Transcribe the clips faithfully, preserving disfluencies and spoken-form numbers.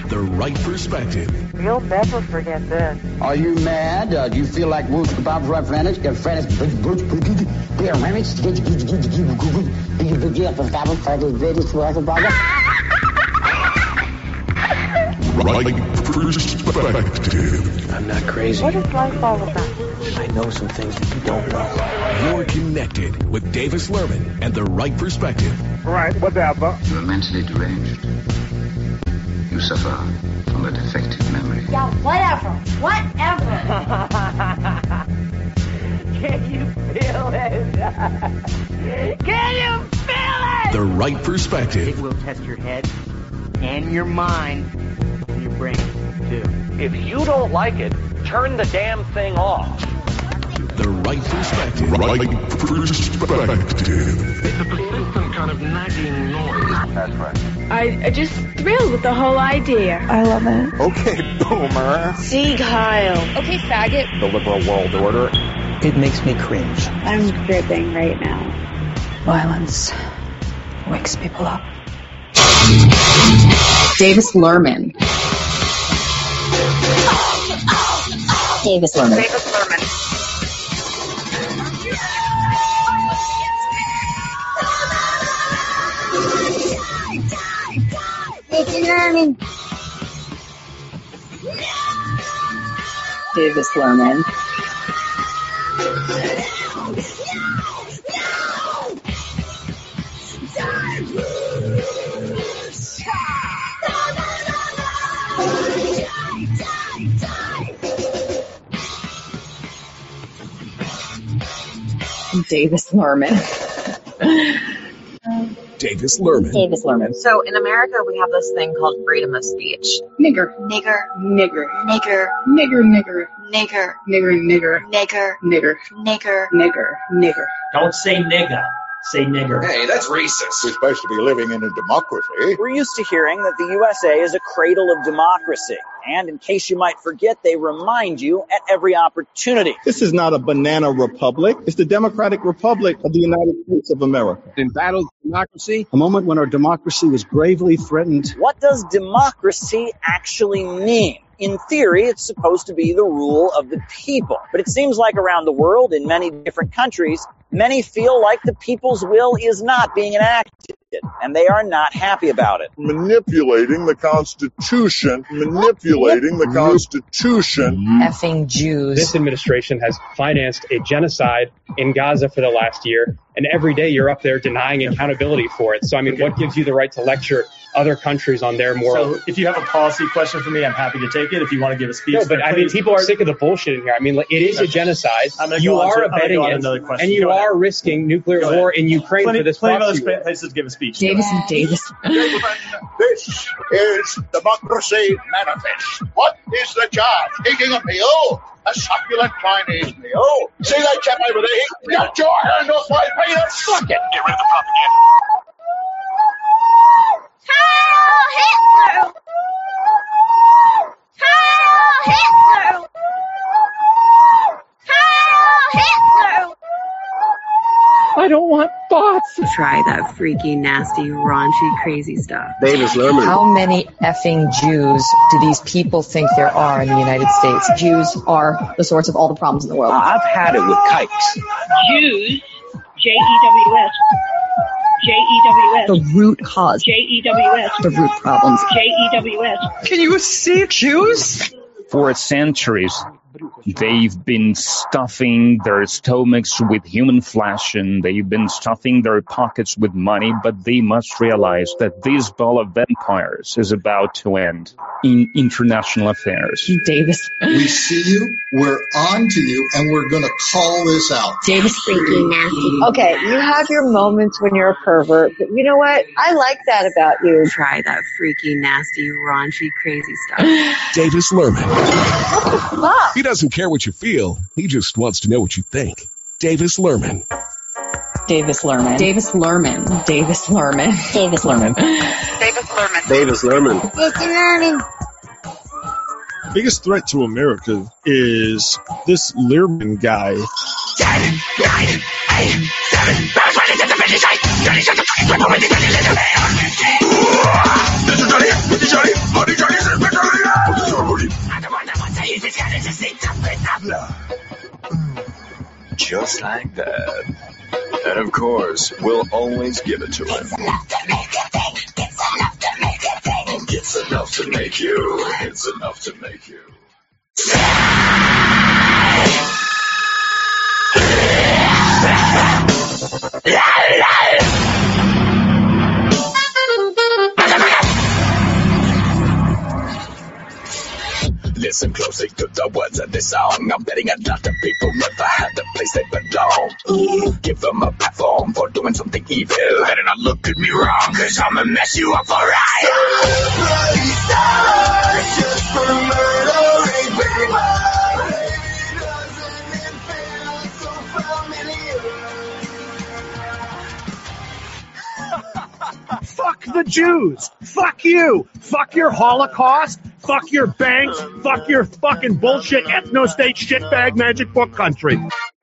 The Right Perspective. You'll never forget this. Are you mad? Uh, do you feel like Wolf Kebab right friends? Get friends. Beer remix. Right Perspective. I'm not crazy. What is life all about? I know some things that you don't know. You're connected with Davis Lerman and The Right Perspective. Right, whatever. You are mentally deranged. You suffer from a defective memory. Yeah, whatever. Whatever. Can you feel it? Can you feel it? The Right Perspective. It will test your head and your mind and your brain, too. If you don't like it, turn the damn thing off. The Right Perspective. Right Perspective. It's a persistent kind of nagging noise. That's right. I, I just thrilled with the whole idea. I love it. Okay, boomer. See, Kyle. Okay, faggot. The liberal world order. It makes me cringe. I'm dripping right now. Violence wakes people up. Davis Lerman. Davis Lerman. Davis Lerman. Davis Lerman. Davis Lerman. Davis Lerman. Davis Lerman. So in America, we have this thing called freedom of speech. Nigger. Nigger. Nigger. Nigger. Nigger. Nigger. Nigger. Nigger. Nigger. Nigger. Nigger. Nigger. Nigger. Nigger. Don't say nigga. Say nigger. Hey, that's racist. We're supposed to be living in a democracy. We're used to hearing that the U S A is a cradle of democracy. And in case you might forget, they remind you at every opportunity. This is not a banana republic. It's the Democratic Republic of the United States of America. Embattled democracy, a moment when our democracy was gravely threatened. What does democracy actually mean? In theory, it's supposed to be the rule of the people. But it seems like around the world, in many different countries, many feel like the people's will is not being enacted, and they are not happy about it. Manipulating the Constitution. Manipulating the Constitution. Effing Jews. This administration has financed a genocide in Gaza for the last year, and every day you're up there denying accountability for it. So, I mean, what gives you the right to lecture other countries on their moral? So if you have a policy question for me, I'm happy to take it. If you want to give a speech. No, but I mean, people are sick of the bullshit in here. I mean, like, it is a genocid. You are abetting it, and you are risking nuclear war in Ukraine plenty, for this plenty proxy of other places to give a speech. Davis and Davis. This is Democracy Manifest. What is the charge? Taking a meal? A succulent Chinese meal? See that chap over there? He got your hand off my Peter. Fuck it. Get rid of the propaganda. Heil Hitler! Heil Hitler! Heil Hitler! I don't want bots. Try that freaky, nasty, raunchy, crazy stuff. Davis Lerman. How many effing Jews do these people think there are in the United States? Jews are the source of all the problems in the world. I've had it with kikes. Jews, J E W S. J E W S. The root cause. J E W S. The root problems. J E W S. Can you see Jews? For centuries, they've been stuffing their stomachs with human flesh and they've been stuffing their pockets with money, but they must realize that this ball of vampires is about to end in international affairs. Davis. We see you, we're on to you, and we're going to call this out. Davis freaky, nasty. Okay, you have your moments when you're a pervert, but you know what? I like that about you. Try that freaky, nasty, raunchy, crazy stuff. Davis Lerman. What the fuck? He doesn't care what you feel. He just wants to know what you think. Davis Lerman. Davis Lerman. Davis Lerman. Davis Lerman. Davis Lerman. Davis Lerman. Davis Lerman. Davis Lerman. Biggest threat to America is this Lerman guy. ten, nine, eight, seven, This is Johnny. This is Johnny. Johnny Johnny. just like that. And of course, we'll always give it to him. It's enough to make you. It's enough to make you. Listen closely to the words of this song. I'm betting a lot of people never had the place they belong. Ooh, give them a platform for doing something evil. Better not look at me wrong, cause I'ma mess you up alright. Somebody start just for murdering people. Doesn't it feel so familiar? Fuck the Jews. Fuck you. Fuck your Holocaust. Fuck your banks. Fuck your fucking bullshit ethno-state shitbag magic book country.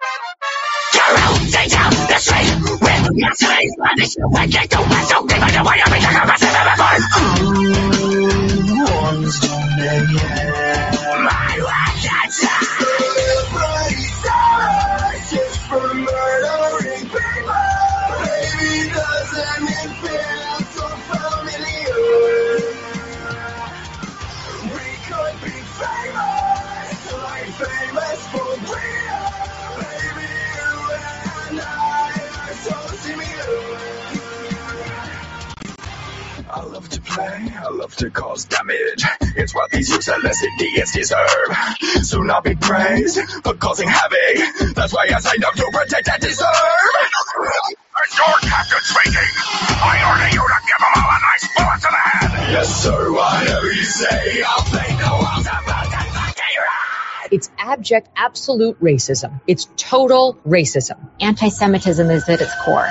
I love to play, I love to cause damage. It's what these useless idiots deserve. Soon I'll be praised for causing havoc. That's why I signed up to protect and deserve. And your captain speaking. I order you to give them all a nice bullet to the head. Yes, sir, whatever you say. I'll play no walls about that fucking ride. It's abject, absolute racism. It's total racism. Anti-Semitism is at its core.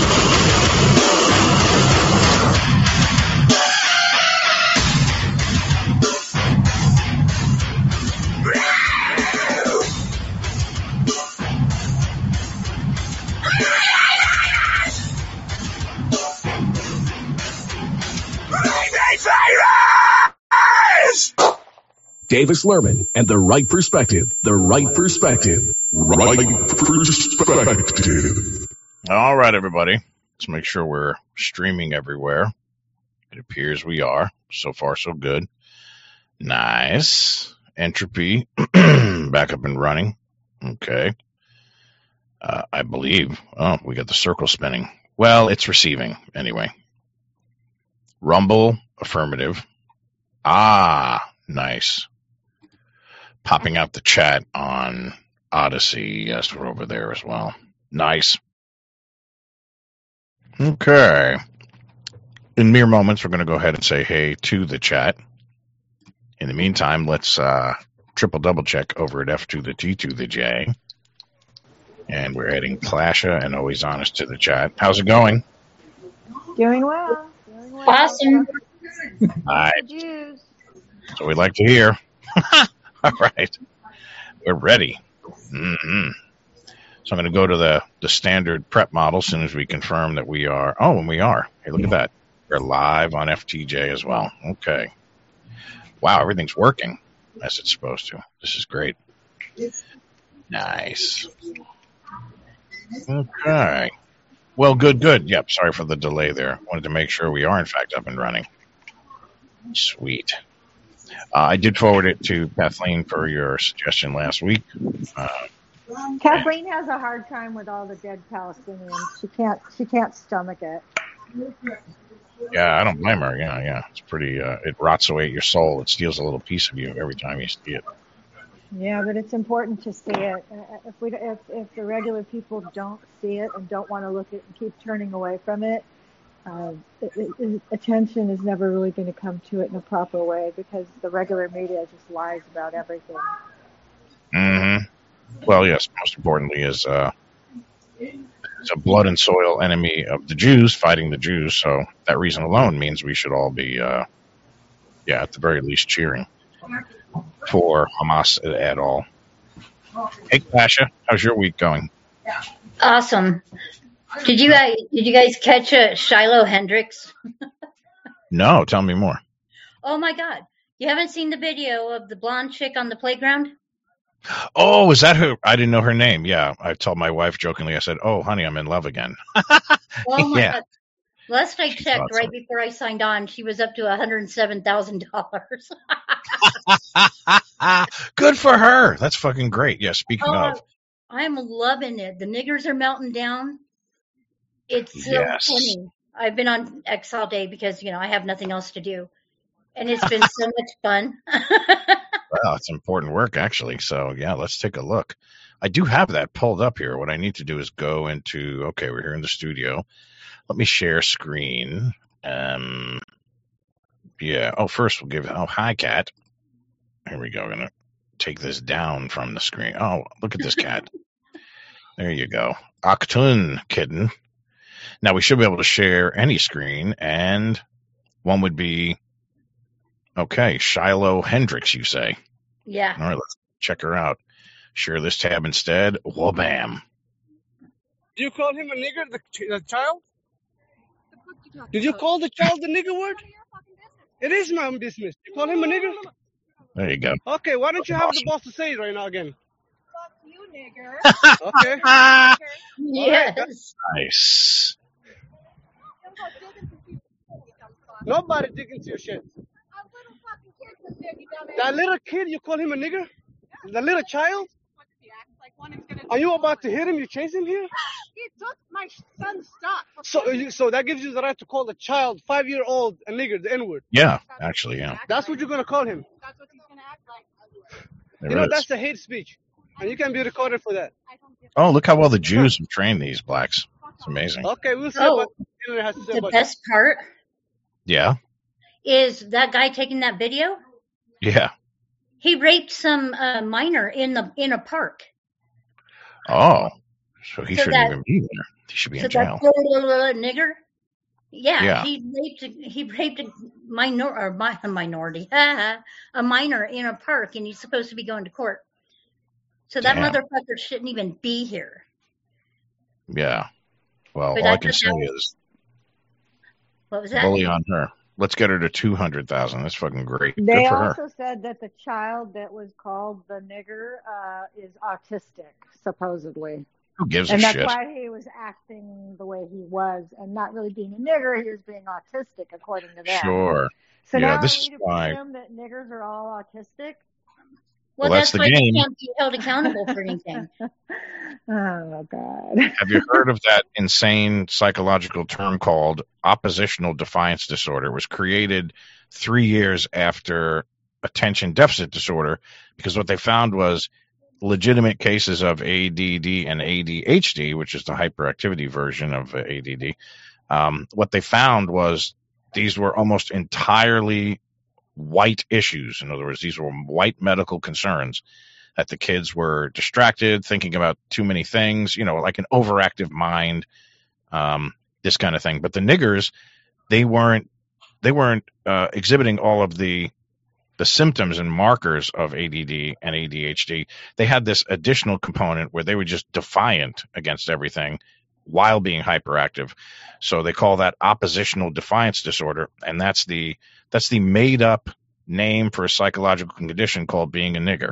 Davis Lerman and the right perspective. The right perspective. Right perspective. All right, everybody. Let's make sure we're streaming everywhere. It appears we are. So far, so good. Nice. Entropy. Back up and running. Okay. Uh, I believe. Oh, we got the circle spinning. Well, it's receiving anyway. Rumble. Affirmative. Ah, nice. Popping out the chat on Odyssey. Yes, we're over there as well. Nice. Okay. In mere moments, we're going to go ahead and say hey to the chat. In the meantime, let's uh, triple double check over at F to the T to the J. And we're adding Clasha and Always Honest to the chat. How's it going? Doing well. Doing well. Awesome. All right. That's what we like to hear. All right. We're ready. Mm-hmm. So I'm going to go to the, the standard prep model as soon as we confirm that we are. Oh, and we are. Hey, look at that. We're live on F T J as well. Okay. Wow, everything's working as it's supposed to. This is great. Nice. Okay. Well, good, good. Yep, sorry for the delay there. Wanted to make sure we are, in fact, up and running. Sweet. Uh, I did forward it to Kathleen for your suggestion last week. Uh, Kathleen has a hard time with all the dead Palestinians. She can't. She can't stomach it. Yeah, I don't blame her. Yeah, yeah. It's pretty. Uh, it rots away at your soul. It steals a little piece of you every time you see it. Yeah, but it's important to see it. If we, if if the regular people don't see it and don't want to look at it and keep turning away from it, uh, it, it, attention is never really going to come to it in a proper way because the regular media just lies about everything. Mm-hmm. Well, yes. Most importantly, is uh, it's a blood and soil enemy of the Jews fighting the Jews. So that reason alone means we should all be, uh, yeah, at the very least, cheering for Hamas at all. Hey, Pasha, how's your week going? Awesome. Did you guys did you guys catch uh, Shiloh Hendricks? No, tell me more. Oh my God! You haven't seen the video of the blonde chick on the playground? Oh, is that her? I didn't know her name. Yeah, I told my wife jokingly. I said, "Oh, honey, I'm in love again." Oh my yeah, God. Last I she's checked, awesome. right before I signed on, she was up to one hundred seven thousand dollars. Good for her. That's fucking great. Yeah. Speaking Oh, of, I'm loving it. The niggers are melting down. It's so yes. funny. I've been on X all day because, you know, I have nothing else to do. And it's been so much fun. Well, it's important work, actually. So, yeah, let's take a look. I do have that pulled up here. What I need to do is go into, okay, we're here in the studio. Let me share screen. Um, yeah. Oh, first we'll give, oh, hi, cat. Here we go. I'm going to take this down from the screen. Oh, look at this cat. There you go. Octun kitten. Now, we should be able to share any screen, and one would be, okay, Shiloh Hendricks, you say? Yeah. All right, let's check her out. Share this tab instead. Wabam. Do you call him a nigger, the, ch- the child? Did you call the child the nigger word? It is my own business. You call him a nigger? There you go. Okay, why don't you have Awesome. the boss to say it right now again? Fuck you, nigger. Okay. Yes. Nice. Nobody dig into your shit. That little kid, you call him a nigger? The little child? Are you about to hit him? You chase him here? He took my son's stuff. So, you, so that gives you the right to call the child, five-year-old, a nigger, the N-word. Yeah, actually, yeah. That's what you're gonna call him. That's what he's gonna act like. There You know, is. that's the hate speech, and you can be recorded for that. Oh, look how well the Jews have trained these blacks. It's amazing. Okay, we'll see Oh, what the internet has to say the about best part Yeah, is that guy taking that video. yeah. He raped some uh, minor in the in a park. Oh, so he So shouldn't that- even be there. He should be So in jail. that little, little nigger. Yeah, Yeah. he raped a, he raped a minor or mi- a minority, a minor in a park, and he's supposed to be going to court. So that Damn. motherfucker shouldn't even be here. Yeah. Well, But all I I can thought say that was- is What was that? bully on her. Let's get her to two hundred thousand. That's fucking great. They Good for her. also said that the child that was called the nigger uh, is autistic, supposedly. Who gives And a that's shit? why he was acting the way he was and not really being a nigger. He was being autistic, according to them. Sure. So Yeah, now this are is we to why- presume that niggers are all autistic? Well, Well, that's that's, the why game. they can't be held accountable for anything. Oh, God. Have you heard of that insane psychological term called oppositional defiance disorder? It was created three years after attention deficit disorder because what they found was legitimate cases of A D D and A D H D, which is the hyperactivity version of uh, A D D. Um, what they found was these were almost entirely white issues. In other words, these were white medical concerns that the kids were distracted, thinking about too many things, you know, like an overactive mind, um, this kind of thing. But the niggers, they weren't, they weren't uh, exhibiting all of the the symptoms and markers of A D D and A D H D. They had this additional component where they were just defiant against everything while being hyperactive. So they call that oppositional defiance disorder, and that's the that's the made up name for a psychological condition called being a nigger.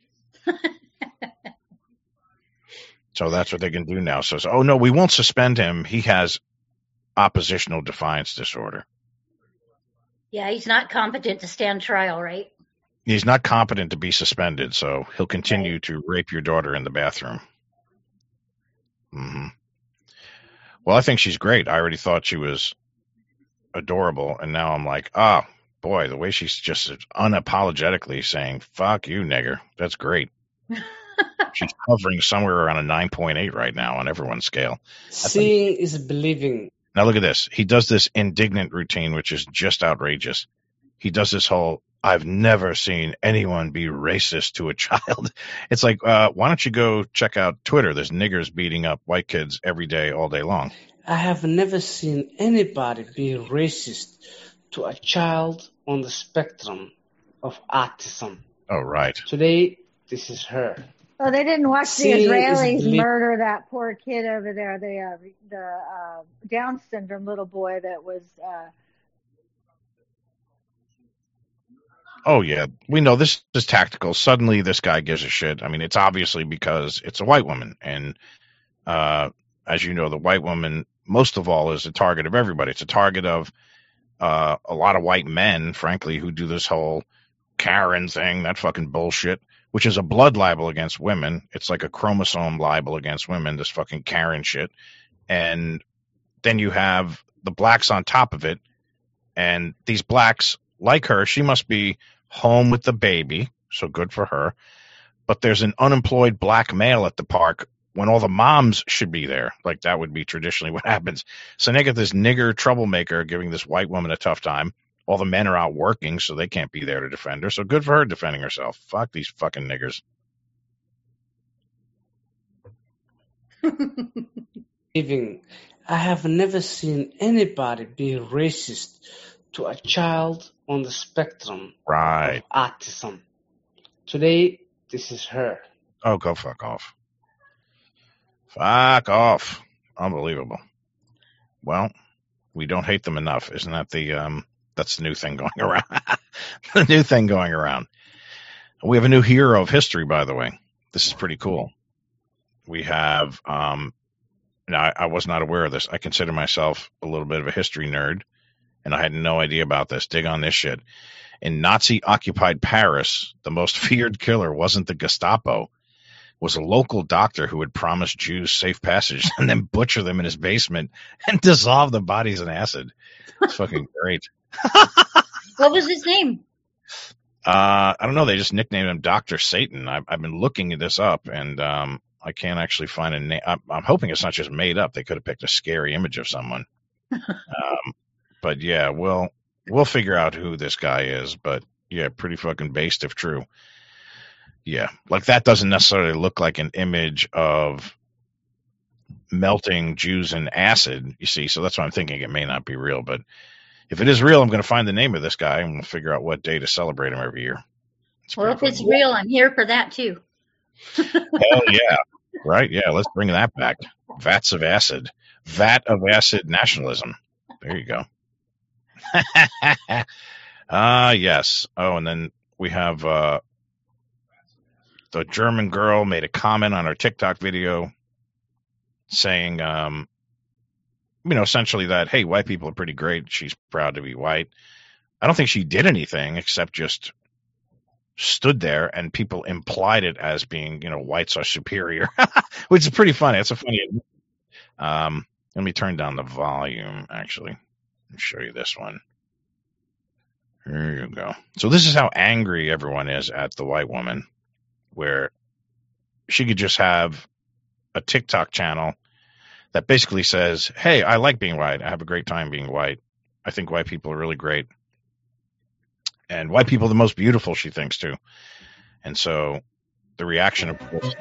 So that's what they can do now. So, so, oh no, we won't suspend him. He has oppositional defiance disorder. Yeah, he's not competent to stand trial, right? He's not competent to be suspended, so he'll continue to rape your daughter in the bathroom. Mm-hmm. Well, I think she's great. I already thought she was adorable, and now I'm like, ah, oh, boy, the way she's just unapologetically saying, fuck you, nigger. That's great. She's hovering somewhere around a nine point eight right now on everyone's scale. Seeing is believing. Now look at this. He does this indignant routine, which is just outrageous. He does this whole, I've never seen anyone be racist to a child. It's like, uh, why don't you go check out Twitter? There's niggers beating up white kids every day, all day long. I have never seen anybody be racist to a child on the spectrum of autism. Oh, right. Today, this is her. Oh, they didn't watch Seeing the is Israelis believing. murder that poor kid over there, the uh, the uh, Down syndrome little boy that was. Uh, Oh, yeah. We know this is tactical. Suddenly, this guy gives a shit. I mean, it's obviously because it's a white woman. And uh, as you know, the white woman, most of all, is a target of everybody. It's a target of uh, a lot of white men, frankly, who do this whole Karen thing, that fucking bullshit, which is a blood libel against women. It's like a chromosome libel against women, this fucking Karen shit. And then you have the blacks on top of it. And these blacks, like her, she must be home with the baby, so good for her. But there's an unemployed black male at the park when all the moms should be there. Like, that would be traditionally what happens. So they get this nigger troublemaker giving this white woman a tough time. All the men are out working, so they can't be there to defend her. So good for her defending herself. Fuck these fucking niggers. Even I have never seen anybody be racist to a child on the spectrum right. of autism. Today, this is her. Oh, go fuck off. Fuck off. Unbelievable. Well, we don't hate them enough. Isn't that the, um, that's the new thing going around. The new thing going around. We have a new hero of history, by the way. This is pretty cool. We have, um, now I, I was not aware of this. I consider myself a little bit of a history nerd, and I had no idea about this. Dig on this shit. In Nazi-occupied Paris, the most feared killer wasn't the Gestapo. It was a local doctor who had promised Jews safe passage and then butcher them in his basement and dissolve the bodies in acid. It's fucking great. What was his name? Uh, I don't know. They just nicknamed him Doctor Satan. I've, I've been looking this up, and um, I can't actually find a name. I'm, I'm hoping it's not just made up. They could have picked a scary image of someone. um, but yeah, we'll we'll figure out who this guy is. But yeah, pretty fucking based if true. Yeah, like that doesn't necessarily look like an image of melting Jews in acid. You see, so that's why I'm thinking it may not be real. But if it is real, I'm going to find the name of this guy and we'll figure out what day to celebrate him every year. It's well, if it's cool. real, I'm here for that too. Hell yeah. Right? Yeah, let's bring that back. Vats of acid. Vat of acid nationalism. There you go. Ah, uh, yes. Oh, and then we have uh, the German girl made a comment on her TikTok video saying, um, you know, essentially that, hey, white people are pretty great. She's proud to be white. I don't think she did anything except just stood there and people implied it as being, you know, whites are superior, which is pretty funny. It's a funny. Um, let me turn down the volume, actually. Let me show you this one. Here you go. So this is how angry everyone is at the white woman, where she could just have a TikTok channel that basically says, hey, I like being white. I have a great time being white. I think white people are really great. And white people are the most beautiful, she thinks, too. And so the reaction, of course.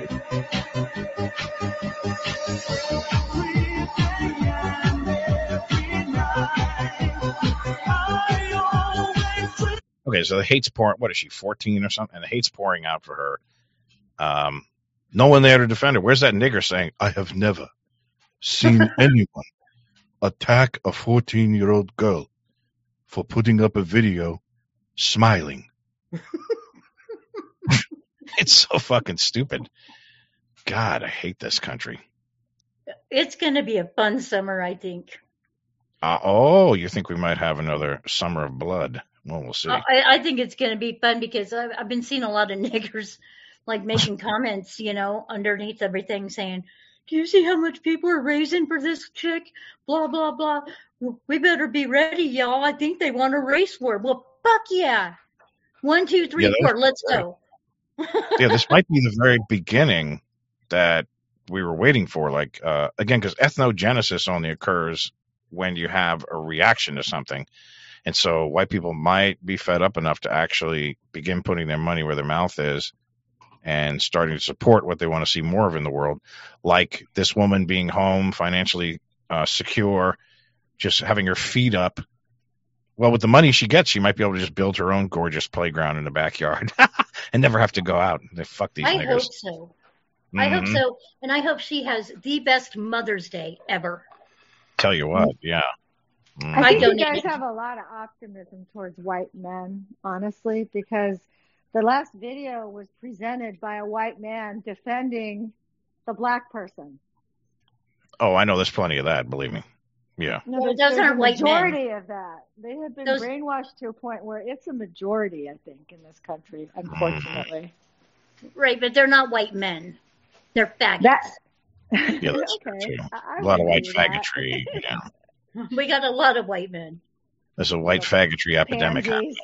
Okay, so the hate's pouring. What is she, fourteen or something? And the hate's pouring out for her. Um, no one there to defend her. Where's that nigger saying, I have never seen anyone attack a fourteen-year-old girl for putting up a video smiling? It's so fucking stupid. God, I hate this country. It's going to be a fun summer, I think. Uh, oh, you think we might have another summer of blood? Well, we'll see. I, I think it's going to be fun because I've, I've been seeing a lot of niggers like making comments, you know, underneath everything saying, do you see how much people are raising for this chick? Blah, blah, blah. We better be ready, y'all. I think they want a race war. Well, fuck yeah. One, two, three, yeah, four. Let's right. go. Yeah, this might be the very beginning that we were waiting for. Like, uh, again, because ethnogenesis only occurs when you have a reaction to something. And so white people might be fed up enough to actually begin putting their money where their mouth is and starting to support what they want to see more of in the world, like this woman being home, financially uh, secure, just having her feet up. Well, with the money she gets, she might be able to just build her own gorgeous playground in the backyard and never have to go out. They fuck these I niggers. hope so. Mm-hmm. I hope so. And I hope she has the best Mother's Day ever. Tell you what, yeah. Mm. I think you guys have a lot of optimism towards white men, honestly, because the last video was presented by a white man defending the black person. Oh, I know. There's plenty of that. Believe me. Yeah. No, Well, there's, those there's aren't a white men. majority of that. They have been Those- brainwashed to a point where it's a majority, I think, in this country, unfortunately. Right, but they're not white men. They're faggots. That, Yeah, that's true, okay. too. I, I A lot of would white agree with that. faggotry. Yeah. We got a lot of white men. There's a white faggotry epidemic. Pansies.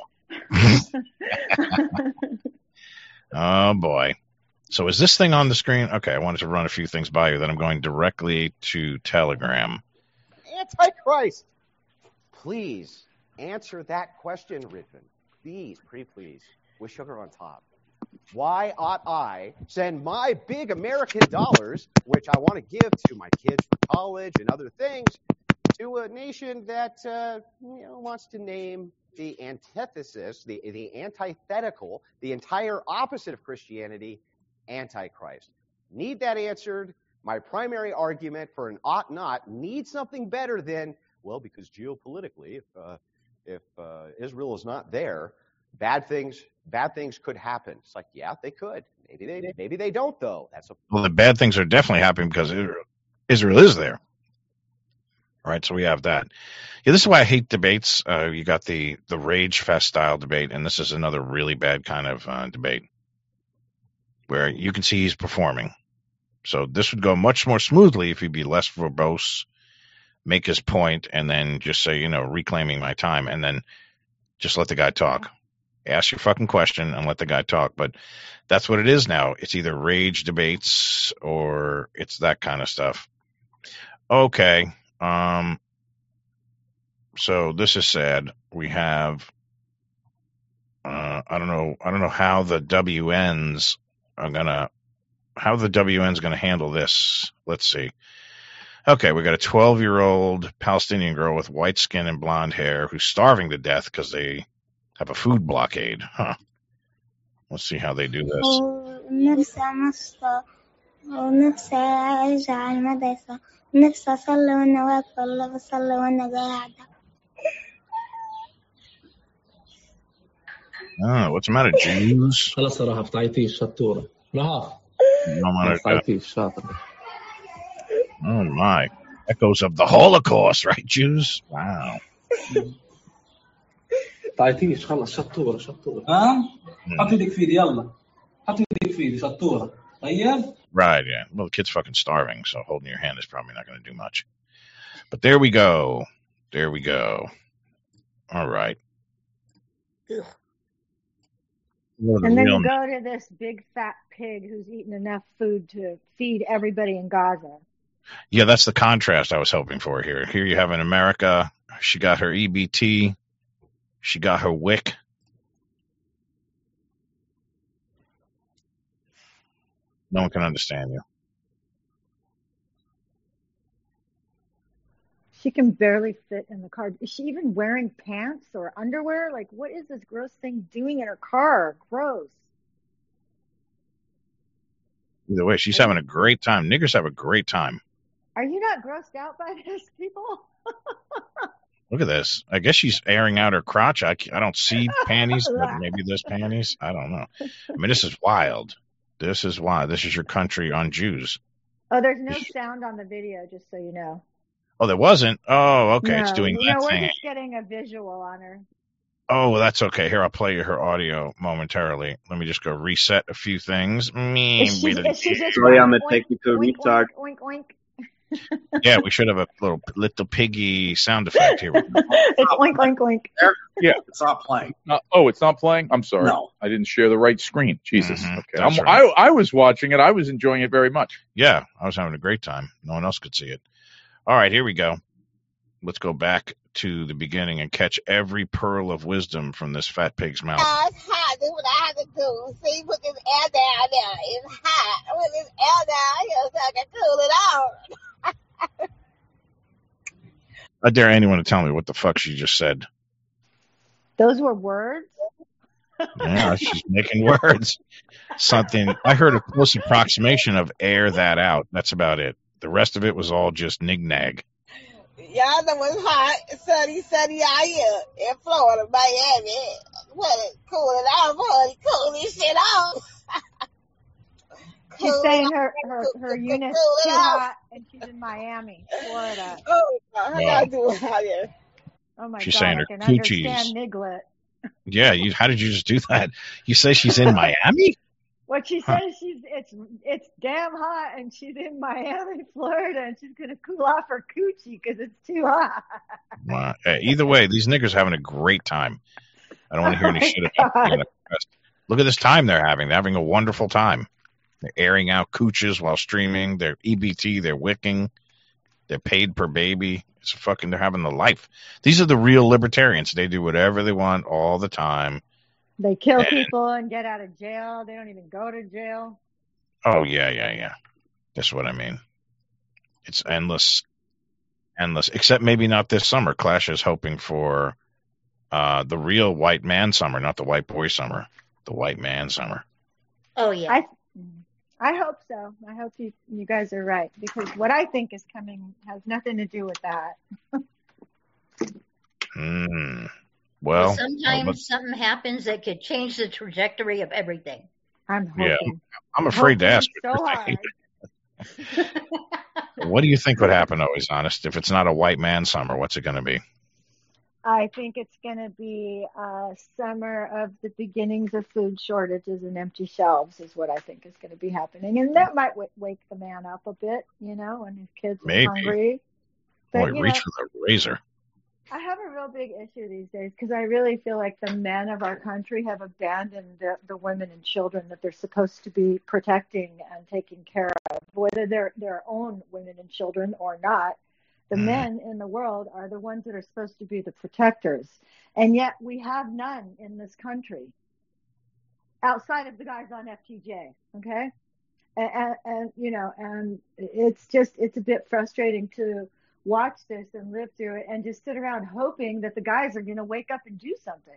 Oh, boy. So is this thing on the screen? Okay, I wanted to run a few things by you. Then I'm going directly to Telegram. Antichrist. Please answer that question, Ridvan. Please, pretty please, with sugar on top. Why ought I send my big American dollars, which I want to give to my kids for college and other things, to a nation that uh, you know, wants to name the antithesis, the, the antithetical, the entire opposite of Christianity, Antichrist? Need that answered. My primary argument for an ought not needs something better than, well, because geopolitically, if uh, if uh, Israel is not there, bad things bad things could happen. It's like, yeah, they could. Maybe they maybe they don't though. That's a Well, the bad things are definitely happening because Israel, Israel is there. All right, so we have that. Yeah, this is why I hate debates. Uh, you got the, the Rage Fest style debate, and this is another really bad kind of uh, debate where you can see he's performing. So this would go much more smoothly if he'd be less verbose, make his point, and then just say, you know, reclaiming my time, and then just let the guy talk. Ask your fucking question and let the guy talk. But that's what it is now. It's either rage debates or it's that kind of stuff. Okay. Um, so this is sad. We have, uh, I don't know, I don't know how the W Ns are gonna, how the W N's gonna handle this. Let's see. Okay, we got a twelve-year-old Palestinian girl with white skin and blonde hair who's starving to death because they have a food blockade. Huh. Let's see how they do this. ونفسي أمصة ونفسي أرجع المدرسة ونفسي أصلي وأنا واقفة ولا بصلي وأنا قاعدة. Oh, what's the matter, Jews? خلاص رهف تعيطيش شطورة رهف No matter. تعيطيش شاطر. Oh my. Echoes of the Holocaust, right, Jews? Wow. تعيطيش خلص شطورة شطورة ها حط ايدك في ايدي يلا حط ايدك في ايدي شطورة طيب. Right, yeah. Well, the kid's fucking starving, so holding your hand is probably not going to do much. But there we go. There we go. All right. What a And then real- you go to this big fat pig who's eaten enough food to feed everybody in Gaza. Yeah, that's the contrast I was hoping for here. Here you have in America, she got her E B T, she got her W I C. No one can understand you. She can barely fit in the car. Is she even wearing pants or underwear? Like, what is this gross thing doing in her car? Gross. Either way, she's having a great time. Niggers have a great time. Are you not grossed out by this, people? Look at this. I guess she's airing out her crotch. I, I don't see panties, but maybe there's panties. I don't know. I mean, this is wild. This is wild. This is your country on Jews. Oh, there's no sound on the video, just so you know. Oh, there wasn't? Oh, okay. No, It's doing no, that we're thing. just getting a visual on her. Oh, well, that's okay. Here, I'll play you her audio momentarily. Let me just go reset a few things. Me, Is she, is she just Sorry, I'm oink, gonna take you to a oink, retard. Oink, oink, Yeah, we should have a little little piggy sound effect here. It's oink, oink, oink. Yeah, it's not playing. Uh, oh, it's not playing? I'm sorry. No. I didn't share the right screen. Jesus. Mhm, Okay. that's I'm- right. I, I was watching it. I was enjoying it very much. Yeah, I was having a great time. No one else could see it. All right, here we go. Let's go back to the beginning and catch every pearl of wisdom from this fat pig's mouth. It's hot. This is what I have to do. See, put this air down there. It's hot. Put this air down here so I can cool it out. I dare anyone to tell me what the fuck she just said. Those were words? Yeah, she's making words. Something. I heard a close approximation of air that out. That's about it. The rest of it was all just nig-nag. Y'all know it's hot, sunny, sunny out here in Florida, Miami. What it cool it off, honey. Cool this shit off. She's Cool saying it her, off. her, Cool, her cool, cool, unit's cool it too off. hot and she's in Miami, Florida. Oh, how Wow. y'all doing out here? Oh my She's God, saying I her can coochies. understand Niglet. Yeah, you. How did you just do that? You say she's in Miami? What she Huh. says, she's it's it's damn hot, and she's in Miami, Florida, and she's gonna cool off her coochie because it's too hot. Wow. Uh, either way, these niggers having a great time. I don't want to hear Oh any my shit about God. being oppressed. Look at this time they're having. They're having a wonderful time. They're airing out cooches while streaming. They're E B T. They're wicking. They're paid per baby. It's fucking. They're having the life. These are the real libertarians. They do whatever they want all the time. They kill And people and get out of jail. They don't even go to jail. oh yeah, yeah, yeah. That's what I mean. It's endless, endless. Except maybe not this summer. Clash is hoping for uh, the real white man summer, not the white boy summer. The white man summer. Oh yeah. I I hope so. I hope you you guys are right, because what I think is coming has nothing to do with that. Hmm. Well, Well, sometimes but- something happens that could change the trajectory of everything. I'm hoping. yeah, I'm afraid to ask. so what you're hard. thinking. What do you think would happen, always honest, if it's not a white man summer? What's it going to be? I think it's going to be a summer of the beginnings of food shortages and empty shelves is what I think is going to be happening. And that might w- wake the man up a bit, you know, when his kids Maybe. are hungry. But, Boy, you reach know, for the razor. I have a real big issue these days because I really feel like the men of our country have abandoned the, the women and children that they're supposed to be protecting and taking care of, whether they're their own women and children or not. The Mm. men in the world are the ones that are supposed to be the protectors. And yet we have none in this country outside of the guys on F T J. Okay. And, and, and you know, and it's just, it's a bit frustrating to watch this and live through it and just sit around hoping that the guys are going to wake up and do something.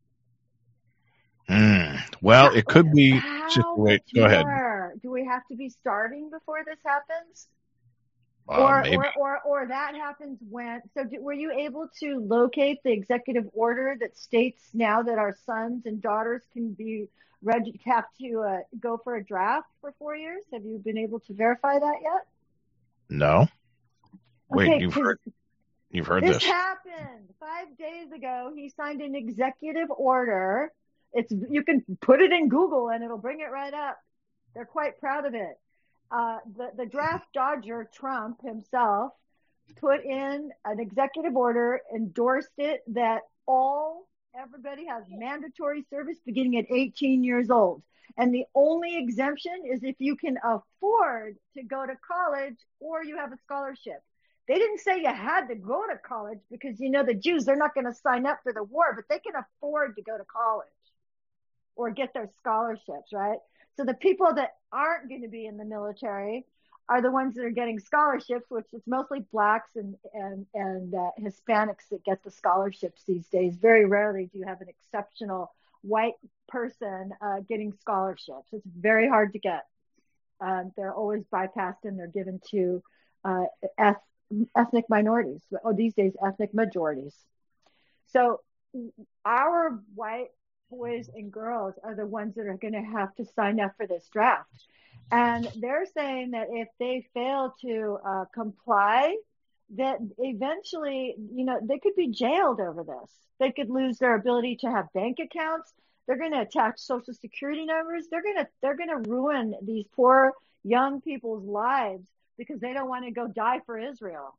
Hmm. Well, it could be. Just How wait. much Go ahead. more? Do we have to be starving before this happens? Uh, or, maybe. or, or, or that happens when, so do, were you able to locate the executive order that states now that our sons and daughters can be, reg- have to uh, go for a draft for four years? Have you been able to verify that yet? No. Wait, Okay, you've 'cause heard. You've heard This this. happened five days ago. He signed an executive order. It's, you can put it in Google and it'll bring it right up. They're quite proud of it. Uh, the, the draft dodger, Trump himself, put in an executive order, endorsed it, that all, everybody has mandatory service beginning at eighteen years old. And the only exemption is if you can afford to go to college or you have a scholarship. They didn't say you had to go to college because, you know, the Jews, they're not going to sign up for the war, but they can afford to go to college or get their scholarships, right? So the people that aren't going to be in the military are the ones that are getting scholarships, which is mostly blacks and, and, and uh, Hispanics that get the scholarships these days. Very rarely do you have an exceptional white person uh, getting scholarships. It's very hard to get. Um, they're always bypassed and they're given to uh, eth- ethnic minorities. Oh, these days, ethnic majorities. So our white boys and girls are the ones that are going to have to sign up for this draft. And they're saying that if they fail to uh, comply, that eventually, you know, they could be jailed over this. They could lose their ability to have bank accounts. They're going to attach social security numbers. They're going to, they're going to ruin these poor young people's lives because they don't want to go die for Israel.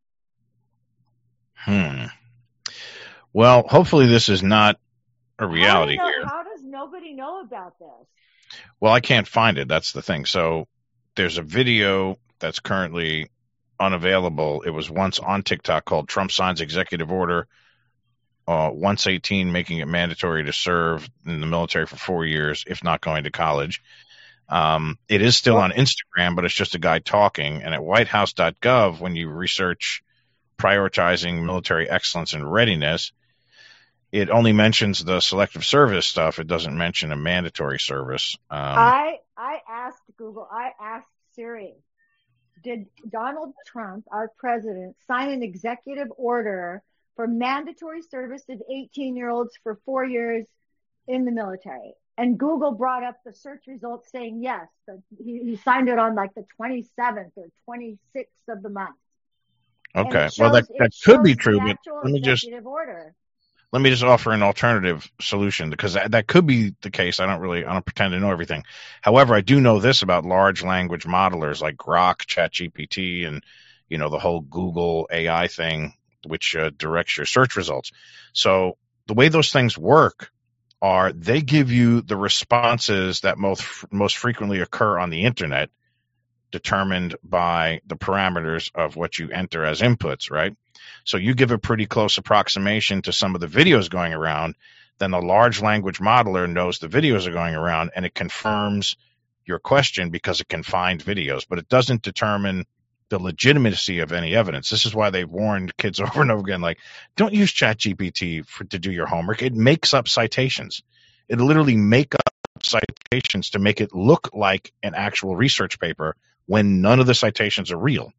Hmm. Well, hopefully this is not a reality how do you know, here. How does nobody know about this? Well, I can't find it. That's the thing. So there's a video that's currently unavailable. It was once on TikTok called Trump Signs Executive Order uh, one eighteen, making it mandatory to serve in the military for four years, if not going to college. Um, it is still on Instagram, but it's just a guy talking. And at white house dot gov, when you research prioritizing military excellence and readiness, it only mentions the selective service stuff. It doesn't mention a mandatory service. Um, I I asked Google, I asked Siri, did Donald Trump, our president, sign an executive order for mandatory service of eighteen-year-olds for four years in the military? And Google brought up the search results saying yes, that he, he signed it on like the twenty-seventh or twenty-sixth of the month. Okay, Shows, well that, that could be true, but let me just order. let me just offer an alternative solution, because that, that could be the case. I don't really I don't pretend to know everything. However, I do know this about large language modelers like Grok, ChatGPT, and you know the whole Google A I thing, which uh, directs your search results. So the way those things work are they give you the responses that most most frequently occur on the internet, determined by the parameters of what you enter as inputs, right? So you give a pretty close approximation to some of the videos going around, then the large language modeler knows the videos are going around, and it confirms your question because it can find videos, but it doesn't determine the legitimacy of any evidence. This is why they've warned kids over and over again, like, don't use ChatGPT for, to do your homework. It makes up citations. It'll literally make up citations to make it look like an actual research paper when none of the citations are real.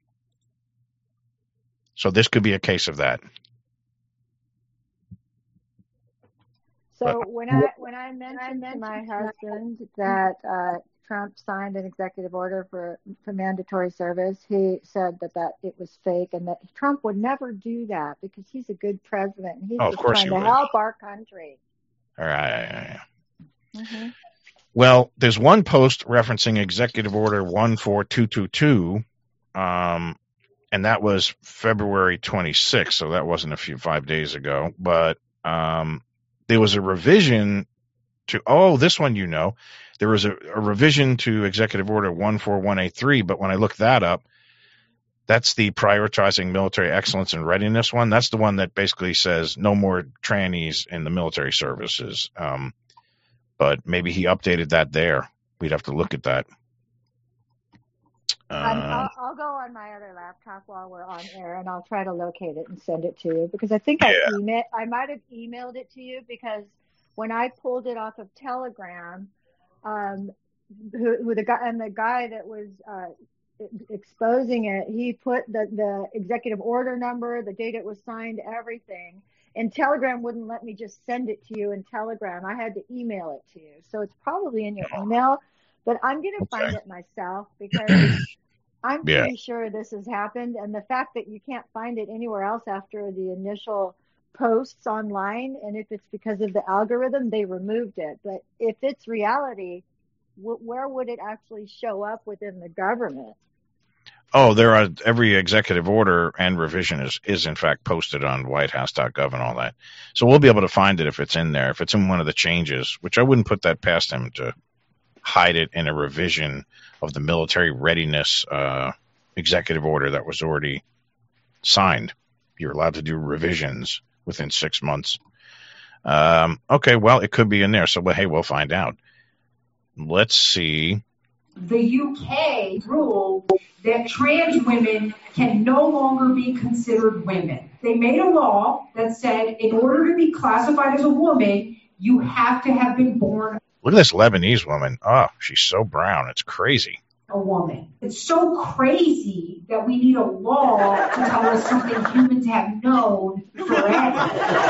So this could be a case of that. So But- when I when I mentioned to my husband that uh, Trump signed an executive order for, for mandatory service, he said that, that it was fake and that Trump would never do that because he's a good president. And he's Oh, of just course trying he to would. help our country. All right. Mm-hmm. Well, there's one post referencing Executive Order one four two two two, um, and that was February twenty-sixth, so that wasn't a few five days ago. But um, there was a revision to, oh, this one you know. There was a, a revision to Executive Order one four one eight three, but when I looked that up, that's the prioritizing military excellence and readiness one. That's the one that basically says no more trannies in the military services. Um, but maybe he updated that there. We'd have to look at that. Uh, I'll, I'll go on my other laptop while we're on air, and I'll try to locate it and send it to you because I think I Yeah. email, I might have emailed it to you because when I pulled it off of Telegram, um, who, who the guy and the guy that was uh, exposing it, he put the the executive order number, the date it was signed, everything. And Telegram wouldn't let me just send it to you in Telegram. I had to email it to you. So it's probably in your email, but I'm going to Okay. find it myself because I'm Yeah. pretty sure this has happened. And the fact that you can't find it anywhere else after the initial posts online, and if it's because of the algorithm, they removed it. But if it's reality, wh- where would it actually show up within the government? Oh, there are every executive order and revision is, is in fact posted on white house dot gov and all that. So we'll be able to find it if it's in there, if it's in one of the changes, which I wouldn't put that past him to hide it in a revision of the military readiness uh, executive order that was already signed. You're allowed to do revisions within six months. Um, okay, well, it could be in there. So, well, hey, we'll find out. Let's see. The U K ruled that trans women can no longer be considered women. They made a law that said in order to be classified as a woman, you have to have been born Look at this Lebanese woman. Oh, she's so brown. It's crazy. a woman. It's so crazy that we need a law to tell us something humans have known forever.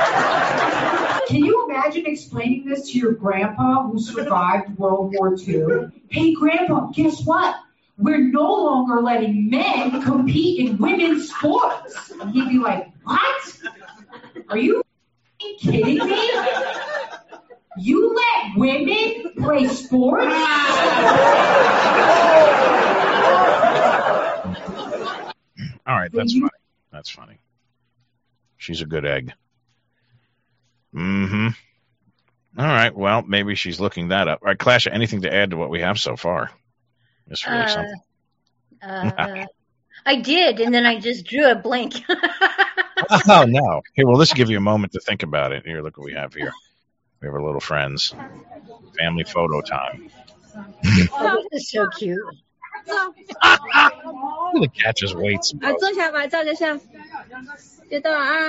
Can you imagine explaining this to your grandpa who survived World War Two? Hey, grandpa, guess what? We're no longer letting men compete in women's sports. And he'd be like, what? Are you kidding me? You let women play sports? All right, that's funny. That's funny. She's a good egg. Mm-hmm. All right, well, maybe she's looking that up. All right, Clasha, anything to add to what we have so far? It's really Uh, something. uh, I did, and then I just drew a blank. Oh, no. Here, well, this will give you a moment to think about it. Here, look what we have here. We have our little friends. Family photo time. Oh, this is so cute. The cat just waits. 啊，坐下吧，照个相，别动啊！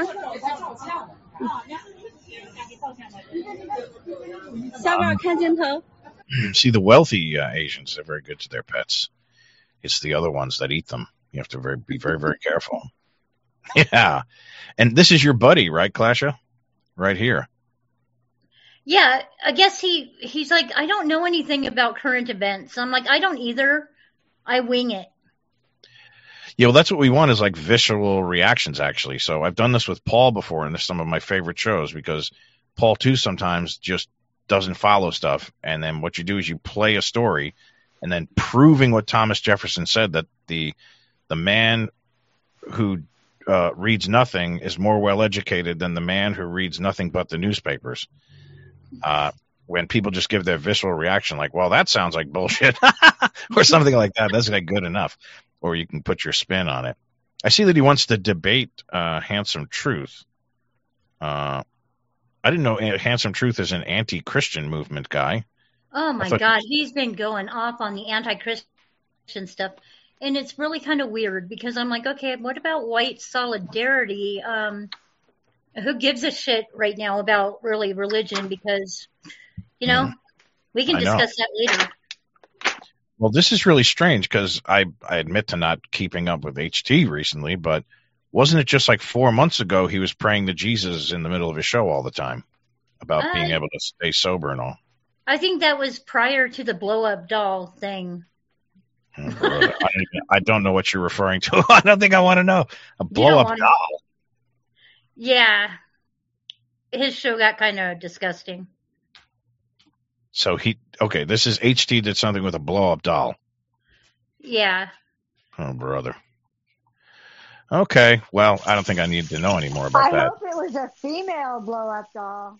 下边看镜头。 See, the wealthy uh, Asians, they're very good to their pets. It's the other ones that eat them. You have to very, be very, very careful. Yeah. And this is your buddy, right, Clasha? Right here. Yeah, I guess he he's like, I don't know anything about current events. I'm like, I don't either. I wing it. Yeah, well, that's what we want is like visceral reactions, actually. So I've done this with Paul before, and this is some of my favorite shows because Paul, too, sometimes just doesn't follow stuff. And then what you do is you play a story and then proving what Thomas Jefferson said, that the the man who uh, reads nothing is more well-educated than the man who reads nothing but the newspapers. Uh, when people just give their visceral reaction like, well, that sounds like bullshit or something like that, that's like good enough. Or you can put your spin on it. I see that he wants to debate uh, Handsome Truth. Uh, I didn't know Handsome Truth is an anti-Christian movement guy. Oh, my God. He's been going off on the anti-Christian stuff. And it's really kind of weird because I'm like, okay, what about white solidarity? Um, who gives a shit right now about really religion? Because, you know, mm. we can discuss that later. Well, this is really strange because I, I admit to not keeping up with H T recently, but wasn't it just like four months ago he was praying to Jesus in the middle of his show all the time about uh, being able to stay sober and all? I think that was prior to the blow-up doll thing. I, I don't know what you're referring to. I don't think I want to know. A blow-up doll? To... Yeah. His show got kind of disgusting. So he, okay, this is H T did something with a blow-up doll. Yeah. Oh, brother. Okay, well, I don't think I need to know any more about I that. I hope it was a female blow-up doll.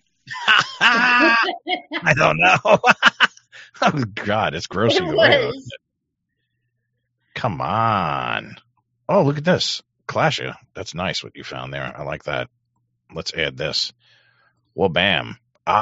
I don't know. Oh, God, it's gross. It was. Come on. Oh, look at this. Clasha. That's nice what you found there. I like that. Let's add this. Well, bam.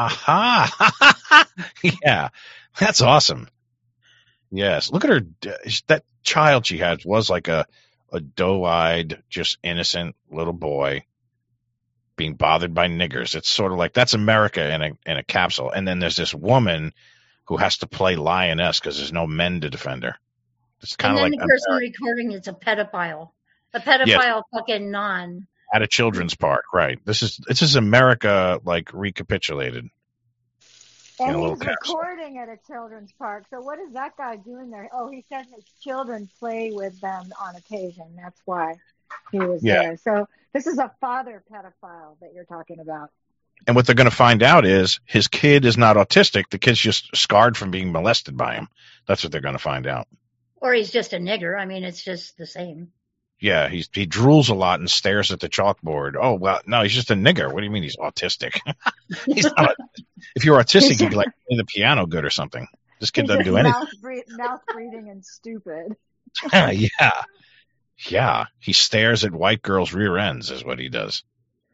Aha! Yeah, that's awesome. Yes, look at her. That child she had was like a, a doe-eyed, just innocent little boy being bothered by niggers. It's sort of like that's America in a in a capsule. And then there's this woman who has to play lioness because there's no men to defend her. It's kind of like the person America. recording is a pedophile, a pedophile yes. fucking non. At a children's park, right? This is this is America like recapitulated. And he's recording at a children's park. So what is that guy doing there? Oh, he says his children play with them on occasion. That's why he was yeah. there. So this is a father pedophile that you're talking about. And what they're going to find out is his kid is not autistic. The kid's just scarred from being molested by him. That's what they're going to find out. Or he's just a nigger. I mean, it's just the same. Yeah, he's, he drools a lot and stares at the chalkboard. Oh, well, no, he's just a nigger. What do you mean he's autistic? He's not, if you're autistic, you'd like play the piano good or something. This kid doesn't do anything. Mouth, breath, mouth breathing and stupid. Yeah. Yeah. He stares at white girls' rear ends is what he does.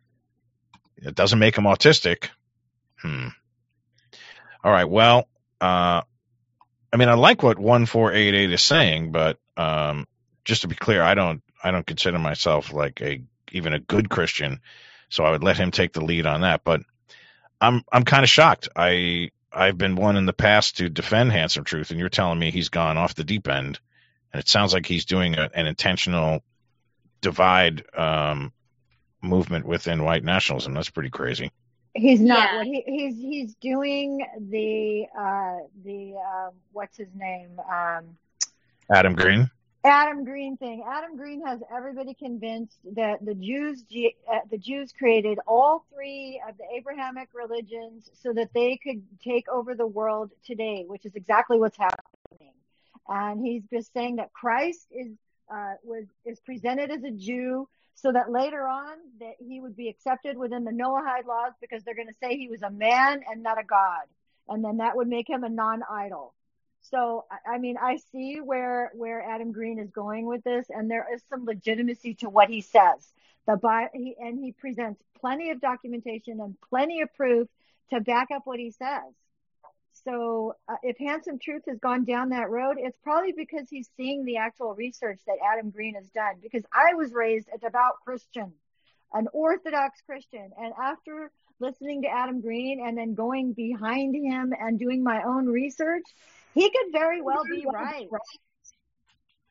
It doesn't make him autistic. Hmm. All right. Well, uh, I mean, I like what one four eight eight is saying, but um, just to be clear, I don't I don't consider myself like a even a good Christian, so I would let him take the lead on that. But I'm I'm kind of shocked. I I've been one in the past to defend Handsome Truth, and you're telling me he's gone off the deep end, and it sounds like he's doing a, an intentional divide um, movement within white nationalism. That's pretty crazy. He's not. Yeah. What he, he's he's doing the uh, the uh, what's his name? Um, Adam Green. Adam Green thing. Adam Green has everybody convinced that the Jews uh, the Jews created all three of the Abrahamic religions so that they could take over the world today, which is exactly what's happening. And he's just saying that Christ is uh, was is presented as a Jew so that later on that he would be accepted within the Noahide laws because they're going to say he was a man and not a god, and then that would make him a non-idol. So, I mean, I see where where Adam Green is going with this, and there is some legitimacy to what he says. The Bi- he, and he presents plenty of documentation and plenty of proof to back up what he says. So uh, if Handsome Truth has gone down that road, it's probably because he's seeing the actual research that Adam Green has done. Because I was raised a devout Christian, an Orthodox Christian, and after listening to Adam Green and then going behind him and doing my own research, he could very well be right.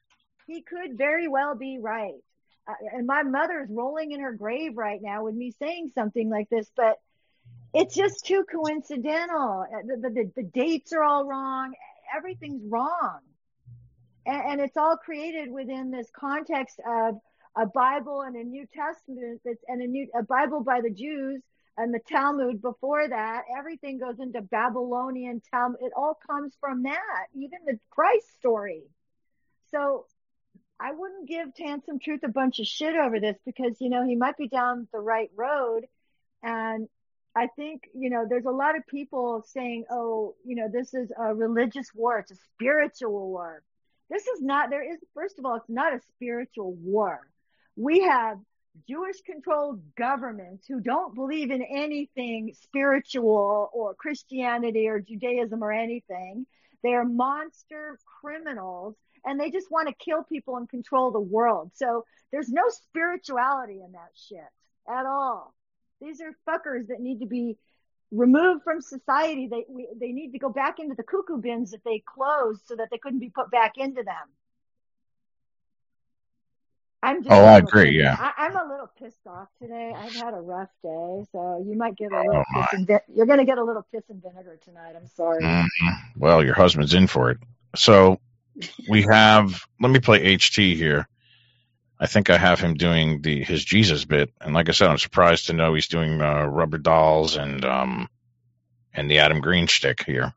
he could very well be right. Uh, and my mother's rolling in her grave right now with me saying something like this, but it's just too coincidental. The, the, the, the dates are all wrong. Everything's wrong. And, and it's all created within this context of a Bible and a New Testament that's, and a new, a Bible by the Jews and the Talmud before that. Everything goes into Babylonian Talmud. It all comes from that, even the Christ story. So I wouldn't give Handsome Truth a bunch of shit over this because, you know, he might be down the right road. And I think, you know, there's a lot of people saying, oh, you know, this is a religious war. It's a spiritual war. This is not, there is, first of all, it's not a spiritual war. We have Jewish controlled governments who don't believe in anything spiritual or Christianity or Judaism or anything. They are monster criminals and they just want to kill people and control the world. So there's no spirituality in that shit at all. These are fuckers that need to be removed from society. They we, they need to go back into the cuckoo bins that they closed so that they couldn't be put back into them. I'm just oh, I agree. Pissed, yeah, I, I'm a little pissed off today. I've had a rough day, so you might get a little. Oh, piss and vi- you're going to get a little piss and vinegar tonight. I'm sorry. Mm-hmm. Well, your husband's in for it. So we have. Let me play H T here. I think I have him doing the his Jesus bit, and like I said, I'm surprised to know he's doing uh, rubber dolls and um and the Adam Green shtick here.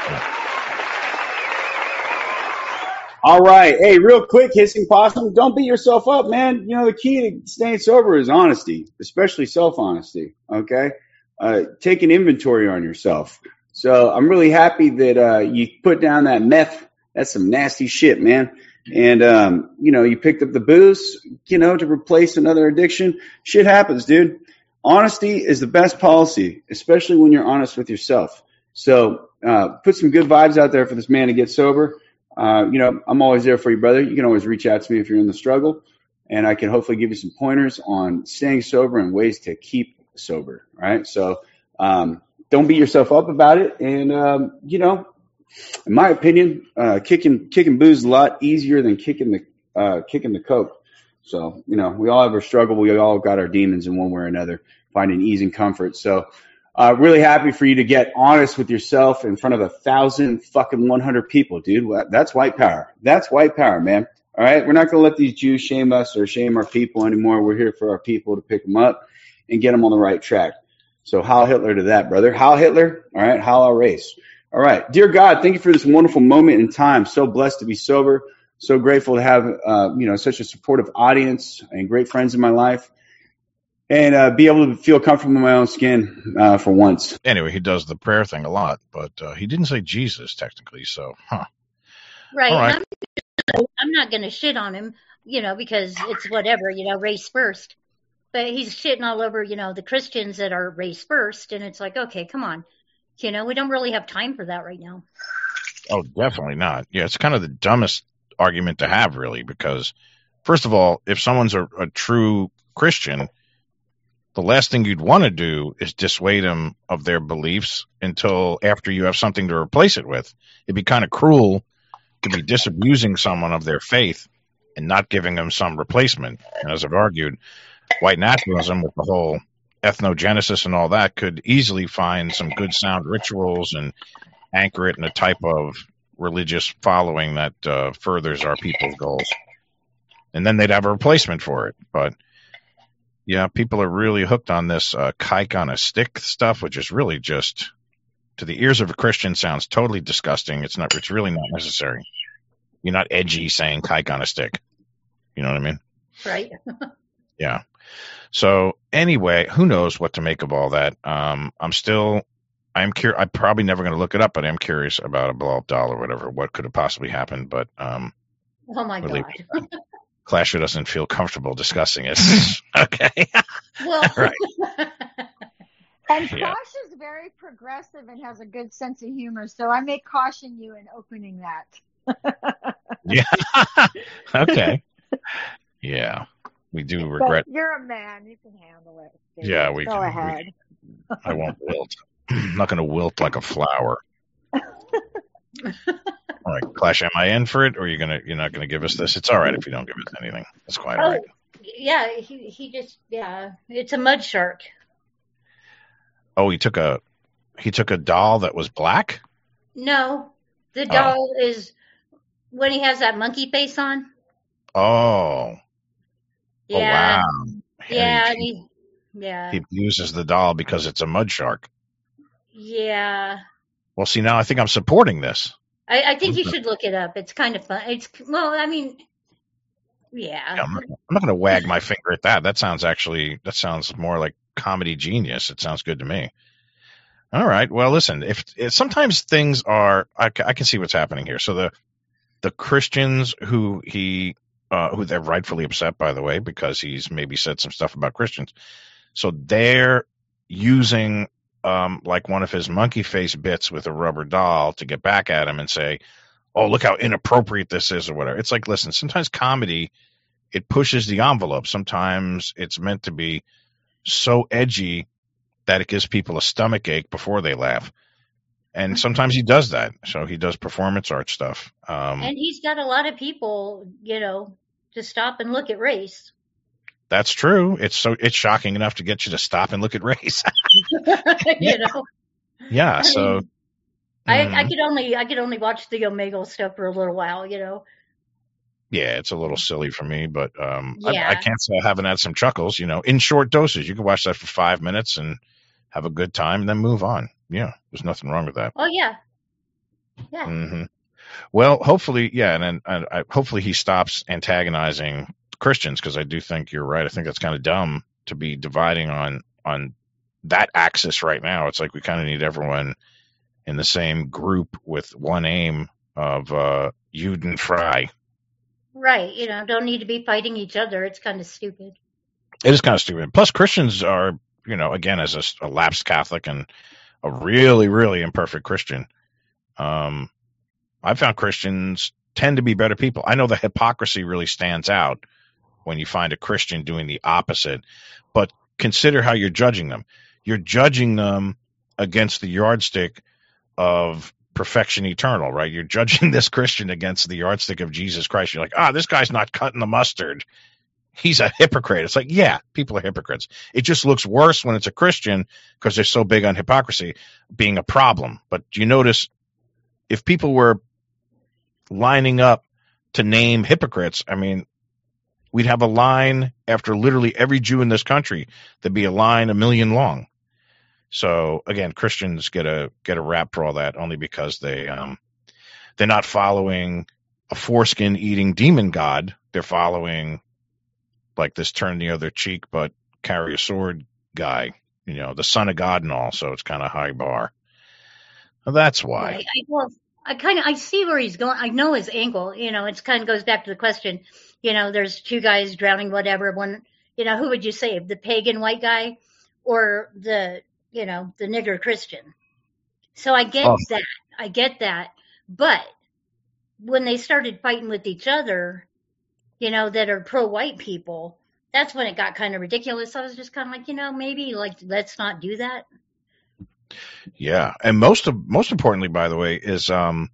All right. Hey, real quick, Hissing Possum, don't beat yourself up, man. You know, the key to staying sober is honesty, especially self-honesty, okay? Uh, take an inventory on yourself. So I'm really happy that uh, you put down that meth. That's some nasty shit, man. And, um, you know, you picked up the booze, you know, to replace another addiction. Shit happens, dude. Honesty is the best policy, especially when you're honest with yourself. So uh, put some good vibes out there for this man to get sober. Uh, you know, I'm always there for you, brother. You can always reach out to me if you're in the struggle, and I can hopefully give you some pointers on staying sober and ways to keep sober, right? So um, don't beat yourself up about it. And, um, you know, in my opinion, uh, kicking kicking booze is a lot easier than kicking the uh, kicking the coke. So, you know, we all have our struggle. We all got our demons in one way or another, finding ease and comfort. So Uh, really happy for you to get honest with yourself in front of a thousand fucking one hundred people, dude. That's white power. That's white power, man. All right. We're not going to let these Jews shame us or shame our people anymore. We're here for our people to pick them up and get them on the right track. So Heil Hitler to that, brother. Heil Hitler. All right. Heil our race. All right. Dear God, thank you for this wonderful moment in time. So blessed to be sober. So grateful to have, uh, you know, such a supportive audience and great friends in my life. And uh, be able to feel comfortable in my own skin uh, for once. Anyway, he does the prayer thing a lot, but uh, he didn't say Jesus technically, so, huh. Right. All right. And I'm, I'm not going to shit on him, you know, because it's whatever, you know, race first. But he's shitting all over, you know, the Christians that are race first. And it's like, okay, come on. You know, we don't really have time for that right now. Oh, definitely not. Yeah, it's kind of the dumbest argument to have, really, because, first of all, if someone's a, a true Christian, the last thing you'd want to do is dissuade them of their beliefs until after you have something to replace it with. It'd be kind of cruel to be disabusing someone of their faith and not giving them some replacement. And as I've argued, white nationalism with the whole ethnogenesis and all that could easily find some good sound rituals and anchor it in a type of religious following that uh, furthers our people's goals. And then they'd have a replacement for it. But yeah, people are really hooked on this uh, kike on a stick stuff, which is really just, to the ears of a Christian, sounds totally disgusting. It's not. It's really not necessary. You're not edgy saying kike on a stick. You know what I mean? Right. Yeah. So anyway, who knows what to make of all that? Um, I'm still, I'm curious. I'm probably never going to look it up, but I'm curious about a blow up doll or whatever. What could have possibly happened? But um, oh my really, God. Clasher doesn't feel comfortable discussing it. Okay. Well, right. And Yeah. Kosh is very progressive and has a good sense of humor, so I may caution you in opening that. Yeah. Okay. Yeah. We do regret. But you're a man. You can handle it. Steve. Yeah, we Go can. ahead. We, I won't wilt. I'm not going to wilt like a flower. All right, Clash, am I in for it, or are you gonna you're not gonna give us this? It's all right if you don't give us anything. That's quite all Oh, right. yeah, he he just yeah, it's a mud shark. Oh, he took a he took a doll that was black. No, the Oh. doll is when he has that monkey face on. Oh, Yeah, oh wow. yeah, He, and he, yeah, he uses the doll because it's a mud shark. yeah. Well, see, now I think I'm supporting this. I, I think you should look it up. It's kind of fun. It's well, I mean, yeah. Yeah, I'm not, I'm not going to wag my finger at that. That sounds actually, that sounds more like comedy genius. It sounds good to me. All right. Well, listen, if, if sometimes things are, I, ca- I can see what's happening here. So the, the Christians who he, uh, who they're rightfully upset, by the way, because he's maybe said some stuff about Christians. So they're using, um, like one of his monkey face bits with a rubber doll to get back at him and say, oh, look how inappropriate this is or whatever. It's like, listen, sometimes comedy, it pushes the envelope. Sometimes it's meant to be so edgy that it gives people a stomach ache before they laugh. And sometimes he does that. So he does performance art stuff. Um, And he's got a lot of people, you know, to stop and look at race. that's true. It's so, it's shocking enough to get you to stop and look at race. you know, Yeah. I So, mean, I I mhm. could only I could only watch the Omegle stuff for a little while, you know. Yeah, it's a little silly for me, but um, I, I Yeah. can't say I haven't had some chuckles. You know, in short doses, you can watch that for five minutes and have a good time, and then move on. Yeah, there's nothing wrong with that. Oh yeah, yeah. hmm Well, hopefully, yeah, and then and I, hopefully he stops antagonizing Christians, because I do think you're right. I think that's kind of dumb to be dividing on on that axis right now. It's like we kind of need everyone in the same group with one aim of uh, Juden frei. Right. You know, don't need to be fighting each other. It's kind of stupid. It is kind of stupid. Plus, Christians are, you know, again, as a, a lapsed Catholic and a really, really imperfect Christian, um, I found Christians tend to be better people. I know the hypocrisy really stands out when you find a Christian doing the opposite, but consider how you're judging them. You're judging them against the yardstick of perfection eternal, right? You're judging this Christian against the yardstick of Jesus Christ. You're like, ah, this guy's not cutting the mustard. He's a hypocrite. It's like, yeah, people are hypocrites. It just looks worse when it's a Christian because they're so big on hypocrisy being a problem. But do you notice if people were lining up to name hypocrites, I mean, we'd have a line after literally every Jew in this country. There'd be a line a million long. So again, Christians get a get a rap for all that only because they um they're not following a foreskin eating demon god. They're following like this turn the other cheek but carry a sword guy, you know, the son of God and all. So it's kind of high bar. Well, that's why. Right. I, well, I kind of I see where he's going. I know his angle. You know, it's kind of goes back to the question. You know, there's two guys drowning, whatever. One, you know, who would you save? The pagan white guy or the, you know, the nigger Christian? So I get Oh. that. I get that. But when they started fighting with each other, you know, that are pro-white people, that's when it got kind of ridiculous. I was just kind of like, you know, maybe like let's not do that. Yeah, and most of most importantly, by the way, is um,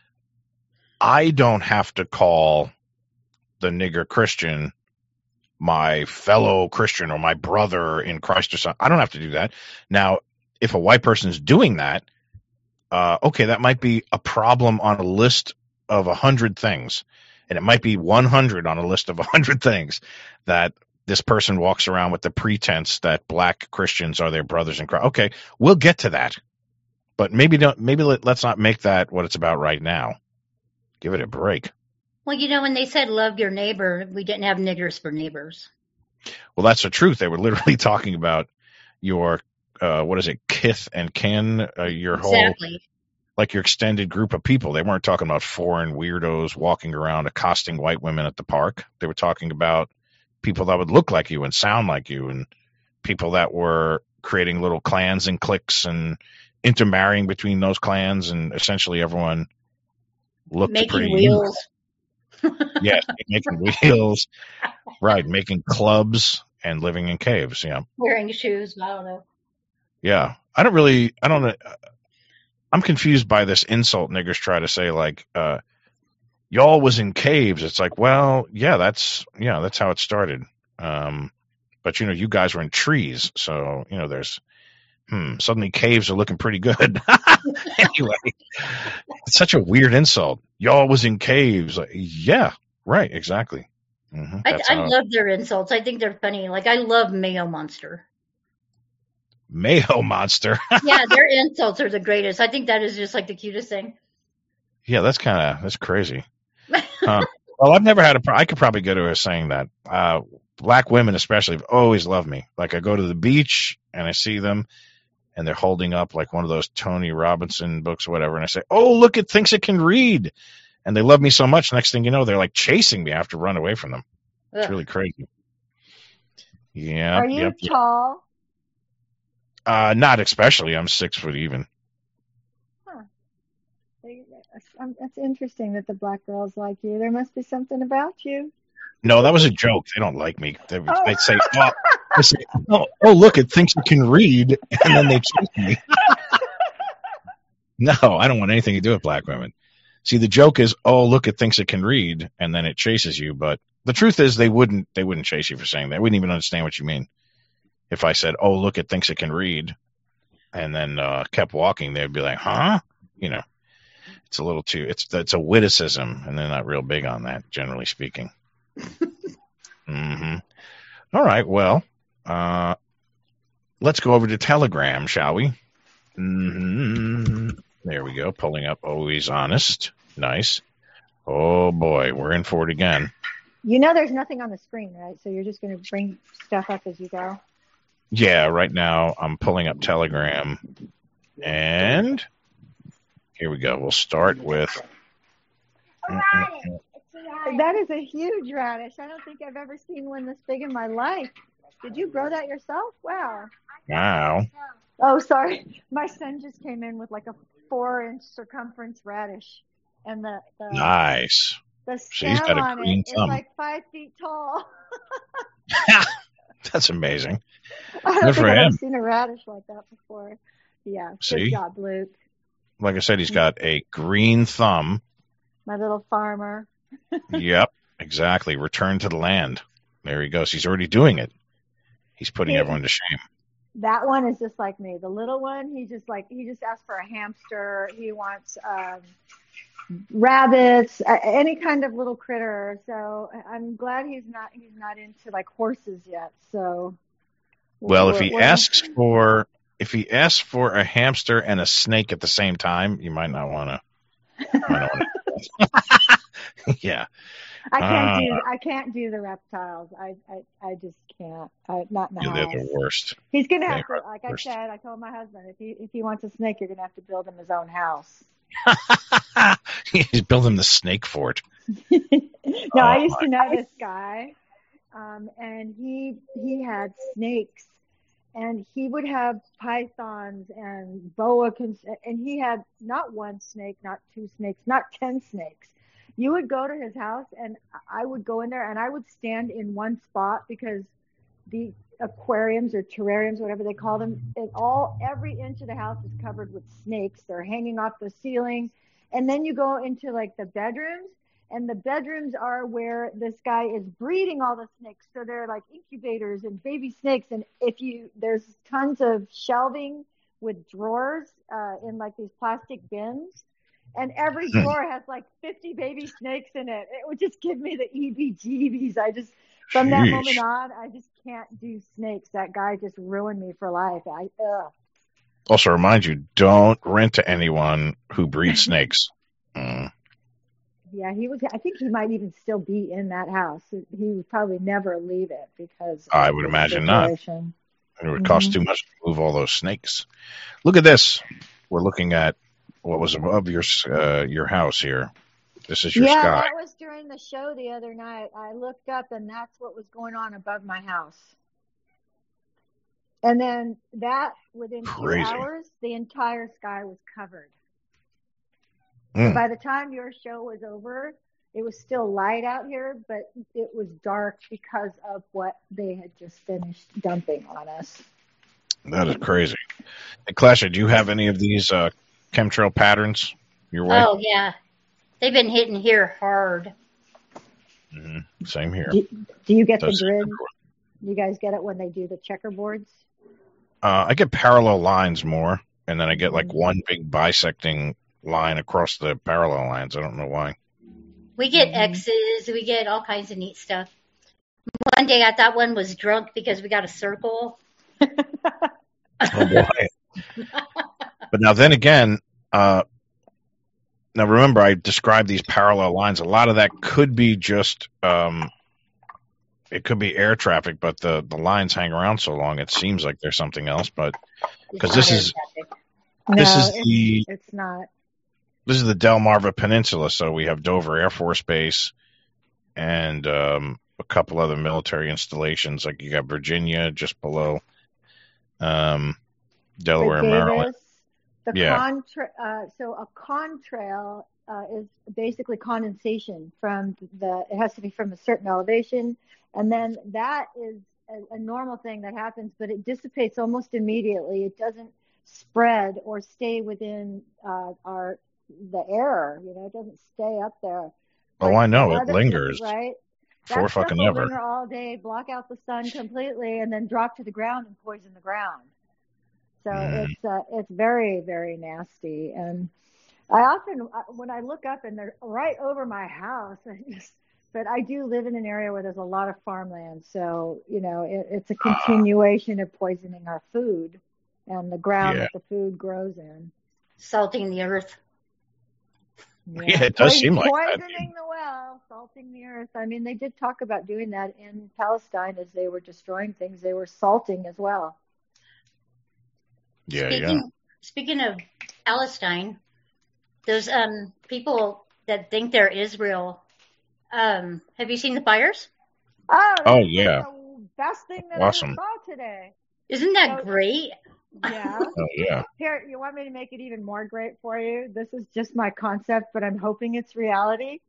I don't have to call the nigger Christian my fellow Christian or my brother in Christ or something. I don't have to do that. Now, if a white person is doing that, uh, okay, that might be a problem on a list of a hundred things, and it might be one hundred on a list of a hundred things that this person walks around with the pretense that black Christians are their brothers in Christ. Okay, we'll get to that, but maybe don't. Maybe let, let's not make that what it's about right now. Give it a break. Well, you know, when they said love your neighbor, we didn't have niggers for neighbors. Well, that's the truth. They were literally talking about your uh, what is it, kith and kin, uh, your whole Exactly. like your extended group of people. They weren't talking about foreign weirdos walking around accosting white women at the park. They were talking about people that would look like you and sound like you, and people that were creating little clans and cliques and intermarrying between those clans, and essentially everyone looked Making pretty wheels. Yes, making wheels, right? Making clubs and living in caves. Yeah, Wearing shoes. I don't know. yeah. I don't really. I don't know. I'm confused by this insult niggers try to say, like, uh, y'all was in caves. It's like, well, yeah, that's yeah, that's how it started. Um, but you know, you guys were in trees, so you know, there's hmm. Suddenly, caves are looking pretty good. Anyway, it's such a weird insult. Y'all was in caves. Like, yeah, right, exactly. Mm-hmm. I, I love their insults. I think they're funny. Like I love Mayo Monster. Mayo Monster. Yeah, their insults are the greatest. I think that is just like the cutest thing. Yeah, that's kind of that's crazy. Uh, well, I've never had a. Pro- I could probably go to her saying that. Uh, black women, especially, have always loved me. Like I go to the beach and I see them, and they're holding up like one of those Tony Robinson books or whatever, and I say, "Oh, look, it thinks it can read," and they love me so much. Next thing you know, they're like chasing me. I have to run away from them. Ugh. It's really crazy. Yeah. Are you yep, tall? Uh, not especially. I'm six foot even. Huh. That's interesting that the black girls like you. There must be something about you. No, that was a joke. They don't like me. They, oh. They'd say, oh, they say oh, oh, look, it thinks it can read, and then they chase me. No, I don't want anything to do with black women. See, the joke is, oh, look, it thinks it can read, and then it chases you. But the truth is, they wouldn't. They wouldn't chase you for saying that. They wouldn't even understand what you mean. If I said, oh, look, it thinks it can read, and then uh, kept walking, they'd be like, huh? You know, it's a little too, it's it's a witticism, and they're not real big on that, generally speaking. Mm-hmm. All right, well, uh, let's go over to Telegram, shall we? Mm-hmm. There we go, pulling up Always Honest. Nice. Oh, boy, we're in for it again. You know there's nothing on the screen, right? So you're just going to bring stuff up as you go? Yeah, right now I'm pulling up Telegram, and here we go. We'll start with. That is a huge radish. I don't think I've ever seen one this big in my life. Did you grow that yourself? Wow. Wow. Oh, sorry. My son just came in with like a four-inch circumference radish, and the, the nice. The stem She's got a on green it thumb. is like five feet tall. That's amazing. I don't Good think for I've him. ever seen a radish like that before. Yeah. See? Good job, Luke. Like I said, he's got a green thumb. My little farmer. Yep, exactly. Return to the land. There he goes. He's already doing it. He's putting Yeah. everyone to shame. That one is just like me. The little one, he just like he just asked for a hamster. He wants um, rabbits, uh, any kind of little critter. So I'm glad he's not he's not into like horses yet. So Well, we're- if he we're- asks for if he asks for a hamster and a snake at the same time, you might not want to. Yeah. I can't Uh, do I can't do the reptiles. I I, I just can't. I, not in the Yeah, they're house. the worst. He's gonna They have to, are like the I worst. said, I told my husband, if he if he wants a snake, you're gonna have to build him his own house. He's building the snake fort. No, Oh, I used my to know this guy, um, and he he had snakes, and he would have pythons and boa cons- and he had not one snake, not two snakes, not ten snakes. You would go to his house, and I would go in there, and I would stand in one spot because the aquariums or terrariums, whatever they call them, it all every inch of the house is covered with snakes. They're hanging off the ceiling, and then you go into like the bedrooms, and the bedrooms are where this guy is breeding all the snakes. So they're like incubators and baby snakes. And if you, there's tons of shelving with drawers uh, in like these plastic bins. And every drawer has like fifty baby snakes in it. It would just give me the E B G Bs. I just, from that Sheesh. moment on, I just can't do snakes. That guy just ruined me for life. I, ugh. Also, remind you, don't rent to anyone who breeds snakes. Mm. Yeah, he was, I think he might even still be in that house. He would probably never leave it because of I would the imagine not. situation. It would cost Mhm. too much to move all those snakes. Look at this. We're looking at what was above your uh, your house here. This is your Yeah, sky. that was during the show the other night. I looked up and that's what was going on above my house. And then that, within Crazy. two hours, the entire sky was covered. Mm. By the time your show was over, it was still light out here, but it was dark because of what they had just finished dumping on us. That is crazy. And Klasha, do you have any of these uh, chemtrail patterns your way? Oh yeah, they've been hitting here hard. Mm-hmm. Same here. Do, do you get Does- the grid? You guys get it when they do the checkerboards? Uh, I get parallel lines more, and then I get like one big bisecting line across the parallel lines. I don't know why. We get X's. We get all kinds of neat stuff. One day I thought one was drunk because we got a circle. Oh boy! But now then again, uh, now remember I described these parallel lines. A lot of that could be just um, it could be air traffic, but the, the lines hang around so long it seems like there's something else. But because this is this no, is it's, the it's not. this is the Delmarva Peninsula, so we have Dover Air Force Base and um, a couple other military installations. Like you got Virginia just below, um, Delaware, But Davis, Maryland. The Yeah. contra- uh, so a contrail uh, is basically condensation from the. It has to be from a certain elevation, and then that is a, a normal thing that happens, but it dissipates almost immediately. It doesn't spread or stay within uh, our the air. You know, it doesn't stay up there. Oh, I know. It Other- lingers right? for That stuff fucking will ever. linger all day, block out the sun completely, and then drop to the ground and poison the ground. So Mm. it's uh, it's very, very nasty. And I often, uh, when I look up and they're right over my house, I just, but I do live in an area where there's a lot of farmland. So, you know, it, it's a continuation of poisoning our food and the ground Yeah. that the food grows in. Salting the earth. Yeah, it does Poison- seem like that. Poisoning the well, salting the earth. I mean, they did talk about doing that in Palestine as they were destroying things. They were salting as well. Yeah, Speaking, yeah. speaking of Palestine, those um people that think they're Israel, um, have you seen the fires? Oh, Oh, that's yeah. the best thing that Awesome. I saw today. Isn't that So- great? Yeah. Oh, yeah. Here, you want me to make it even more great for you? This is just my concept, but I'm hoping it's reality.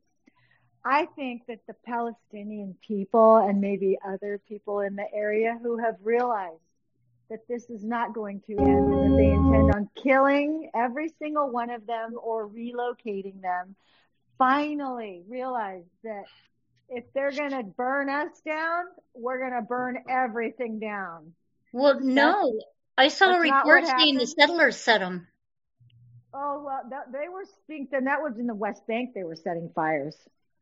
I think that the Palestinian people and maybe other people in the area who have realized that this is not going to end and that they intend on killing every single one of them or relocating them, finally realize that if they're going to burn us down, we're going to burn everything down. Well, no. I saw a that's not report what saying the happened. settlers set them. Oh, well, that, they were speaking, that was in the West Bank, they were setting fires.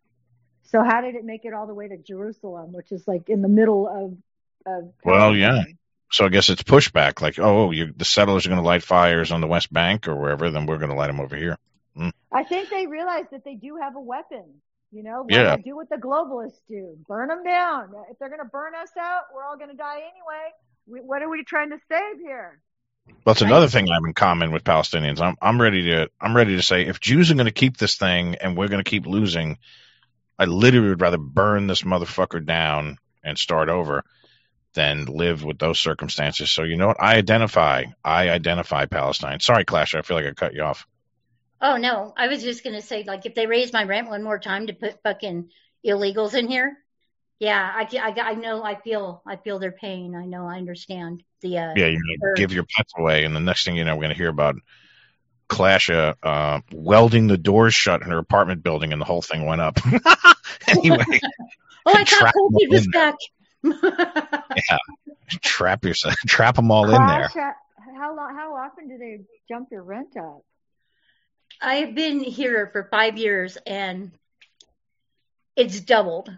So how did it make it all the way to Jerusalem, which is like in the middle of, of Well, Palestine? yeah. So I guess it's pushback. Like, oh, you, the settlers are going to light fires on the West Bank or wherever, then we're going to light them over here. Mm. I think they realized that they do have a weapon. You know, why Yeah. not do what the globalists do? Burn them down. If they're going to burn us out, we're all going to die anyway. We, what are we trying to save here? Well, that's another thing I have in common with Palestinians. I'm I'm ready to I'm ready to say if Jews are going to keep this thing and we're going to keep losing, I literally would rather burn this motherfucker down and start over than live with those circumstances. So you know what? I identify. I identify Palestine. Sorry, Clash. I feel like I cut you off. Oh, no. I was just going to say, like, if they raise my rent one more time to put fucking illegals in here, yeah, I, I, I know, I feel, I feel their pain. I know, I understand the, uh, Yeah, you urge. give your pets away, and the next thing you know, we're going to hear about Clasha uh, welding the doors shut in her apartment building, and the whole thing went up. Anyway, Oh, I trap thought 'em COVID all was in there. back. Yeah, trap yourself, trap them all in there. Clash, how long? How often do they jump your rent up? I've been here for five years and it's doubled.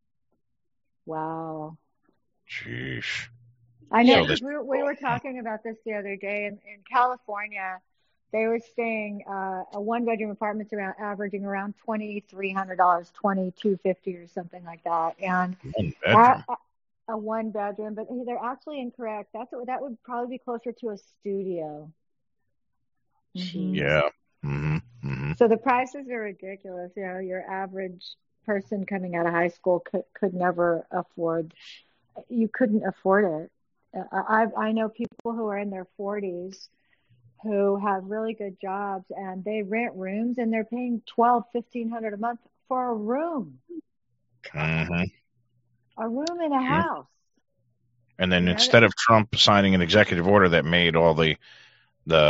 Wow. Jeez. I know, So 'cause this- we, were- we were talking about this the other day. In, in California, they were saying uh, a one-bedroom apartment's around averaging around twenty-three hundred dollars, twenty-two fifty or something like that. And One bedroom. a, a one-bedroom, but they're actually incorrect. That's what, that would probably be closer to a studio. Yeah. Mm-hmm. Mm-hmm. So the prices are ridiculous. You know, your average person coming out of high school could, could never afford, you couldn't afford it. Uh, I, I know people who are in their forties who have really good jobs and they rent rooms and they're paying twelve, fifteen hundred a month for a room, Mm-hmm. a room in a Yeah. house. And then You know, instead of Trump signing an executive order that made all the the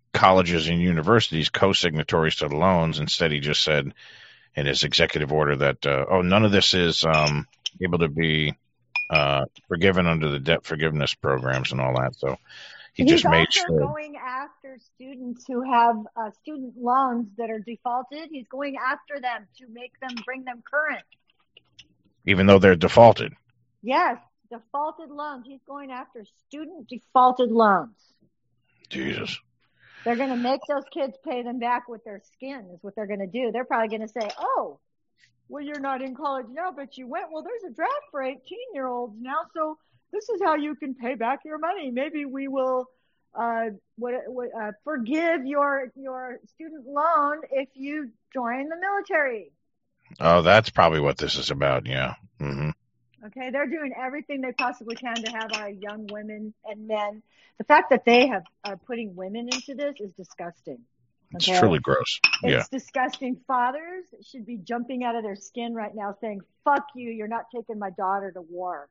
colleges and universities co-signatories to the loans. Instead, he just said in his executive order that, uh, oh, none of this is um, able to be uh, forgiven under the debt forgiveness programs and all that. So he He's just made also sure. going after students who have uh, student loans that are defaulted. He's going after them to make them bring them current. Even though they're defaulted. Yes, defaulted loans. He's going after student defaulted loans. Jesus. They're going to make those kids pay them back with their skin is what they're going to do. They're probably going to say, oh, well, you're not in college now, but you went. Well, there's a draft for eighteen-year-olds now, so this is how you can pay back your money. Maybe we will uh, what, what, uh, forgive your your student loan if you join the military. Oh, that's probably what this is about. Yeah. Mm-hmm. Okay, they're doing everything they possibly can to have our young women and men. The fact that they have are putting women into this is disgusting. Okay? It's truly gross. Yeah. It's disgusting. Fathers should be jumping out of their skin right now saying, fuck you, you're not taking my daughter to war.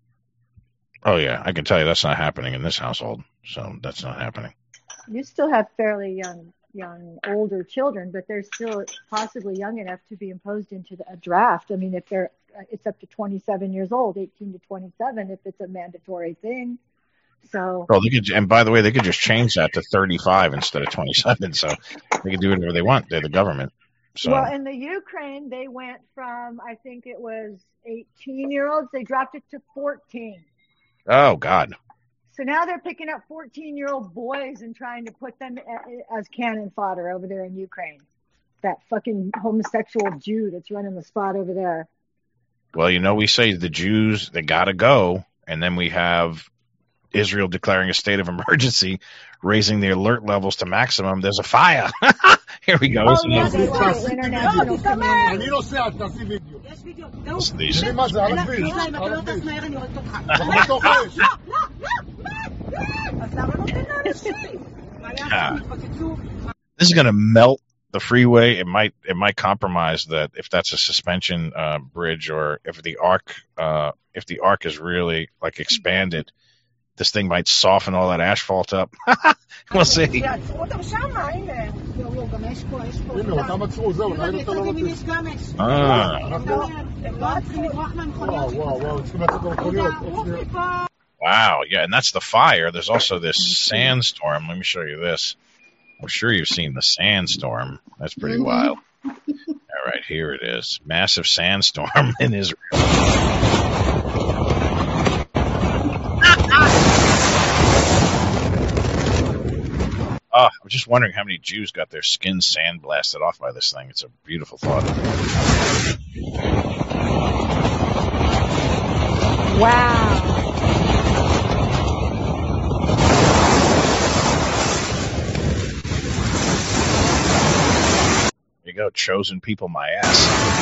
Oh, yeah. I can tell you that's not happening in this household. So that's not happening. You still have fairly young, young, older children, but they're still possibly young enough to be imposed into the, a draft. I mean, if they're, it's up to twenty-seven years old, eighteen to twenty-seven, if it's a mandatory thing. So. Oh, they could, and by the way, they could just change that to thirty-five instead of twenty-seven. So they can do whatever they want. They're the government. So. Well, in the Ukraine, they went from, I think it was eighteen year olds. They dropped it to fourteen. Oh, God. So now they're picking up fourteen year old boys and trying to put them as cannon fodder over there in Ukraine. That fucking homosexual Jew that's running the spot over there. Well, you know, we say the Jews, they got to go. And then we have Israel declaring a state of emergency, raising the alert levels to maximum. There's a fire. Here we go. Oh, yeah, they want an international community. Listen to these. Ah. This is going to melt the freeway. It might it might compromise that if that's a suspension uh, bridge, or if the arc uh, if the arc is really like expanded, this thing might soften all that asphalt up. We'll see. Ah. Wow, yeah, and that's the fire. There's also this sandstorm. Let me show you this. I'm sure you've seen the sandstorm. That's pretty mm-hmm. wild. All right, here it is. Massive sandstorm in Israel. Oh, I'm just wondering how many Jews got their skin sandblasted off by this thing. It's a beautiful thought. Wow. There you go, chosen people, my ass.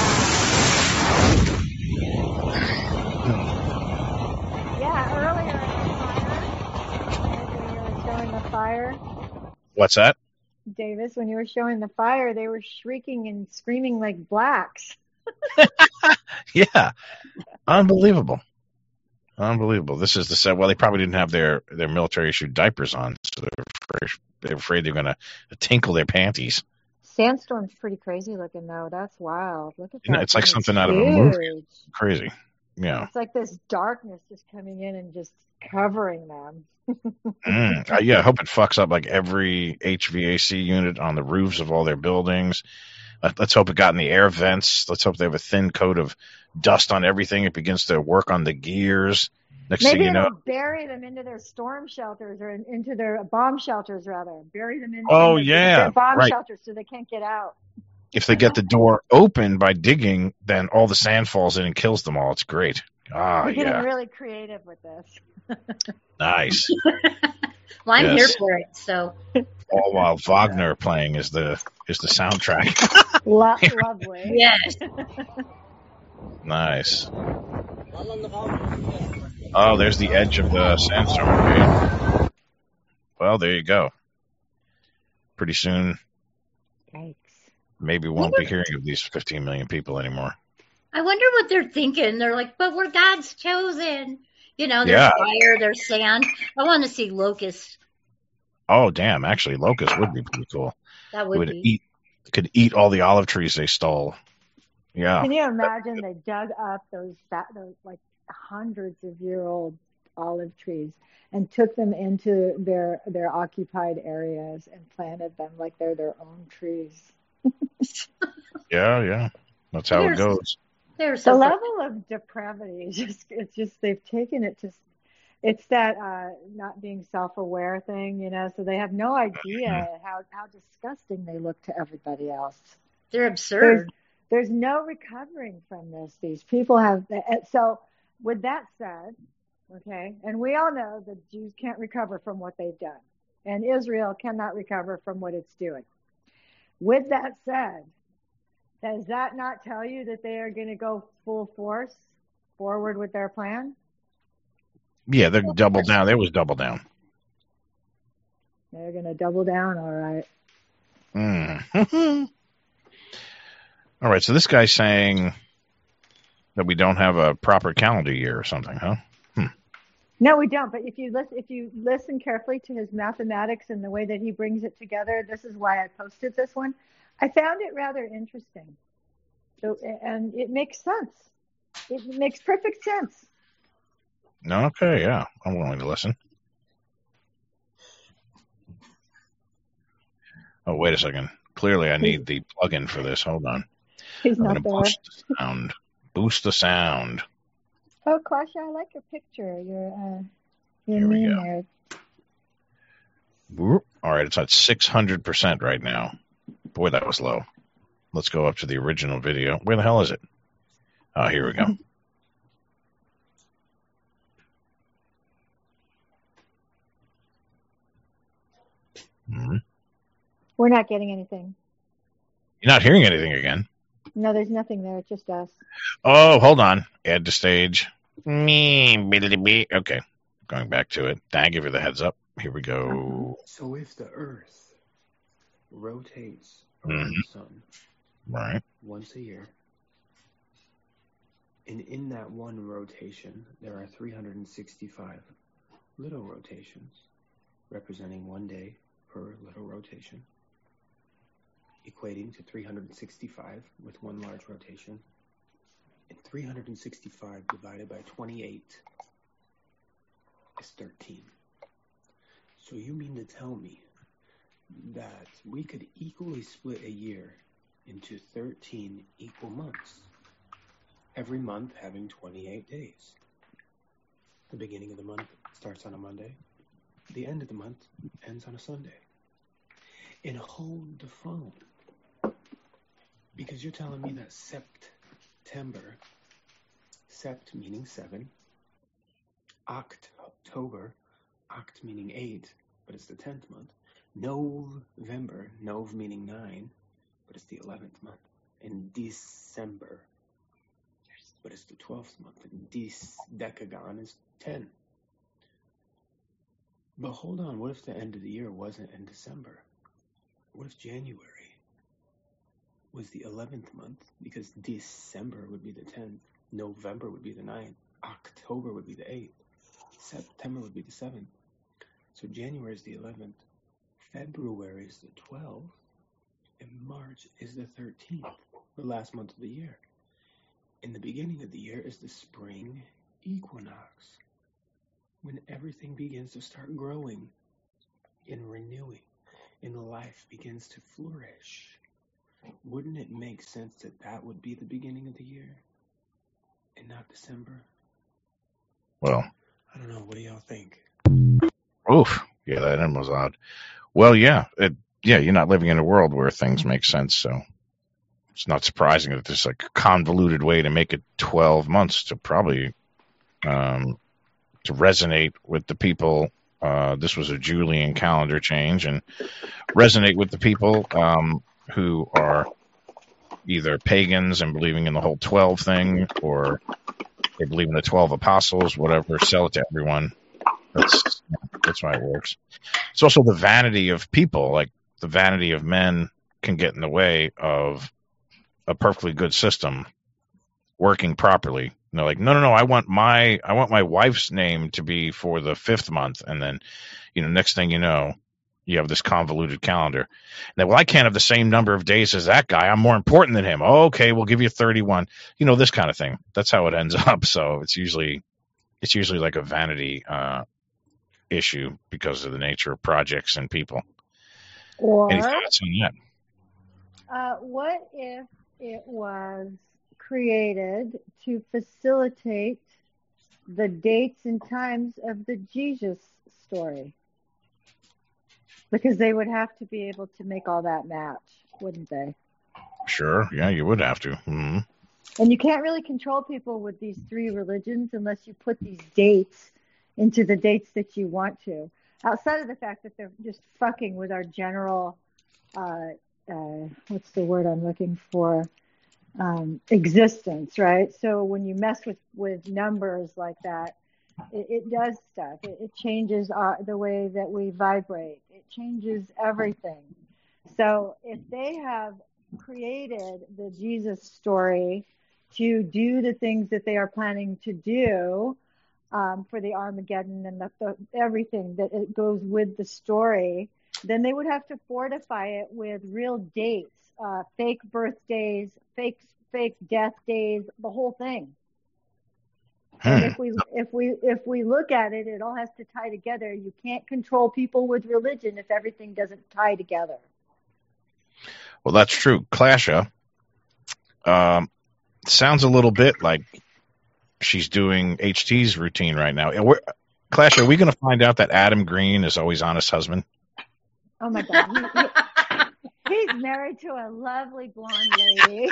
Yeah, earlier when you were showing the fire. What's that? Davis, when you were showing the fire, they were shrieking and screaming like blacks. Yeah. Unbelievable. Unbelievable. This is the set. Well, they probably didn't have their, their military issued diapers on, so they're afraid, they're afraid they're going to tinkle their panties. Sandstorm's pretty crazy looking, though. That's wild. Look at that. You know, it's like something huge. Out of a movie. Crazy. Yeah. It's like this darkness just coming in and just covering them. mm. uh, yeah, I hope it fucks up like every H V A C unit on the roofs of all their buildings. Uh, let's hope it got in the air vents. Let's hope they have a thin coat of dust on everything. It begins to work on the gears. Next Maybe thing you know, it'll bury them into their storm shelters or in, into their bomb shelters, rather. Bury them in, oh, in yeah, their bomb right. shelters so they can't get out. If they get the door open by digging, then all the sand falls in and kills them all. It's great. Ah, We're getting yeah. really creative with this. Nice. Well, I'm Yes. here for it, so. All while Wagner playing is the is the soundtrack. Lo- lovely. Yes. Nice. Oh, there's the edge of the sandstorm. Okay. Well, there you go. Pretty soon, Yikes. maybe we won't be hearing of these fifteen million people anymore. I wonder what they're thinking. They're like, but we're God's chosen. You know, there's Yeah. fire, there's sand. I want to see locusts. Oh, damn. Actually, locust would be pretty cool. That It would would be. eat, could eat all the olive trees they stole. Yeah. Can you imagine they dug up those, that, those like hundreds of year old olive trees and took them into their their occupied areas and planted them like they're their own trees? Yeah, yeah. That's how it There's- goes. There's The so level of depravity is just, it's just, they've taken it to, it's that uh, not being self-aware thing, you know, so they have no idea how, how disgusting they look to everybody else. they're There's, absurd. there's no recovering from this. These people have, so with that said, okay, and we all know that Jews can't recover from what they've done, and Israel cannot recover from what it's doing. With that said, does that not tell you that they are going to go full force forward with their plan? Yeah, they're double down. They was double down. They're going to double down, all right. Mm. All right, so this guy's saying that we don't have a proper calendar year or something, huh? No, we don't. But if you listen, if you listen carefully to his mathematics and the way that he brings it together, this is why I posted this one. I found it rather interesting. So, and it makes sense. It makes perfect sense. Okay, yeah. I'm willing to listen. Oh, wait a second. Clearly, I need the plugin for this. Hold on. He's I'm not going to there. boost the sound. Boost the sound. Oh, Klasha, I like your picture. Your uh, your Here we name go. there. Whoop. All right, it's at six hundred percent right now. Boy, that was low. Let's go up to the original video. Where the hell is it? Oh, here we go. Mhm. We're not getting anything. You're not hearing anything again. No, there's nothing there. It's just us. Oh, hold on. Add to stage. Me, biddly-bee. Okay, going back to it. Thank you for the heads up. Here we go. So if the Earth rotates around Mhm. the sun Right. once a year, and in that one rotation, there are three hundred sixty-five little rotations, representing one day per little rotation, equating to three hundred sixty-five with one large rotation, and three hundred sixty-five divided by twenty-eight is thirteen. So you mean to tell me that we could equally split a year into thirteen equal months, every month having twenty-eight days? The beginning of the month starts on a Monday, the end of the month ends on a Sunday. And hold the phone, because you're telling me that September, sept meaning seven, October, oct meaning eight, but it's the tenth month, November, nov meaning nine, but it's the eleventh month, and December, but it's the twelfth month, and Dec- decagon is ten. But hold on, what if the end of the year wasn't in December? What if January was the eleventh month, because December would be the tenth, November would be the ninth, October would be the eighth, September would be the seventh. So January is the eleventh, February is the twelfth, and March is the thirteenth, the last month of the year. And the beginning of the year is the spring equinox, when everything begins to start growing and renewing, and life begins to flourish. Wouldn't it make sense that that would be the beginning of the year and not December? Well, I don't know. What do y'all think? oof. Yeah, that end was odd. Well, yeah. It, yeah, you're not living in a world where things make sense, so it's not surprising that there's like a convoluted way to make it twelve months to probably um, to resonate with the people. Uh, this was a Julian calendar change, and resonate with the people um, who are either pagans and believing in the whole twelve thing, or they believe in the twelve apostles, whatever. Sell it to everyone. That's that's why it works. It's also the vanity of people, like the vanity of men can get in the way of a perfectly good system working properly. And they're like, no, no, no, I want my I want my wife's name to be for the fifth month, and then, you know, next thing you know, You have this convoluted calendar. Now, well, I can't have the same number of days as that guy. I'm more important than him. Oh, okay, we'll give you thirty-one. You know, this kind of thing. That's how it ends up. So it's usually it's usually like a vanity uh, issue because of the nature of projects and people. Or Any thoughts on that? Uh, what if it was created to facilitate the dates and times of the Jesus story? Because they would have to be able to make all that match, wouldn't they? Sure. Yeah, you would have to. Mm-hmm. And you can't really control people with these three religions unless you put these dates into the dates that you want to. Outside of the fact that they're just fucking with our general, uh, uh, what's the word I'm looking for? Um, existence, right? So when you mess with, with numbers like that, it, it does stuff. It, it changes our, the way that we vibrate. It changes everything. So if they have created the Jesus story to do the things that they are planning to do um, for the Armageddon and the, the, everything that it goes with the story, then they would have to fortify it with real dates, uh, fake birthdays, fake fake death days, the whole thing. And if we if we if we look at it, it all has to tie together. You can't control people with religion if everything doesn't tie together. Well, that's true. Clasha um, sounds a little bit like she's doing H T's routine right now. And we're, Clasha, are we going to find out that Adam Green is always Anna's husband? Oh my God. He, he, he's married to a lovely blonde lady.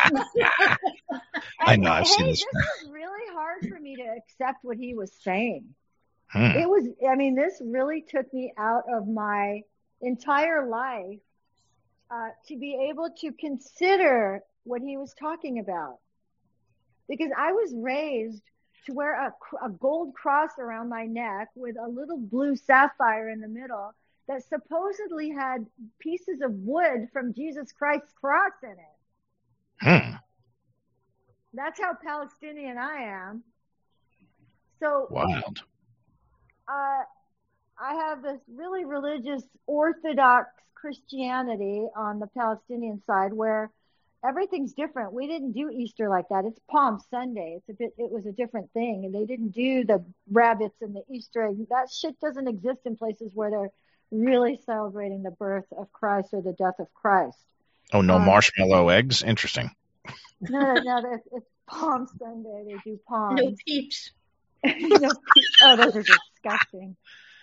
I know, I've hey, seen this. This was really hard for me to accept what he was saying. Hmm. It was, I mean, this really took me out of my entire life uh, to be able to consider what he was talking about. Because I was raised to wear a, a gold cross around my neck with a little blue sapphire in the middle that supposedly had pieces of wood from Jesus Christ's cross in it. Hmm. That's how Palestinian I am. So wild. Uh, I have this really religious Orthodox Christianity on the Palestinian side where everything's different. We didn't do Easter like that. It's Palm Sunday. It's a bit, it was a different thing. And they didn't do the rabbits and the Easter egg. That shit doesn't exist in places where they're really celebrating the birth of Christ or the death of Christ. Oh, no um, marshmallow eggs? Interesting. No, no, no, it's, it's Palm Sunday. They do palms. No peeps. no peeps. Oh, those are disgusting.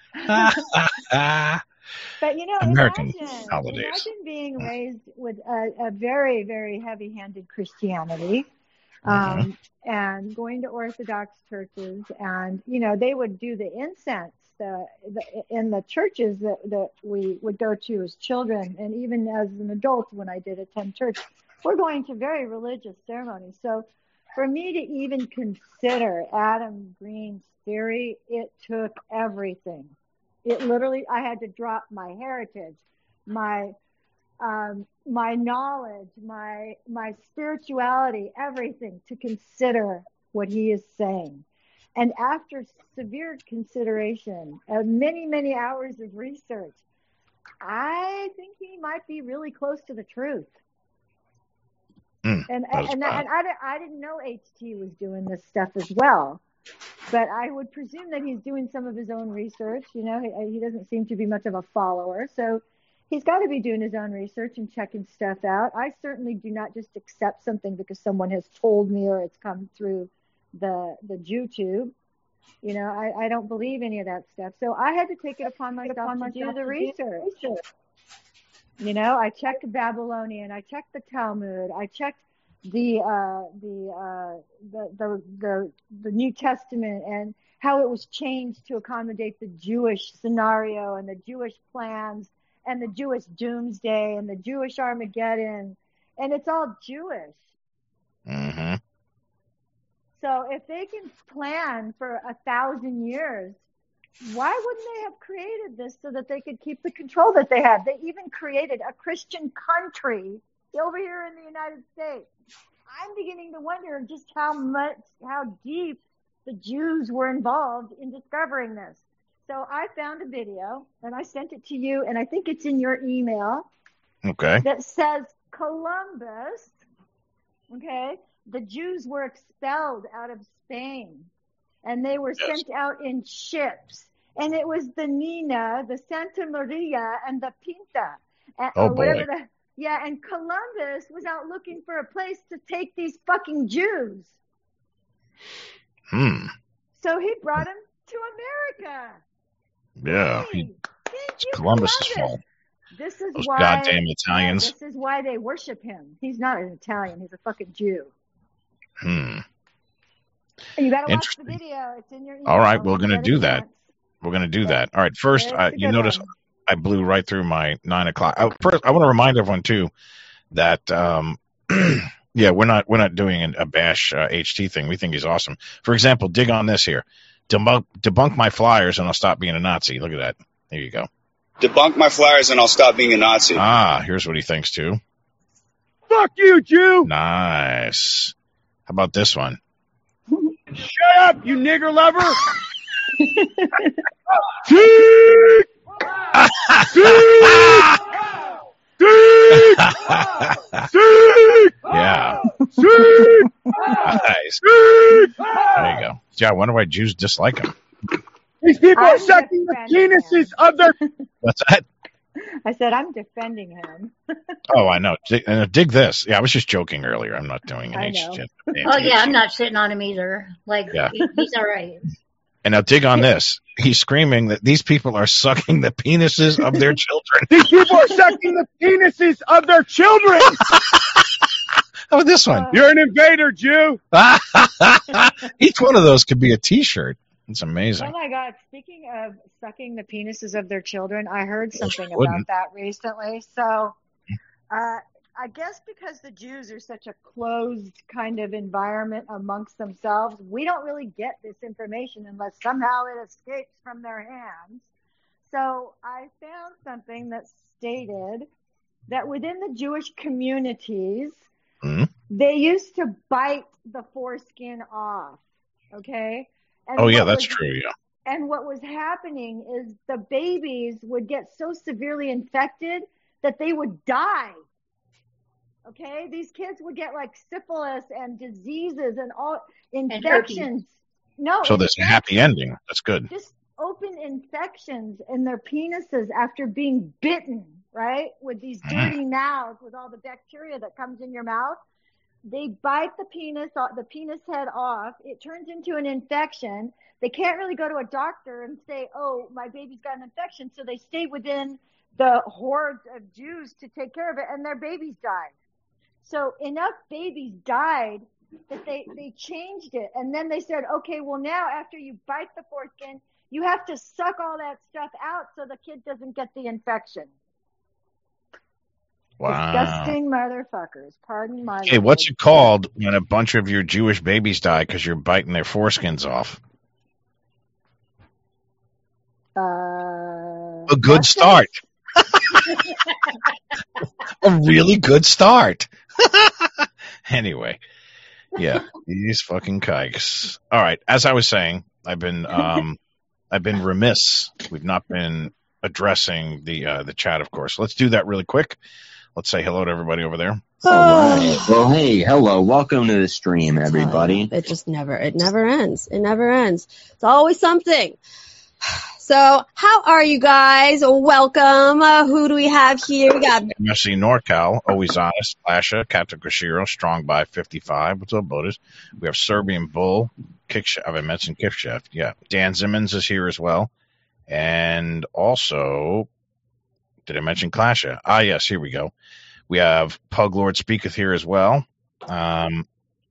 But, you know, American imagine, holidays. imagine being raised with a, a very, very heavy-handed Christianity, um, mm-hmm. and going to Orthodox churches, and, you know, they would do the incense the, the, in the churches that, that we would go to as children, and even as an adult when I did attend church. We're going to very religious ceremonies. So for me to even consider Adam Green's theory, it took everything. It literally, I had to drop my heritage, my um, my knowledge, my my spirituality, everything to consider what he is saying. And after severe consideration, uh, many, many hours of research, I think he might be really close to the truth. Mm, and and, and, and I, I didn't know H T was doing this stuff as well. But I would presume that he's doing some of his own research. You know, he, he doesn't seem to be much of a follower. So he's got to be doing his own research and checking stuff out. I certainly do not just accept something because someone has told me or it's come through the the YouTube. You know, I, I don't believe any of that stuff. So I had to take it upon myself upon to myself do the research. research. You know, I checked the Babylonian, I checked the Talmud, I checked the uh the uh the, the the the New Testament and how it was changed to accommodate the Jewish scenario and the Jewish plans and the Jewish doomsday and the Jewish Armageddon, and it's all Jewish. Mm-hmm. So if they can plan for a thousand years, why wouldn't they have created this so that they could keep the control that they had? They even created a Christian country over here in the United States. I'm beginning to wonder just how much, how deep the Jews were involved in discovering this. So I found a video and I sent it to you, and I think it's in your email. Okay. That says Columbus. Okay, the Jews were expelled out of Spain, and they were Yes. sent out in ships. And it was the Nina, the Santa Maria, and the Pinta, uh, Oh, or whatever boy. the yeah. And Columbus was out looking for a place to take these fucking Jews. Hmm. So he brought them to America. Yeah. He, Thank it's you, Columbus's Columbus. fault. This is Those why goddamn yeah, Italians. this is why they worship him. He's not an Italian. He's a fucking Jew. Hmm. You gotta watch the Interesting. video. It's in your email. All right, we're When you going to get a do that. chance. We're going to do that. All right. First, It's uh, a you good notice one. I blew right through my nine o'clock. Oh, first, I want to remind everyone too that um, yeah, we're not we're not doing an, a bash uh, H T thing. We think he's awesome. For example, dig on this here. Debunk, debunk my flyers and I'll stop being a Nazi. Look at that. There you go. Debunk my flyers and I'll stop being a Nazi. Ah, here's what he thinks too. Fuck you, Jew! Nice. How about this one? Shut up, you nigger lover! Sick! Sick! Sick! Yeah. Sick! Nice. Sick! There you go. Yeah, I wonder why Jews dislike him. These people I'm are sucking the defending penises of their... What's that? I said I'm defending him. Oh, I know. Dig, uh, dig this. Yeah, I was just joking earlier. I'm not doing an I H know. T. Oh yeah, I'm not sitting on him either. Like Yeah. he, he's all right. And now dig on this. He's screaming that these people are sucking the penises of their children. These people are sucking the penises of their children! How about this one? You're an invader, Jew! Each one of those could be a T-shirt. It's amazing. Oh my God! Speaking of sucking the penises of their children, I heard something about wouldn't. that recently. So, uh, I guess because the Jews are such a closed kind of environment amongst themselves, we don't really get this information unless somehow it escapes from their hands. So I found something that stated that within the Jewish communities, Hmm? they used to bite the foreskin off. Okay. And Oh, yeah, what that's was- true, yeah. And what was happening is the babies would get so severely infected that they would die. Okay? These kids would get like syphilis and diseases and all infections. No, So there's a happy ending. That's good. just open infections in their penises after being bitten, right? With these dirty mouths, with all the bacteria that comes in your mouth. They bite the penis, the penis head off. It turns into an infection. They can't really go to a doctor and say, oh, my baby's got an infection. So they stay within the hordes of Jews to take care of it, and their babies died. So enough babies died that they, they changed it. And then they said, okay, well, now after you bite the foreskin, you have to suck all that stuff out so the kid doesn't get the infection. Wow. Disgusting motherfuckers. Pardon my Hey, what's it called when a bunch of your Jewish babies die because you're biting their foreskins off? Uh, A good start. A really good start. Anyway, yeah, these fucking kikes. All right, as I was saying, I've been um, I've been remiss. We've not been addressing the uh, the chat, of course. Let's do that really quick. Let's say hello to everybody over there. All right. Well, hey, hello. Welcome to the stream, everybody. It just never, it never ends. It never ends. It's always something. So, how are you guys? Welcome. Uh, who do we have here? We got M F C NorCal, always honest. Lasha, Captain Koshiro, strong by fifty-five. What's up, Bodas? We have Serbian Bull, Kick Chef. I mentioned Kick Chef. Yeah. Dan Simmons is here as well. And also, did I mention Clasha? Ah, yes, here we go. We have Pug Lord Speaketh here as well. Um,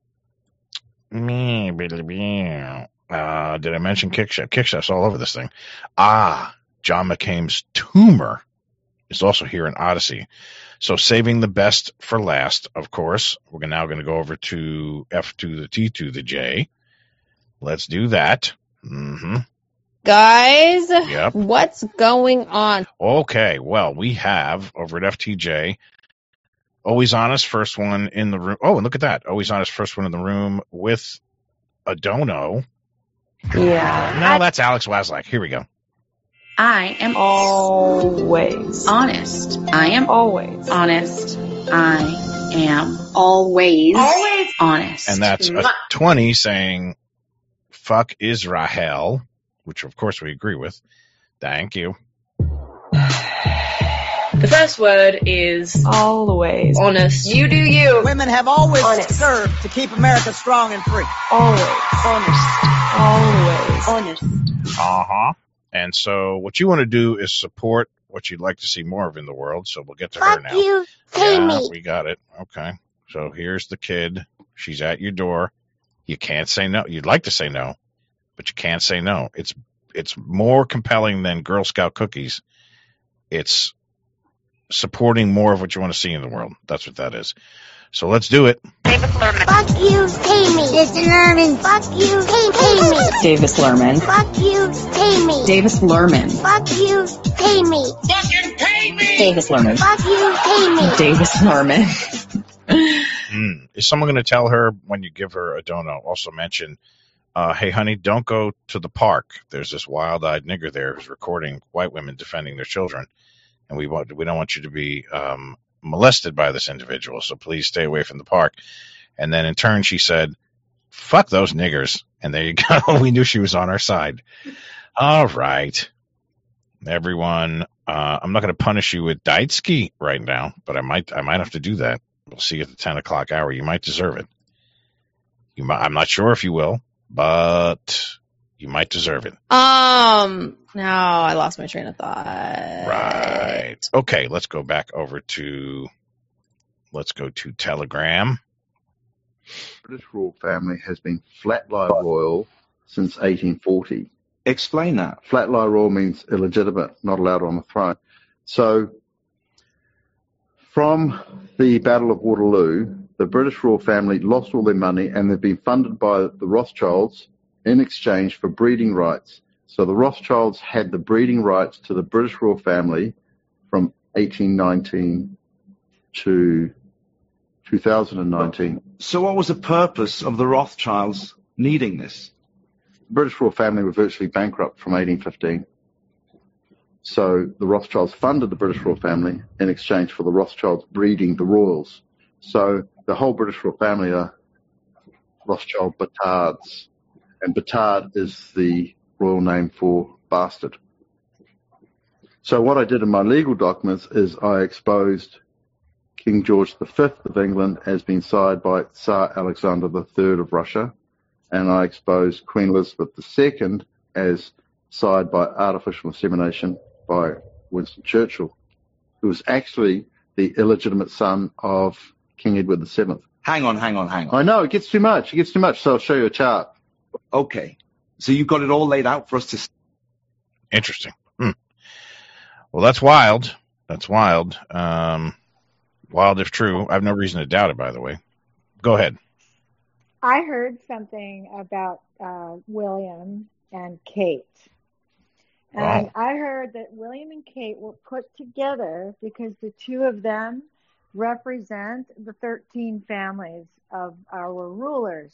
me, uh, did I mention Kick Chef? Kick Chef's all over this thing. Ah, John McCain's tumor is also here in Odyssey. So saving the best for last, of course. We're now going to go over to F to the T to the J. Let's do that. Mm-hmm. guys. Yep. What's going on? Okay, well, we have over at F T J, Always Honest, first one in the room. Oh, and look at that. Always Honest, first one in the room with a dono. Yeah. Now that's Alex Waslak. Here we go. I am always honest. I am always honest. I am always always honest. And that's a twenty saying, fuck Israel, which of course we agree with. Thank you. The first word is always honest. You do you. Women have always honest. served to keep America strong and free. Always honest. Always honest. Uh-huh. And so what you want to do is support what you'd like to see more of in the world. So we'll get to Fuck her now. you, Tammy. Yeah, we got it. Okay. So here's the kid. She's at your door. You can't say no. You'd like to say no, but you can't say no. It's it's more compelling than Girl Scout cookies. It's supporting more of what you want to see in the world. That's what that is. So let's do it. Davis Lerman. Fuck you, Tammy. Davis Lerman. Fuck you, Tammy. Davis Lerman. Fuck you, Tammy. Davis Lerman. Fuck you, Tammy. Fucking pay me! Davis Lerman. Fuck you, Tammy. Davis Lerman. mm. Is someone going to tell her when you give her a donut? Also mention, uh, hey, honey, don't go to the park. There's this wild-eyed nigger there who's recording white women defending their children. And we want, we don't want you to be um, molested by this individual, so please stay away from the park. And then in turn, she said, fuck those niggers. And there you go. We knew she was on our side. All right. Everyone, uh, I'm not going to punish you with Daitsky right now, but I might I might have to do that. We'll see at the ten o'clock hour. You might deserve it. You might, I'm not sure if you will, but you might deserve it. Um, no, I lost my train of thought. Right. Okay, let's go back over to, let's go to Telegram. British royal family has been flatline royal since eighteen forty. Explain that. Flatline royal means illegitimate, not allowed on the throne. So, from the Battle of Waterloo, the British royal family lost all their money and they've been funded by the Rothschilds in exchange for breeding rights. So the Rothschilds had the breeding rights to the British royal family from eighteen nineteen to two thousand nineteen. So what was the purpose of the Rothschilds needing this? The British royal family were virtually bankrupt from eighteen fifteen. So the Rothschilds funded the British royal family in exchange for the Rothschilds breeding the royals. So the whole British royal family are Rothschild Batards. And Batard is the royal name for bastard. So what I did in my legal documents is I exposed King George the Fifth of England as being sired by Tsar Alexander the Third of Russia, and I exposed Queen Elizabeth the Second as sired by artificial insemination by Winston Churchill, who was actually the illegitimate son of King Edward the Seventh. Hang on, hang on, hang on. I know, it gets too much. It gets too much, so I'll show you a chart. Okay. So you've got it all laid out for us to see. Interesting. Hmm. Well, that's wild. That's wild. Um, wild if true. I have no reason to doubt it, by the way. Go ahead. I heard something about uh, William and Kate. And Oh. I heard that William and Kate were put together because the two of them represent the thirteen families of our rulers.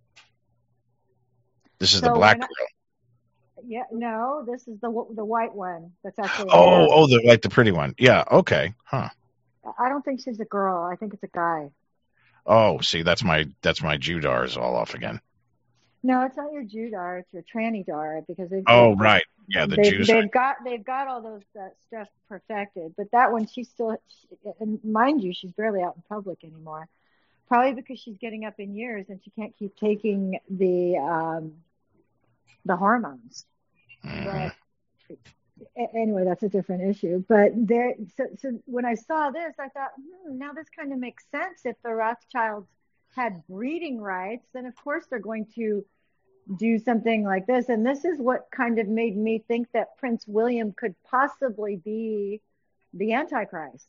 This is So the black when I- girl. Yeah, no, this is the the white one. That's actually. a Oh, man. oh, the like the pretty one. Yeah. Okay. Huh. I don't think she's a girl. I think it's a guy. Oh, see, that's my that's my Judars all off again. No, it's not your Judar. It's your tranny dar because they've. Oh, they've- right. Yeah, the they've, Jews. They've got they've got all those uh, stuff perfected, but that one she's still. She, and mind you, she's barely out in public anymore. Probably because she's getting up in years and she can't keep taking the um, the hormones. But a- anyway, that's a different issue. But there, so, so when I saw this, I thought, hmm, now this kind of makes sense. If the Rothschilds had breeding rights, then of course they're going to do something like this. And this is what kind of made me think that Prince William could possibly be the Antichrist.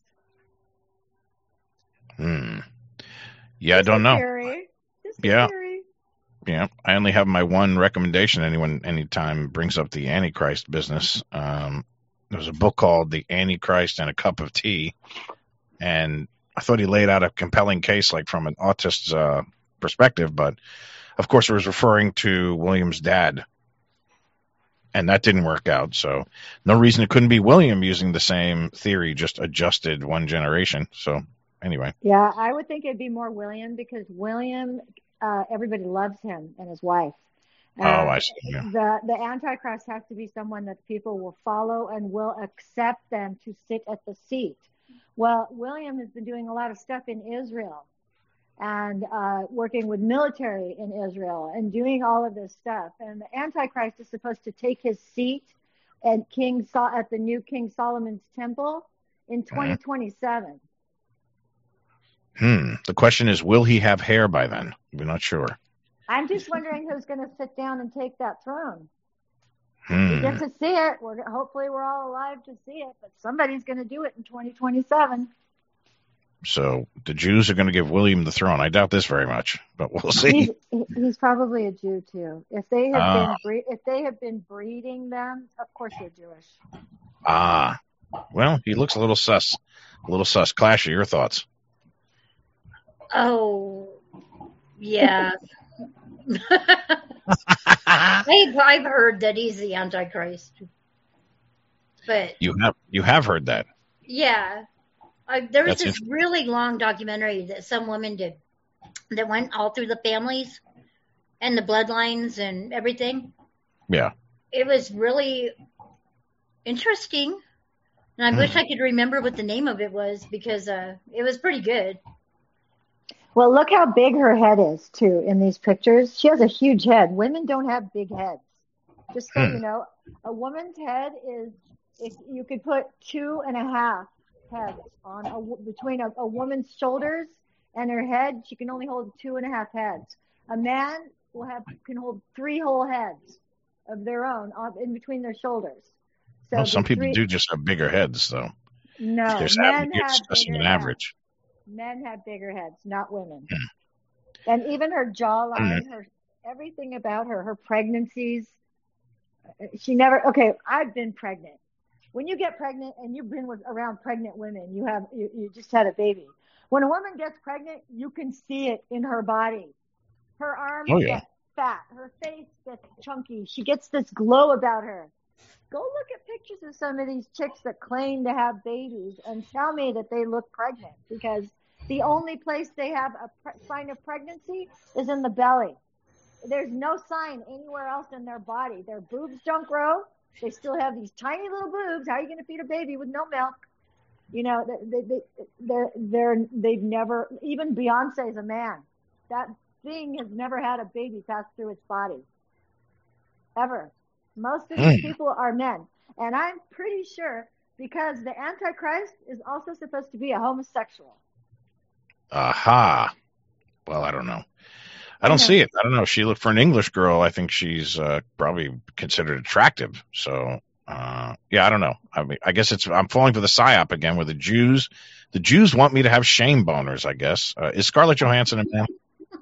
Hmm. Yeah, I don't know. Theory. Just a Yeah. theory. Yeah, I only have my one recommendation. Anyone, anytime brings up the Antichrist business, um, there's a book called "The Antichrist and a Cup of Tea," and I thought he laid out a compelling case, like from an autist's uh, perspective. But of course, it was referring to William's dad. and that didn't work out. So no reason it couldn't be William using the same theory, just adjusted one generation. So anyway. Yeah, I would think it'd be more William because William, uh, everybody loves him and his wife. Oh, I see. Yeah. The the Antichrist has to be someone that people will follow and will accept them to sit at the seat. Well, William has been doing a lot of stuff in Israel and uh, working with military in Israel and doing all of this stuff. And the Antichrist is supposed to take his seat at King Sol- at the new King Solomon's temple in twenty twenty-seven. Hmm. The question is, will he have hair by then? We're not sure. I'm just wondering who's going to sit down and take that throne. Hmm. We get to see it. We're hopefully we're all alive to see it, but somebody's going to do it in twenty twenty-seven. So the Jews are going to give William the throne. I doubt this very much, but we'll see. He's, he's probably a Jew too. If they have Ah. been bre- if they have been breeding them, of course they're Jewish. Ah, well, he looks a little sus. A little sus. Clash, your thoughts? Oh, yeah. I've, I've heard that he's the Antichrist. But You have you have heard that. yeah, I, there was That's this interesting. really long documentary that some women did that went all through the families and the bloodlines and everything. Yeah. It was really interesting. And I wish I could remember what the name of it was because uh, it was pretty good. Well, look how big her head is too in these pictures. She has a huge head. Women don't have big heads. Just so Hmm. you know, a woman's head is if you could put two and a half heads on a, between a, a woman's shoulders and her head, she can only hold two and a half heads. A man will have can hold three whole heads of their own on, in between their shoulders. So Well, some the people three, do just have bigger heads, though. No, There's men average, have it's just bigger an heads. average. Men have bigger heads, not women. And even her jawline, her everything about her, her pregnancies. She never. Okay, I've been pregnant. When you get pregnant and you've been with around pregnant women, you have you, you just had a baby. When a woman gets pregnant, you can see it in her body. Her arms Oh, yeah. get fat. Her face gets chunky. She gets this glow about her. Go look at pictures of some of these chicks that claim to have babies and tell me that they look pregnant because the only place they have a pre- sign of pregnancy is in the belly. There's no sign anywhere else in their body. Their boobs don't grow. They still have these tiny little boobs. How are you going to feed a baby with no milk? You know, they, they, they're, they're, they've never, even Beyonce is a man. That thing has never had a baby pass through its body. Ever. Most of these Hmm. people are men. And I'm pretty sure because the Antichrist is also supposed to be a homosexual. Aha. Well, I don't know. I don't see it. I don't know. She looked for an English girl. I think she's uh, probably considered attractive. So, uh, yeah, I don't know. I mean, I guess it's I'm falling for the psyop again with the Jews. The Jews want me to have shame boners, I guess. Uh, is Scarlett Johansson a man?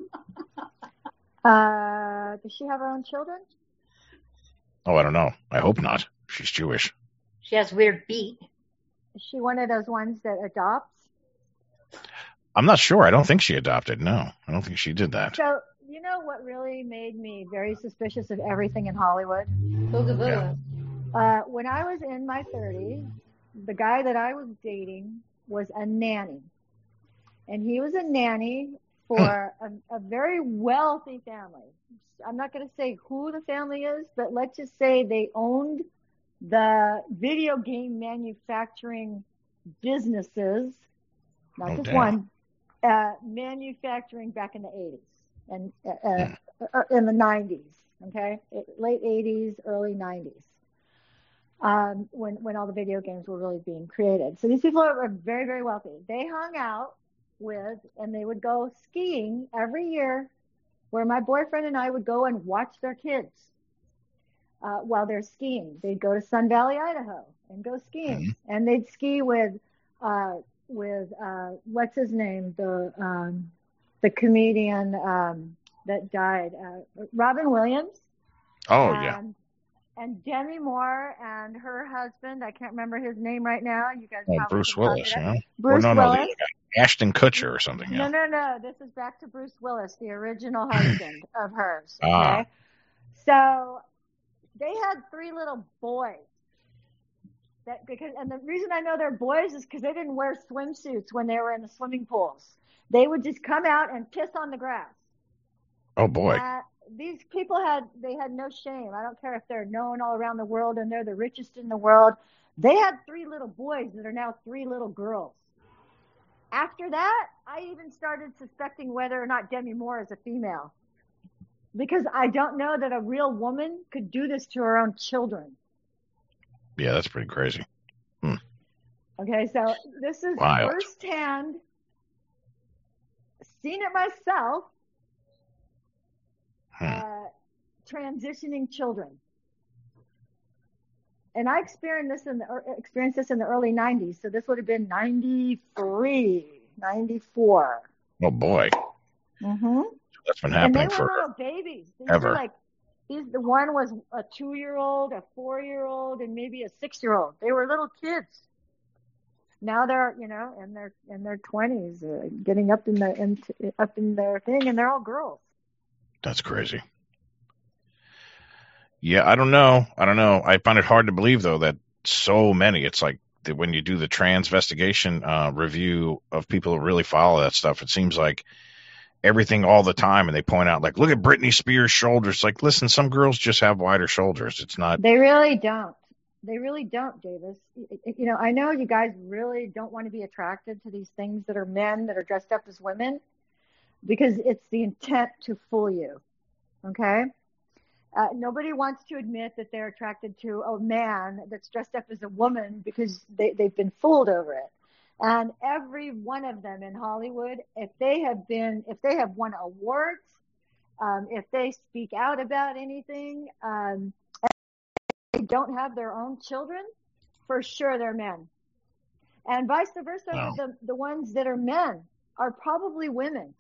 Uh, does she have her own children? Oh, I don't know. I hope not. She's Jewish. She has weird feet. Is she one of those ones that adopts? I'm not sure. I don't think she adopted. No, I don't think she did that. So, you know what really made me very suspicious of everything in Hollywood? Booga booga. Uh, when I was in my thirties, the guy that I was dating was a nanny. And he was a nanny for a, a very wealthy family. I'm not going to say who the family is, but let's just say they owned the video game manufacturing businesses, not Oh, just damn. one, uh, manufacturing back in the eighties and uh, uh, uh, in the nineties, okay? Late eighties, early nineties. Um, when, when all the video games were really being created. So these people are very, very wealthy. They hung out with, and they would go skiing every year where my boyfriend and I would go and watch their kids uh, while they're skiing. They'd go to Sun Valley, Idaho and go skiing. And they'd ski with, uh, with, uh, what's his name? The, um, the comedian, um, that died, uh, Robin Williams. Oh, and, yeah. And Demi Moore and her husband, I can't remember his name right now. You guys Oh, probably Bruce can talk Willis, it up. yeah. Bruce or no, no, Willis. the, uh, Ashton Kutcher or something. No, Yeah. no, no. This is back to Bruce Willis, the original husband of hers. Okay. Ah. So they had three little boys. That because and the reason I know they're boys is because they didn't wear swimsuits when they were in the swimming pools. They would just come out and piss on the grass. Oh boy. Uh, these people had they had no shame. I don't care if they're known all around the world and they're the richest in the world. They had three little boys that are now three little girls. After that, I even started suspecting whether or not Demi Moore is a female. Because I don't know that a real woman could do this to her own children. Yeah, that's pretty crazy. Hmm. Okay, so this is Wild. firsthand, seen it myself, Hmm. uh, transitioning children. And I experienced this in the er, experienced this in the early nineties. So this would have been ninety-three, ninety-four. Oh boy. Mm-hmm. That's been And they happening were for little babies. These ever. were like these. The one was a two-year-old, a four-year-old, and maybe a six-year-old. They were little kids. Now they're, you know, in their in their twenties, uh, getting up in the in, up in their thing, and they're all girls. That's crazy. Yeah, I don't know. I don't know. I find it hard to believe, though, that so many, it's like that when you do the transvestigation uh, review of people who really follow that stuff, it seems like everything all the time. And they point out, like, look at Britney Spears' shoulders. Like, listen, some girls just have wider shoulders. It's not. They really don't. They really don't, Davis. You know, I know you guys really don't want to be attracted to these things that are men that are dressed up as women because it's the intent to fool you. Okay? Uh, nobody wants to admit that they're attracted to a man that's dressed up as a woman because they, they've been fooled over it. And every one of them in Hollywood, if they have been, if they have won awards, um, if they speak out about anything, um, and they don't have their own children, for sure they're men. And vice versa, Wow. the, the ones that are men are probably women.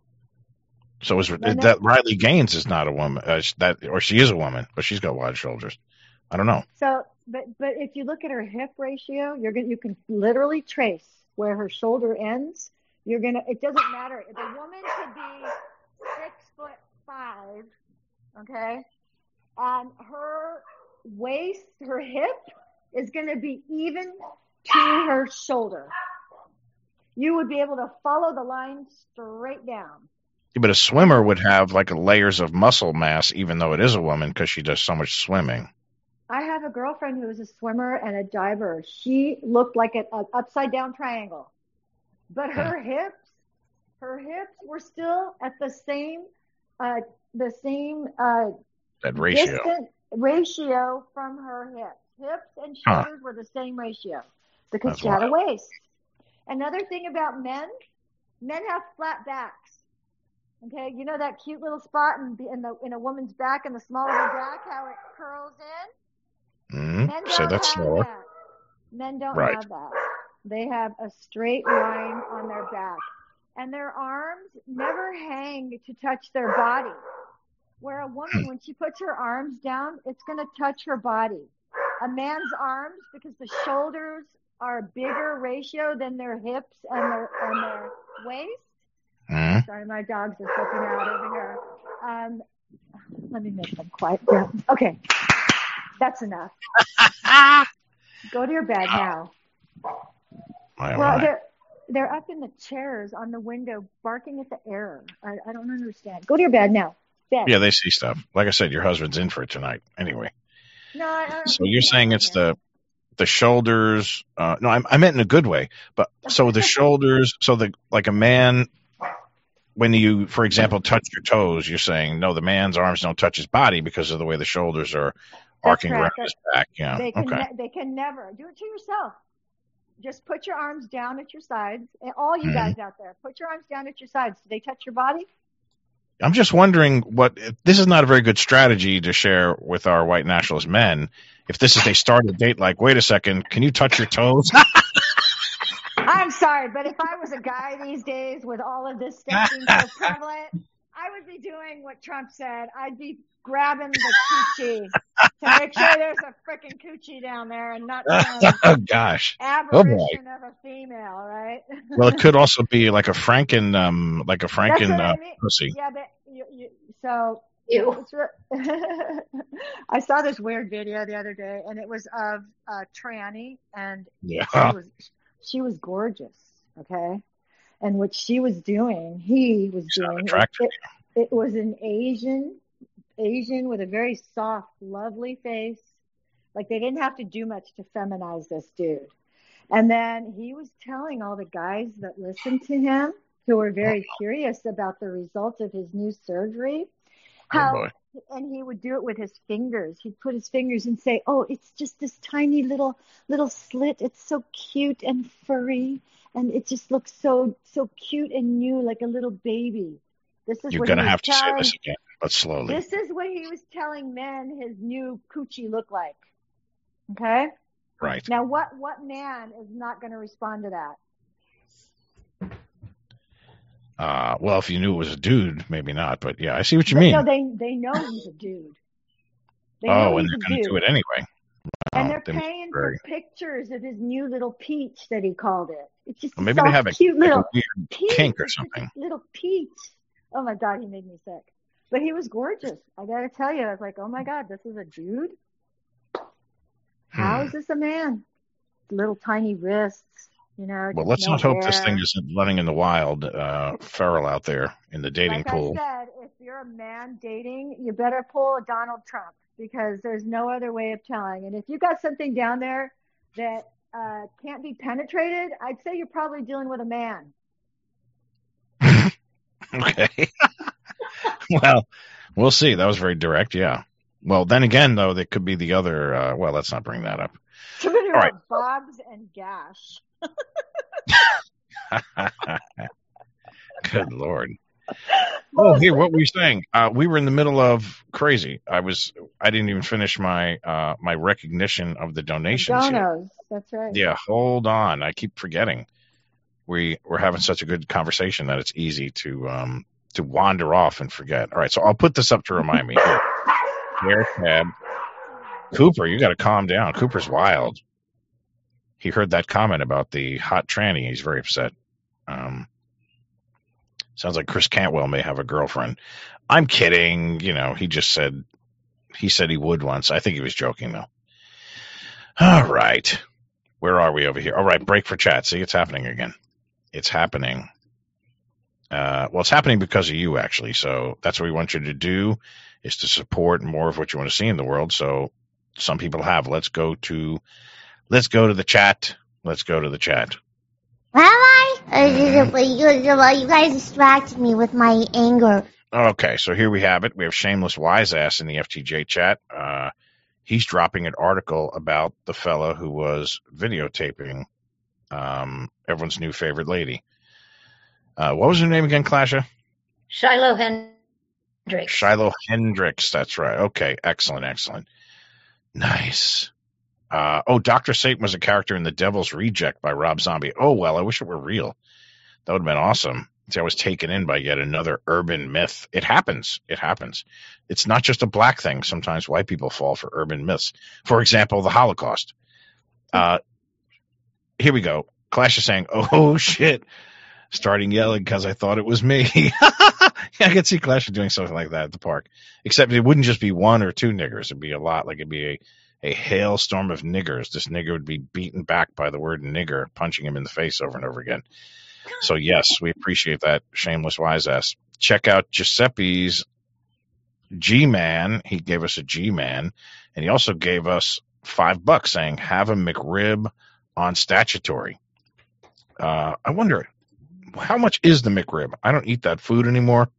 So is And that that- Riley Gaines is not a woman, uh, that or she is a woman, but she's got wide shoulders. I don't know. So, but but if you look at her hip ratio, you're gonna you can literally trace where her shoulder ends. You're gonna. It doesn't matter. The woman could be six foot five, okay, and her waist, her hip is gonna be even to her shoulder. You would be able to follow the line straight down. But a swimmer would have like layers of muscle mass, even though it is a woman, because she does so much swimming. I have a girlfriend who was a swimmer and a diver. She looked like an upside down triangle, but her hips, her hips were still at the same, uh, the same, uh, That ratio. distant ratio from her hips. Hips and Huh. shoulders were the same ratio because That's she had a wild. waist. Another thing about men, men have flat backs. Okay, you know that cute little spot in, in the in a woman's back in the small of her back, how it curls in? Mm-hmm. Men Say don't that have slower. that. Men don't Right. have that. They have a straight line on their back. And their arms never hang to touch their body. Where a woman, when she puts her arms down, it's going to touch her body. A man's arms, because the shoulders are a bigger ratio than their hips and their, and their waist. Mm-hmm. Sorry, my dogs are flipping out over here. Um, let me make them quiet down. Okay, that's enough. Go to your bed now. My, Well, my. they're they're up in the chairs on the window, barking at the air. I, I don't understand. Go to your bed now. Bed. Yeah, they see stuff. Like I said, your husband's in for it tonight. Anyway, No, I, I don't so think you're so. saying it's the the shoulders. Uh, no, I, I meant in a good way. But so the shoulders. So the like a man. When you, for example, touch your toes, you're saying, no, the man's arms don't touch his body because of the way the shoulders are arcing around correct. his back. Yeah. They can Okay. ne- they can never do it to yourself. Just put your arms down at your sides, and all you Mhm. guys out there, put your arms down at your sides. Do they touch your body? I'm just wondering what, this is not a very good strategy to share with our white nationalist men. If this is, they start a date like, wait a second, can you touch your toes? I'm sorry, but if I was a guy these days with all of this stuff being so prevalent, I would be doing what Trump said. I'd be grabbing the coochie to make sure there's a frickin' coochie down there and not some Oh, gosh. Oh, boy. aberration of a female, right? Well, it could also be like a Franken, um, like a That's Franken what I uh, mean. pussy. Yeah, but you, you, so Ew. It's re- I saw this weird video the other day, and it was of a tranny, and Yeah. she was she was gorgeous. Okay, and what she was doing, he was doing. attractive. It, it was an Asian Asian with a very soft, lovely face. Like they didn't have to do much to feminize this dude. And then he was telling all the guys that listened to him, who were very curious about the results of his new surgery, how, boy. and he would do it with his fingers. He'd put his fingers and say, "Oh, it's just this tiny little, little slit. It's so cute and furry. And it just looks so, so cute and new, like a little baby." This is You're what going to he was have to say telling, this again, but slowly. This is what he was telling men his new coochie looked like. Okay? Right. Now, what, what man is not going to respond to that? Uh, well, if you knew it was a dude, maybe not. But yeah, I see what you But mean. no, they they know he's a dude. They oh, know and he's they're a going to dude. do it anyway. And Oh, they're they must be paying very- for pictures of his new little peach that he called it. It's just Well, a maybe they soft, have a, cute like a little weird peach. kink or It's just something. a little peach. Oh my God, he made me sick. But he was gorgeous. I gotta tell you, I was like, oh my God, this is a dude? How Hmm. is this a man? Little tiny wrists, you know. Well, just let's no not hope this hair. thing isn't running in the wild, uh, feral out there in the dating Like pool. I said, if you're a man dating, you better pull a Donald Trump because there's no other way of telling. And if you got something down there that uh, can't be penetrated, I'd say you're probably dealing with a man. Okay. Well, we'll see. That was very direct. Yeah. Well, then again, though, there could be the other. Uh, well, let's not bring that up. Too many All right. Bobs and Gash. Good Lord. Oh, here, what were you saying? Uh, we were in the middle of crazy. I was. I didn't even finish my uh, my recognition of the donations yet. Donos. That's right. Yeah, hold on. I keep forgetting. We we're having such a good conversation that it's easy to um to wander off and forget. All right, so I'll put this up to remind me. Here, Here, tab. Cooper, you got to calm down. Cooper's wild. He heard that comment about the hot tranny. He's very upset. Um, sounds like Chris Cantwell may have a girlfriend. I'm kidding. You know, he just said he said he would once. I think he was joking though. All right. Where are we over here? All right, break for chat. See, it's happening again. It's happening. Uh, well, it's happening because of you, actually. So that's what we want you to do, is to support more of what you want to see in the world. So some people have. Let's go to, let's go to the chat. Let's go to the chat. Am I? Uh, you, you guys distracted me with my anger. Okay, so here we have it. We have Shameless Wise Ass in the F T J chat. Uh, he's dropping an article about the fella who was videotaping um, everyone's new favorite lady. Uh, what was her name again, Clasha? Shiloh Hendricks. Shiloh Hendricks. That's right. Okay, excellent, excellent. Nice. Uh, oh, Doctor Satan was a character in The Devil's Reject by Rob Zombie. Oh, well, I wish it were real. That would have been awesome. See, I was taken in by yet another urban myth. It happens. It happens. It's not just a black thing. Sometimes white people fall for urban myths. For example, the Holocaust. Uh, here we go. Clash is saying, oh, shit. Starting yelling because I thought it was me. Yeah, I could see Clash doing something like that at the park. Except it wouldn't just be one or two niggers. It'd be a lot. Like it'd be a, a hailstorm of niggers. This nigger would be beaten back by the word nigger, punching him in the face over and over again. So, yes, we appreciate that, Shameless Wise Ass. Check out Giuseppe's G-Man. He gave us a G-Man. And he also gave us five bucks saying, have a McRib on statutory. Uh, I wonder, how much is the McRib? I don't eat that food anymore.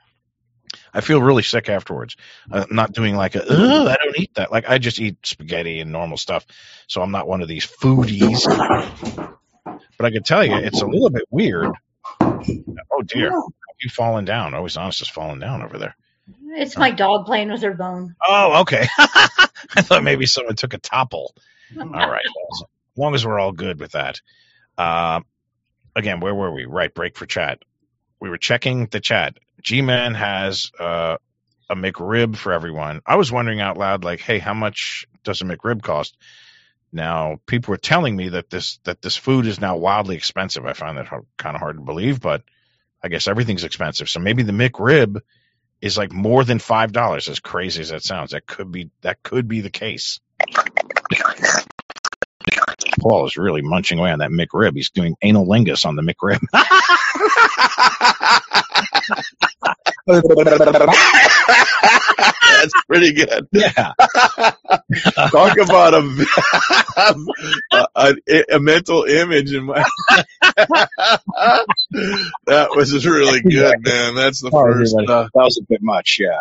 I feel really sick afterwards. I'm not doing like a, ugh, I don't eat that. Like, I just eat spaghetti and normal stuff. So I'm not one of these foodies. But I can tell you, it's a little bit weird. Oh, dear. Have you fallen down? Always Honest is falling down over there. It's my dog playing with her bone. Oh, okay. I thought maybe someone took a topple. All right. As long as we're all good with that. Uh, again, where were we? Right, break for chat. We were checking the chat. G-Man has uh, a McRib for everyone. I was wondering out loud, like, hey, how much does a McRib cost? Now, people were telling me that this that this food is now wildly expensive. I find that kind of hard to believe, but I guess everything's expensive. So maybe the McRib is like more than five dollars. As crazy as that sounds, that could be that could be the case. Paul is really munching away on that McRib. He's doing anal lingus on the McRib. That's pretty good. Yeah. Talk about a, a, a mental image in my. That was really good, man. That's the Oh, first. everybody. Uh, That was a bit much, yeah.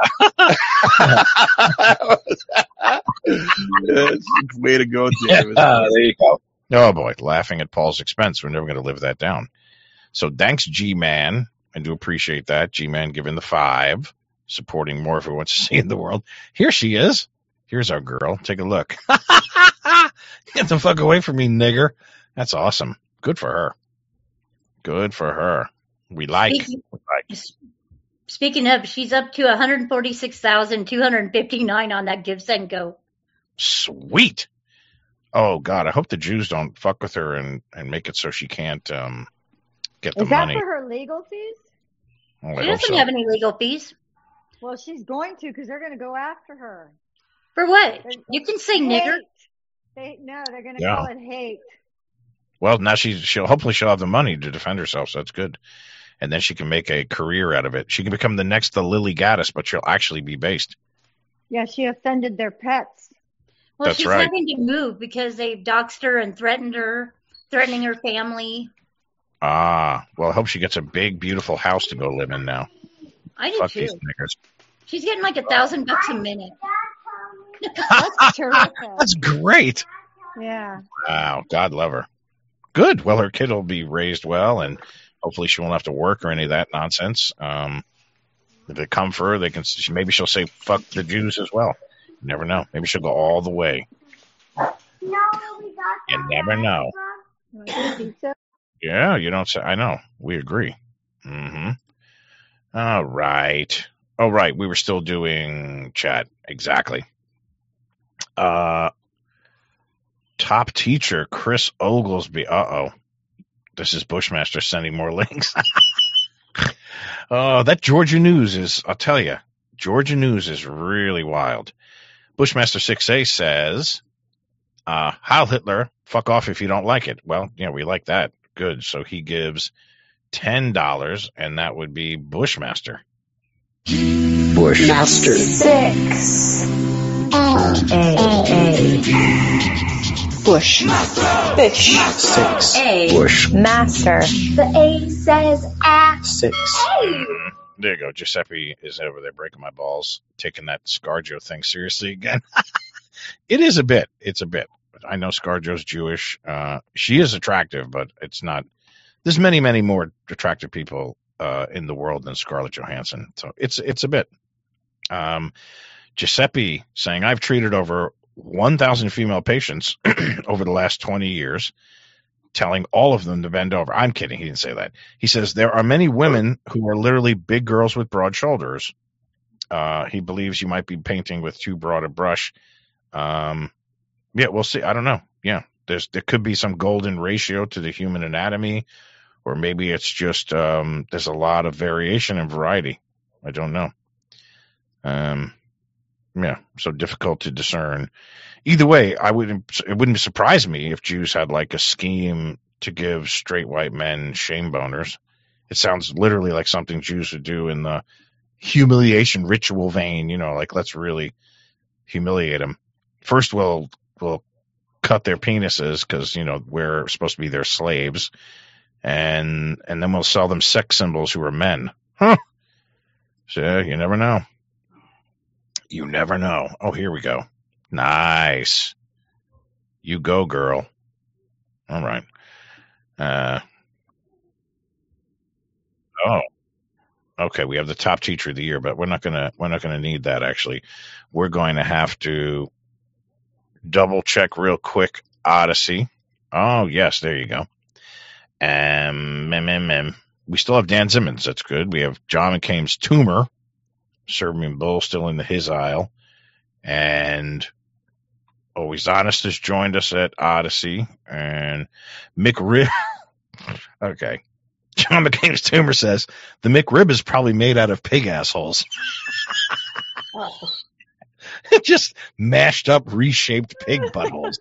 That's- way to go, James. Ah, there you go. Oh boy, laughing at Paul's expense. We're never going to live that down. So thanks, G-Man. I do appreciate that. G-Man giving the five, supporting more if we want to see in the world. Here she is. Here's our girl. Take a look. Get the fuck away from me, nigger. That's awesome. Good for her. Good for her. We like. Speaking, We like. speaking of, she's up to one hundred forty-six thousand two hundred fifty-nine on that Give Send Go. Sweet. Oh God, I hope the Jews don't fuck with her and, and make it so she can't um get the Is that money. for her legal fees? Well, I She hope doesn't so. have any legal fees. Well, she's going to because they're going to go after her. For what? They- You can say hate. nigger. They no, they're going to Yeah. call it hate. Well, now she's she'll hopefully she'll have the money to defend herself, so that's good. And then she can make a career out of it. She can become the next the Lily Gaddis, but she'll actually be based. Yeah, she offended their pets. Well, That's she's right. having to move because they've doxed her and threatened her, threatening her family. Ah, well, I hope she gets a big, beautiful house to go live in now. I do Fuck too. these niggers. She's getting like a thousand bucks a minute. That's terrific. That's great. Yeah. Wow, God love her. Good. Well, her kid will be raised well, and hopefully she won't have to work or any of that nonsense. Um, if they come for her, they can. She, maybe she'll say "fuck the Jews" as well. You never know. Maybe she'll go all the way. You never know. You want some pizza? Yeah, you don't say. I know. We agree. Mm-hmm. All right. Oh, right. We were still doing chat. Exactly. Uh, top teacher Chris Oglesby. Uh oh. This is Bushmaster sending more links. Oh, that Georgia news is. I'll tell you, Georgia news is really wild. Bushmaster six A says, uh, Heil Hitler, fuck off if you don't like it. Well, yeah, we like that. Good. So he gives ten dollars, and that would be Bushmaster. Bushmaster. Six. A. A. Bush. Fish. Six. A. Bush. Master. The A says A. Six. Mm, there you go. Giuseppe is over there breaking my balls, taking that ScarJo thing seriously again. It is a bit. It's a bit. I know ScarJo's Jewish. Uh, she is attractive, but it's not. There's many, many more attractive people uh, in the world than Scarlett Johansson. So it's it's a bit. Um, Giuseppe saying, I've treated over one thousand female patients over the last twenty years, telling all of them to bend over. I'm kidding. He didn't say that. He says there are many women who are literally big girls with broad shoulders. Uh, he believes you might be painting with too broad a brush. Um, yeah, we'll see. I don't know. Yeah, there's there could be some golden ratio to the human anatomy, or maybe it's just um, there's a lot of variation and variety. I don't know. Um, yeah, so difficult to discern. Either way, I wouldn't. It wouldn't surprise me if Jews had like a scheme to give straight white men shame boners. It sounds literally like something Jews would do in the humiliation ritual vein. You know, like let's really humiliate them. First, we'll we'll cut their penises because you know we're supposed to be their slaves, and and then we'll sell them sex symbols who are men. Huh? So you never know. You never know. Oh, here we go. Nice. You go, girl. All right. Uh, oh. Okay, we have the top teacher of the year, but we're not gonna we're not gonna need that actually. We're going to have to double check real quick Odyssey. Oh yes, there you go. Um, mem, mem, mem. We still have Dan Simmons. That's good. We have John McCain's tumor. Serbian Bull still in the his aisle. And Always Honest has joined us at Odyssey. And Mick Rib. Okay. John McCain's tumor says the McRib is probably made out of pig assholes. Oh. Just mashed up, reshaped pig buttholes.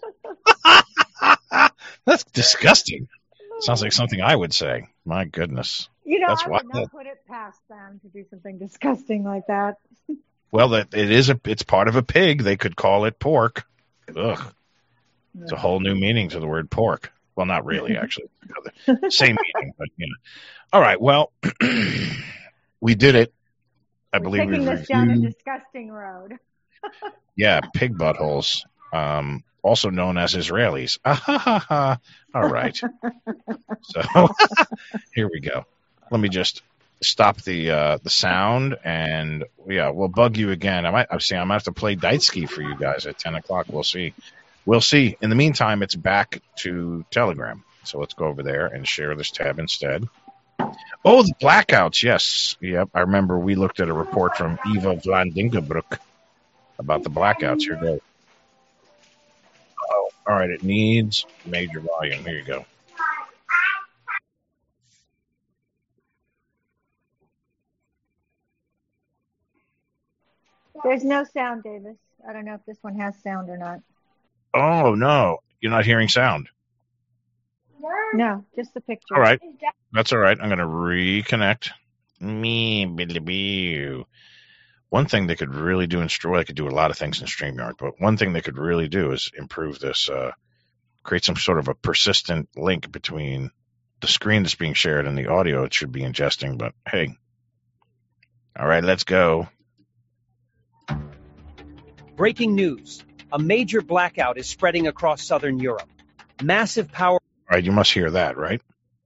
That's disgusting. Sounds like something I would say. My goodness. You know, That's I wild. would not put it past them to do something disgusting like that. Well, that it is a. It's part of a pig. They could call it pork. Ugh. It's a whole new meaning to the word pork. Well, not really, actually. Same meaning, but you know. All right. Well, we did it. I We're believe taking we this down a reviewed. disgusting road. Yeah, pig buttholes, um, also known as Israelis. Ah, ha, ha, ha. All right. So here we go. Let me just stop the uh, the sound, and yeah, we'll bug you again. I might. I'm saying I might have to play Deitsky for you guys at ten o'clock. We'll see. We'll see. In the meantime, it's back to Telegram. So let's go over there and share this tab instead. Oh, the blackouts. Yes. Yep. I remember we looked at a report from Eva van Dinkenbroek about the blackouts. Here goes. Oh, all right. It needs major volume. Here you go. There's no sound, Davis. I don't know if this one has sound or not. Oh, no. You're not hearing sound. No, just the picture. All right. That's all right. I'm going to reconnect. Me, billy-boo. One thing they could really do in well, they could do a lot of things in StreamYard, but one thing they could really do is improve this, uh, create some sort of a persistent link between the screen that's being shared and the audio it should be ingesting. But hey, all right, let's go. Breaking news. A major blackout is spreading across southern Europe. Massive power... All right, you must hear that, right?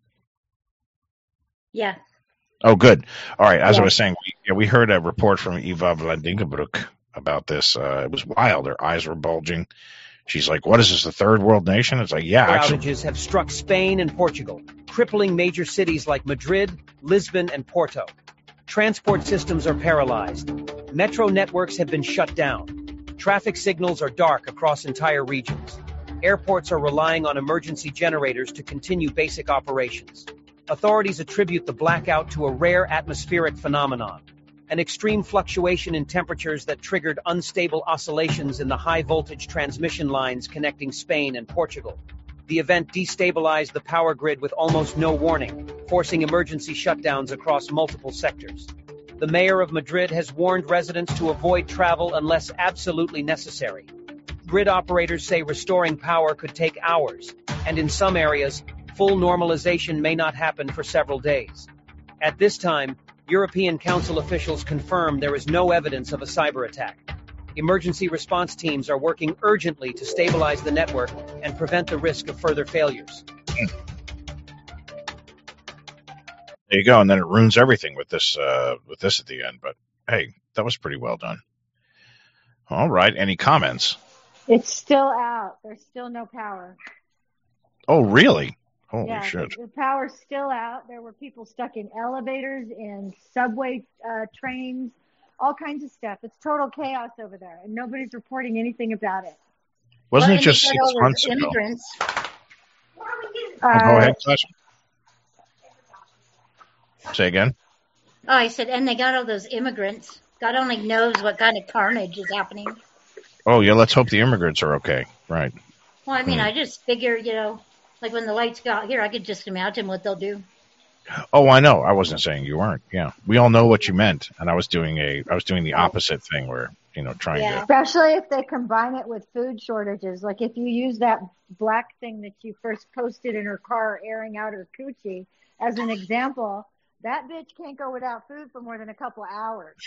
Yeah. Oh, good. All right, as Yeah. I was saying, we, yeah, we heard a report from Eva van Dinkenbroek about this. Uh, it was wild. Her eyes were bulging. She's like, what is this, the third world nation? It's like, yeah, actually. Outages have struck Spain and Portugal, crippling major cities like Madrid, Lisbon, and Porto. Transport systems are paralyzed. Metro networks have been shut down. Traffic signals are dark across entire regions. Airports are relying on emergency generators to continue basic operations. Authorities attribute the blackout to a rare atmospheric phenomenon, an extreme fluctuation in temperatures that triggered unstable oscillations in the high-voltage transmission lines connecting Spain and Portugal. The event destabilized the power grid with almost no warning, forcing emergency shutdowns across multiple sectors. The mayor of Madrid has warned residents to avoid travel unless absolutely necessary. Grid operators say restoring power could take hours, and in some areas, full normalization may not happen for several days. At this time, European Council officials confirm there is no evidence of a cyber attack. Emergency response teams are working urgently to stabilize the network and prevent the risk of further failures. There you go, and then it ruins everything with this uh, with this at the end. But hey, that was pretty well done. All right, any comments? It's still out. There's still no power. Oh, really? Holy yeah, shit! The, the power's still out. There were people stuck in elevators, in subway uh, trains, all kinds of stuff. It's total chaos over there, and nobody's reporting anything about it. Wasn't Well, it just and they six got all those months ago? immigrants. Oh, go ahead, Sasha. Say again. Oh, I said, and they got all those immigrants. God only knows what kind of carnage is happening. Oh, yeah, let's hope the immigrants are okay. Right. Well, I mean, Hmm. I just figure, you know, like when the lights go out here, I could just imagine what they'll do. Oh, I know. I wasn't saying you weren't. Yeah. We all know what you meant. And I was doing a, I was doing the opposite thing where, you know, trying Yeah. to, Especially if they combine it with food shortages. Like if you use that black thing that you first posted in her car airing out her coochie as an example, that bitch can't go without food for more than a couple of hours.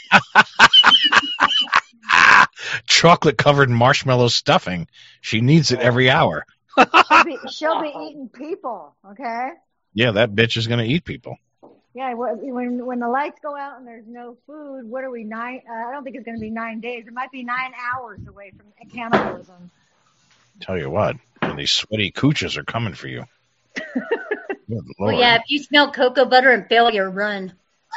chocolate covered marshmallow stuffing. She needs it every hour. She'll be, she'll be eating people, okay? Yeah, that bitch is going to eat people. Yeah, when when the lights go out and there's no food, what are we, nine? Uh, I don't think it's going to be nine days. It might be nine hours away from cannibalism. Tell you what, and these sweaty cooches are coming for you. Good Well, Lord. yeah, if you smell cocoa butter and failure, run.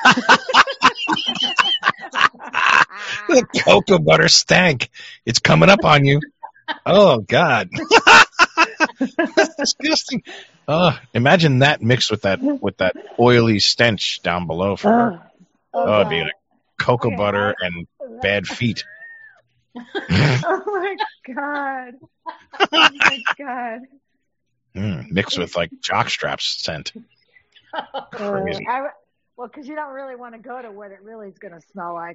The cocoa butter stank. It's coming up on you. Oh, God. That's disgusting. Uh, imagine that mixed with that with that oily stench down below for her. Oh, Oh, it'd be God. like cocoa Okay, butter I- and bad feet. Oh my god. Oh my god. Mm, mixed with like jockstraps scent. Crazy. Uh, I, well, because you don't really want to go to what it really is going to smell like.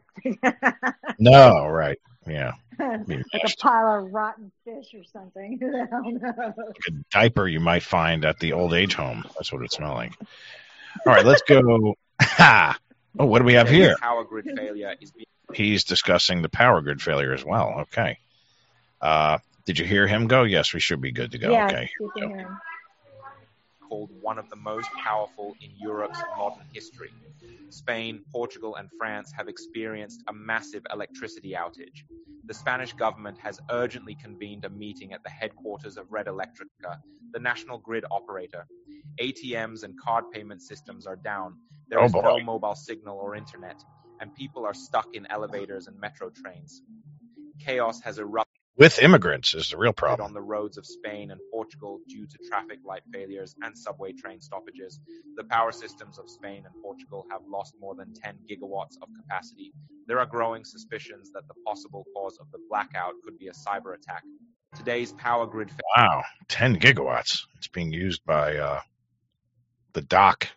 No, right. Yeah. Like Be a nasty. pile of rotten fish or something. I don't know. A diaper you might find at the old age home. That's what it smells like. All right, let's go. Ha! Oh, what do we have here? Power grid failure is being He's discussing the power grid failure as well. Okay. Uh, did you hear him go? Yes, we should be good to go. Yes, Okay. you can hear him. called one of the most powerful in Europe's modern history. Spain, Portugal, and France have experienced a massive electricity outage. The Spanish government has urgently convened a meeting at the headquarters of Red Electrica, the national grid operator. A T Ms and card payment systems are down. There Oh, is no boy. mobile signal or internet, and people are stuck in elevators and metro trains. Chaos has erupted With immigrants is the real problem. on the roads of Spain and Portugal due to traffic light failures and subway train stoppages. The power systems of Spain and Portugal have lost more than ten gigawatts of capacity. There are growing suspicions that the possible cause of the blackout could be a cyber attack. Today's power grid failure Wow, ten gigawatts. It's being used by uh, the dock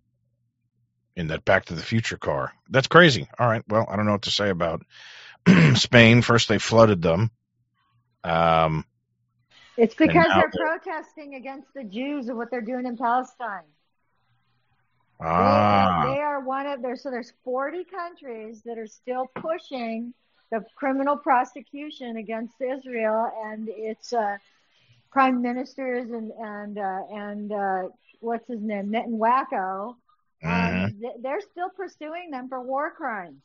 in that Back to the Future car. That's crazy. All right, well, I don't know what to say about Spain. First, they flooded them. Um, It's because And now they're they're- protesting against the Jews and what they're doing in Palestine. They, ah, they are one of there. So there's forty countries that are still pushing the criminal prosecution against Israel, and its uh, prime ministers and and uh, and uh, what's his name, Netanyahu. mhm. Um, th- they're still pursuing them for war crimes.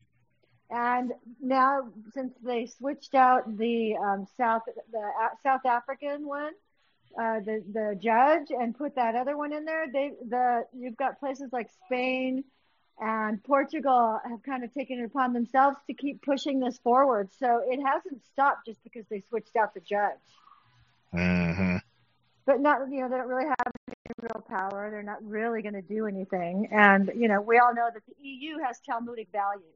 And now, since they switched out the um, South the uh, South African one, uh, the the judge, and put that other one in there, they the you've got places like Spain and Portugal have kind of taken it upon themselves to keep pushing this forward. So it hasn't stopped just because they switched out the judge. Mhm. But not, you know, they don't really have any real power. They're not really going to do anything. And you know, we all know that the E U has Talmudic values.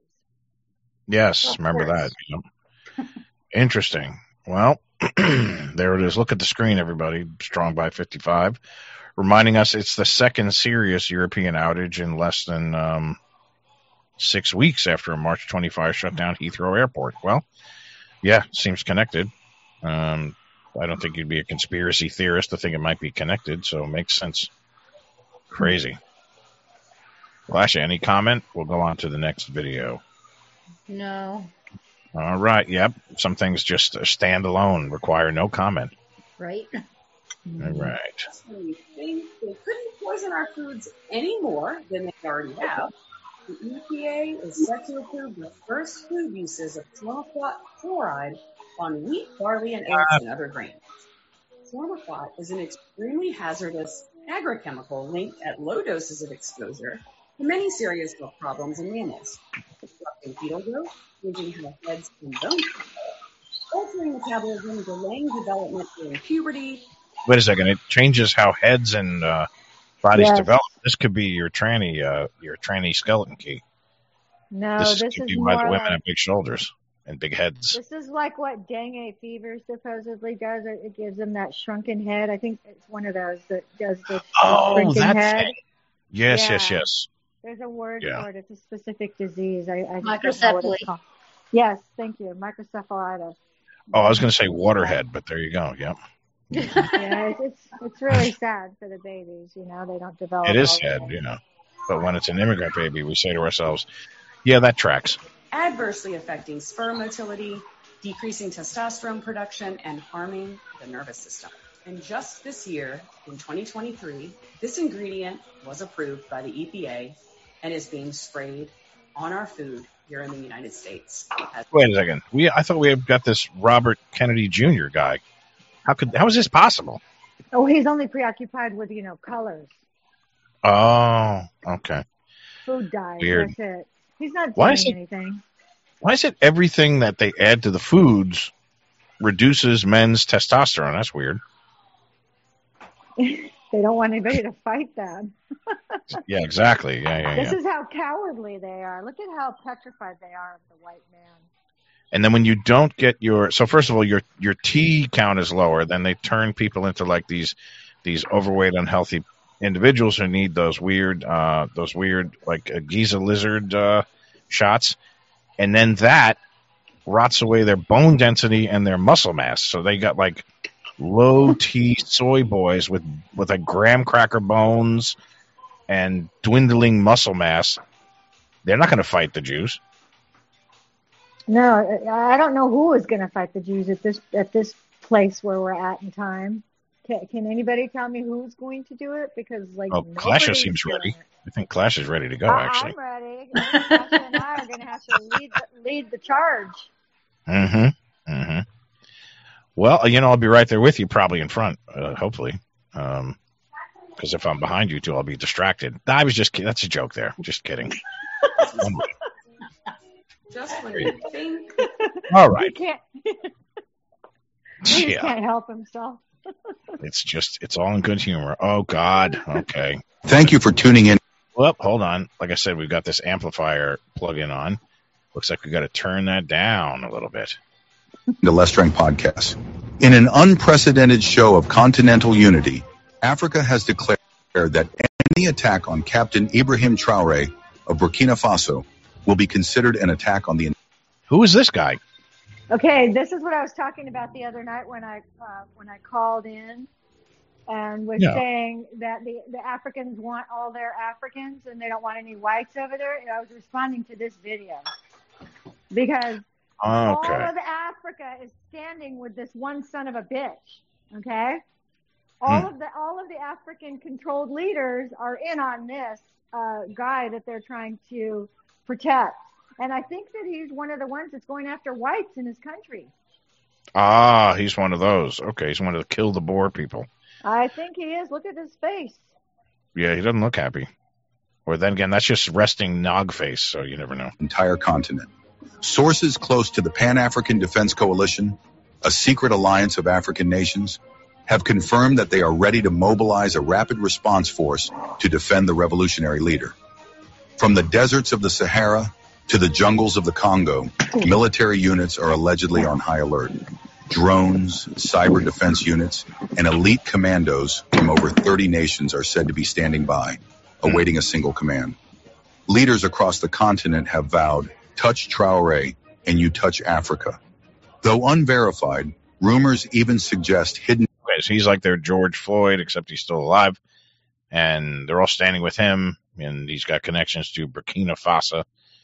Yes, Of remember course. that. You know. Interesting. Well, there it is. Look at the screen, everybody. Strong by fifty-five, reminding us it's the second serious European outage in less than um, six weeks after a March twenty-fifth shut down Heathrow Airport. Well, yeah, seems connected. Um, I don't think you'd be a conspiracy theorist to think it might be connected, so it makes sense. Crazy. Well, actually, any comment? We'll go on to the next video. No. All right. Yep. Some things just uh, stand alone, require no comment. Right? All right. When we think they couldn't poison our foods any more than they already have, the E P A is set to approve the first food uses of chloroflot chloride on wheat, barley, and oats and other grains. Chloroflot is an extremely hazardous agrochemical linked at low doses of exposure to many serious health problems in mammals, disrupting fetal growth, changing how heads and bones develop, altering metabolism, delaying development during puberty. Wait a second. It changes how heads and uh, bodies Yes. develop. This could be your tranny, uh, your tranny skeleton key. No, this this could is be why the more women like have big shoulders and big heads. this is like what dengue fever supposedly does. It it gives them that shrunken head. I think it's one of those that does the Oh, shrinking that head. thing. Yes, yes, Yeah. yes. There's a word Yeah. for it. It's a specific disease. I, I just don't know what Microcephaly. it's called. Yes, thank you. Microcephalitis. Oh, I was going to say waterhead, but there you go. Yep. Yeah, it's, it's it's really sad for the babies. You know, they don't develop. It is all the sad, way. you know. But when it's an immigrant baby, we say to ourselves, yeah, that tracks. Adversely affecting sperm motility, decreasing testosterone production, and harming the nervous system. And just this year, in twenty twenty-three, this ingredient was approved by the E P A and is being sprayed on our food here in the United States. As Wait a second. We I thought we had got this Robert Kennedy Junior guy. How could how is this possible? Oh, he's only preoccupied with you know colors, Oh, okay. food dyes. Weird. That's it. He's not Why doing is it- anything. Why is it everything that they add to the foods reduces men's testosterone? That's weird. They don't want anybody to fight them. Yeah, exactly. Yeah, yeah, This yeah. is how cowardly they are. Look at how petrified they are of the white man. And then when you don't get your, so first of all, your your T count is lower. Then they turn people into like these these overweight, unhealthy individuals who need those weird, uh, those weird like uh, Giza lizard uh, shots, and then that rots away their bone density and their muscle mass. So they got like low T soy boys with with like graham cracker bones and dwindling muscle mass. They're not going to fight the Jews. No, I don't know who is going to fight the Jews at this at this place where we're at in time. Can, can anybody tell me who's going to do it? Because like, Oh, Clasher seems ready. I think Clash is ready to go. I, Actually. I'm ready. Sasha and I are going to have to lead the, lead the charge. Mm-hmm. Mm-hmm. Well, you know, I'll be right there with you, probably in front, uh, hopefully. Um, because if I'm behind you two, I'll be distracted. I was just kidding. That's a joke there. Just kidding. Just when you think. All right. He can't. He Yeah. can't help himself. It's just, it's all in good humor. Oh, God. Okay. Thank you for tuning in. Well, hold on. Like I said, we've got this amplifier plug-in on. Looks like we got to turn that down a little bit. The Les Strang Podcast. In an unprecedented show of continental unity, Africa has declared that any attack on Captain Ibrahim Traore of Burkina Faso will be considered an attack on the... Who is this guy? Okay, this is what I was talking about the other night when I uh, when I called in and was Yeah. saying that the, the Africans want all their Africans and they don't want any whites over there. And I was responding to this video because all Okay. of Africa is standing with this one son of a bitch. Okay, all Hmm. of the all of the African-controlled leaders are in on this uh, guy that they're trying to protect. And I think that he's one of the ones that's going after whites in his country. Ah, he's one of those. Okay, he's one of the kill the Boer people. I think he is. Look at his face. Yeah, he doesn't look happy. Or then again, that's just resting nog face, so you never know. entire continent. Sources close to the Pan-African Defense Coalition, a secret alliance of African nations, have confirmed that they are ready to mobilize a rapid response force to defend the revolutionary leader. From the deserts of the Sahara to the jungles of the Congo, military units are allegedly on high alert. Drones, cyber defense units, and elite commandos from over thirty nations are said to be standing by, awaiting a single command. Leaders across the continent have vowed, touch Traore and you touch Africa. Though unverified, rumors even suggest hidden... Okay, so he's like their George Floyd, except he's still alive. And they're all standing with him, and he's got connections to Burkina Faso.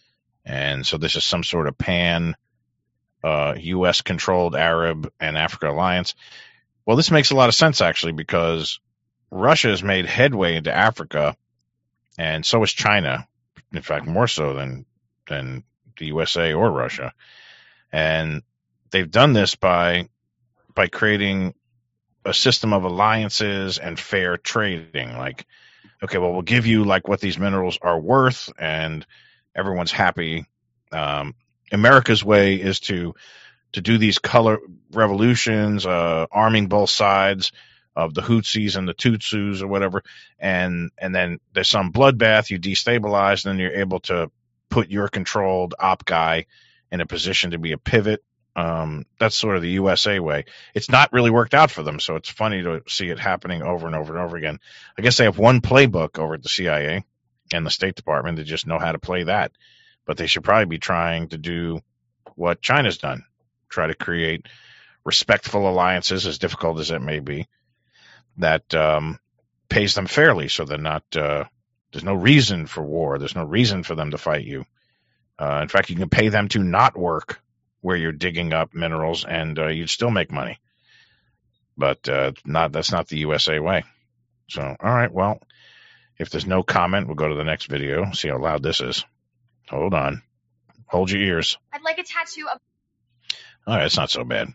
And so this is some sort of pan uh, U S-controlled Arab and Africa alliance. Well, this makes a lot of sense, actually, because Russia has made headway into Africa, and so has China. In fact, more so than than the U S A or Russia. And they've done this by by creating a system of alliances and fair trading. Like, okay, well, we'll give you like what these minerals are worth, and everyone's happy. Um, America's way is to to do these color revolutions, uh, arming both sides of the Hutsis and the Tutsis or whatever, and and then there's some bloodbath, you destabilize, and then you're able to put your controlled op guy in a position to be a pivot. Um, that's sort of the U S A way. It's not really worked out for them, so it's funny to see it happening over and over and over again. I guess they have one playbook over at the C I A and the State Department. They just know how to play that. But they should probably be trying to do what China's done, try to create respectful alliances, as difficult as it may be, that um, pays them fairly, so they're not uh, there's no reason for war. There's no reason for them to fight you. Uh, in fact, you can pay them to not work where you're digging up minerals, and uh, you'd still make money. But uh, not that's not the U S A way. So, all right, well, if there's no comment, we'll go to the next video, see how loud this is. Hold on. Hold your ears. I'd like a tattoo of... All right, it's not so bad.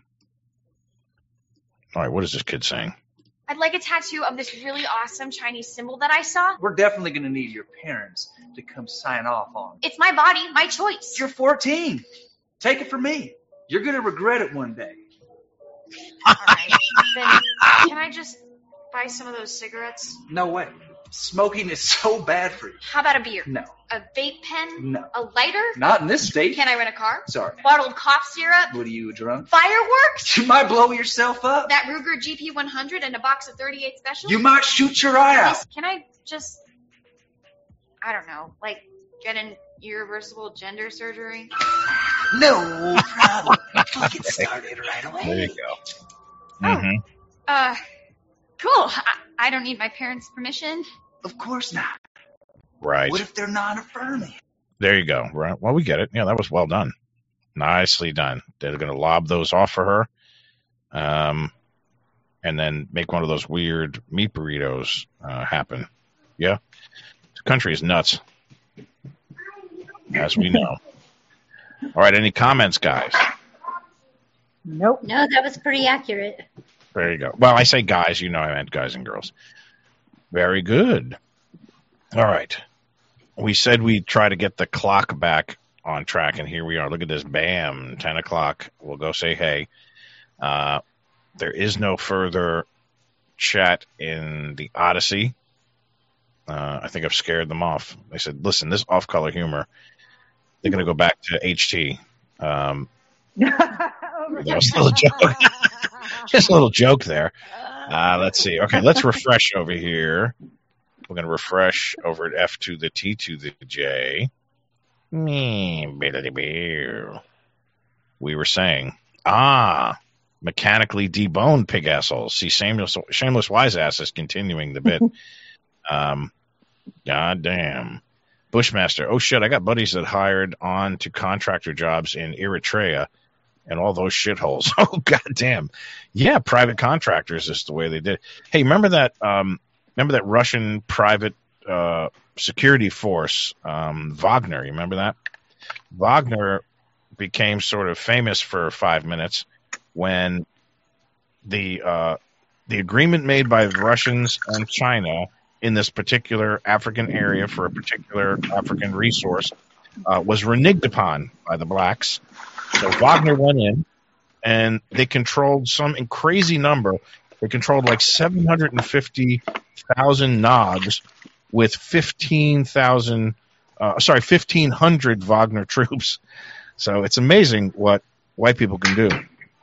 All right, what is this kid saying? I'd like a tattoo of this really awesome Chinese symbol that I saw. We're definitely going to need your parents to come sign off on it. It's my body, my choice. You're fourteen. Take it from me. You're going to regret it one day. All right. Then can I just buy some of those cigarettes? No way. Smoking is so bad for you. How about a beer? No. A vape pen? No. A lighter? Not in this state. Can I rent a car? Sorry. Bottled cough syrup? What are you, drunk? Fireworks? You might blow yourself up. That Ruger G P one hundred and a box of thirty-eight specials? You might shoot your eye out. Can I just, I don't know, like get an irreversible gender surgery? No problem. We'll get started right away. There you go. Mm-hmm. Uh, cool. I, I don't need my parents' permission. Of course not. Right. What if they're non-affirming? There you go. Right. Well, we get it. Yeah, that was well done. Nicely done. They're going to lob those off for her, um, and then make one of those weird meat burritos uh, happen. Yeah. The country is nuts, as we know. All right. Any comments, guys? Nope. No, that was pretty accurate. There you go. Well, I say guys. You know I meant guys and girls. Very good. All right. We said we'd try to get the clock back on track, and here we are. Look at this. Bam. ten o'clock. We'll go say hey. Uh, there is no further chat in the Odyssey. Uh, I think I've scared them off. They said, listen, this off-color humor, they're going to go back to H T. Um, that was a little joke. Just a little joke there. Uh, let's see. Okay, let's refresh over here. We're going to refresh over at F to the T to the J. We were saying, ah, mechanically deboned pig assholes. See, shameless, shameless wise asses continuing the bit. um, God damn. Bushmaster, oh shit, I got buddies that hired on to contractor jobs in Eritrea and all those shitholes. Oh, goddamn. Yeah, private contractors is the way they did it. Hey, remember that um, remember that Russian private uh, security force, um, Wagner? You remember that? Wagner became sort of famous for five minutes when the uh, the agreement made by the Russians and China in this particular African area for a particular African resource uh, was reneged upon by the blacks. So Wagner went in, and they controlled some crazy number. They controlled like seven hundred fifty thousand Nogs with fifteen thousand, uh, sorry, fifteen hundred Wagner troops. So it's amazing what white people can do.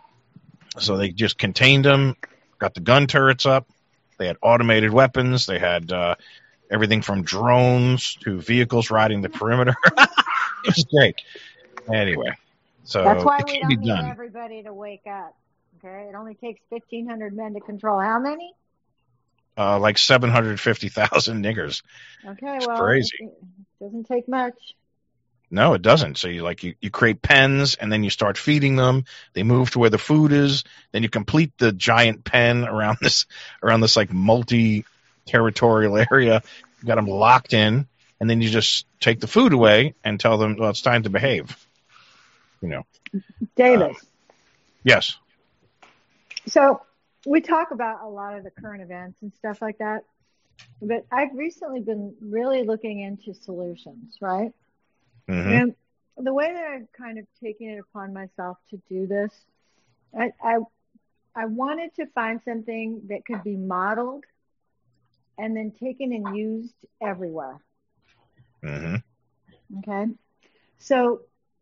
So they just contained them, got the gun turrets up. They had automated weapons. They had uh, everything from drones to vehicles riding the perimeter. It was great. Anyway. So that's why it we can don't be need done. everybody to wake up. Okay, it only takes fifteen hundred men to control how many? Uh, like seven hundred fifty thousand niggers. Okay, It's well, crazy. It doesn't take much. No, it doesn't. So you like you, you create pens, and then you start feeding them. They move to where the food is. Then you complete the giant pen around this around this like multi-territorial area. You got them locked in, and then you just take the food away and tell them, well, it's time to behave. You know, Davis. Um, yes. So we talk about a lot of the current events and stuff like that, but I've recently been really looking into solutions, right? Mm-hmm. And the way that I've kind of taken it upon myself to do this, I, I, I wanted to find something that could be modeled and then taken and used everywhere. Mm-hmm. Okay. So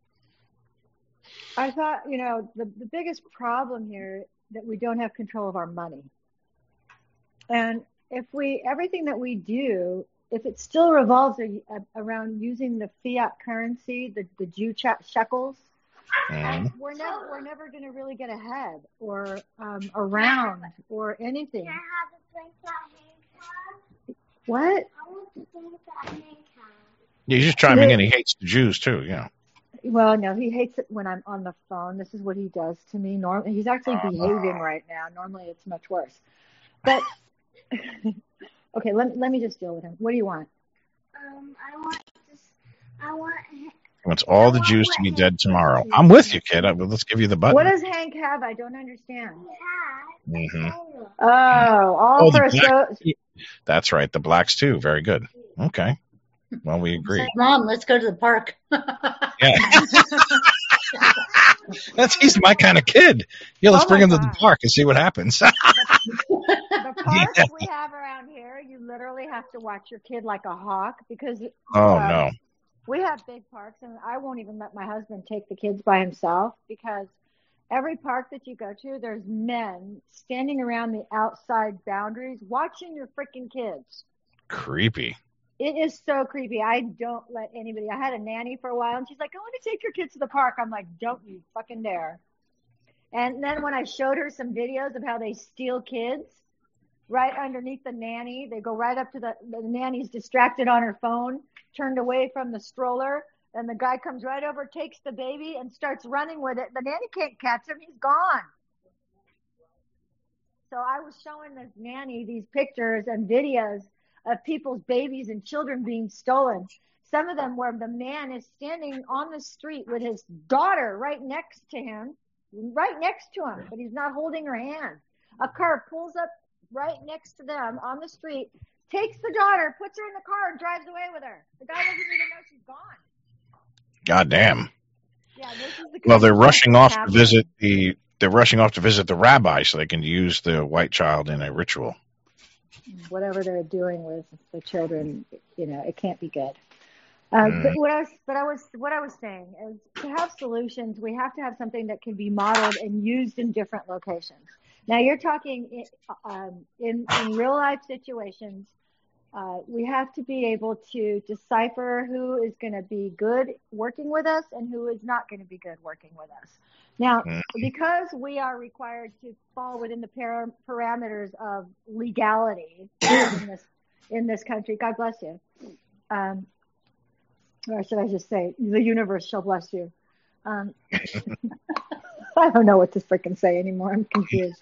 I thought, you know, the, the biggest problem here that we don't have control of our money. And if we, everything that we do, if it still revolves a, a, around using the fiat currency, the, the Jew shekels, mm-hmm. we're never, we're never going to really get ahead or um, around or anything. Can I have a drink that hand What? I want to drink that hand Yeah, he's just chiming in. He hates the Jews too. Yeah. Well, no, he hates it when I'm on the phone. This is what he does to me. Normally, he's actually behaving right now. Normally, it's much worse. But okay, let let me just deal with him. What do you want? Um, I want this. I want. He wants all the Jews to be dead tomorrow. I'm with you, kid. I, well, let's give you the button. What does Hank have? I don't understand. Mm-hmm. Oh, all Oh, for the a black- so. That's right. The blacks too. Very good. Okay. Well, we agree. Mom, let's go to the park. Yeah. That's he's my kind of kid. Yeah, let's Oh bring my him to the God. park and see what happens. The parks we have around here, you literally have to watch your kid like a hawk because Oh um, no. we have big parks, and I won't even let my husband take the kids by himself because every park that you go to, there's men standing around the outside boundaries watching your freaking kids. Creepy. It is so creepy. I don't let anybody. I had a nanny for a while, and she's like, I want to take your kids to the park. I'm like, don't you fucking dare. And then when I showed her some videos of how they steal kids right underneath the nanny, they go right up to the, the nanny's distracted on her phone, turned away from the stroller, and the guy comes right over, takes the baby, and starts running with it. The nanny can't catch him. He's gone. So I was showing this nanny these pictures and videos of people's babies and children being stolen. Some of them where the man is standing on the street with his daughter right next to him, right next to him, but he's not holding her hand. A car pulls up right next to them on the street, takes the daughter, puts her in the car, and drives away with her. The guy doesn't even know she's gone. God damn. Yeah, this is the Well, they're kind of rushing stuff off that's to happening. visit the. They're rushing off to visit the rabbi so they can use the white child in a ritual. Whatever they're doing with the children, you know, it can't be good. Uh, Mm. But what I was, but I was, what I was saying is, to have solutions, we have to have something that can be modeled and used in different locations. Now, you're talking in, um, in, in real life situations. Uh, we have to be able to decipher who is going to be good working with us and who is not going to be good working with us. Now, Mm. because we are required to fall within the par- parameters of legality in this in this country, God bless you. Um, or should I just say, the universe shall bless you. Um, I don't know what to freaking say anymore. I'm confused.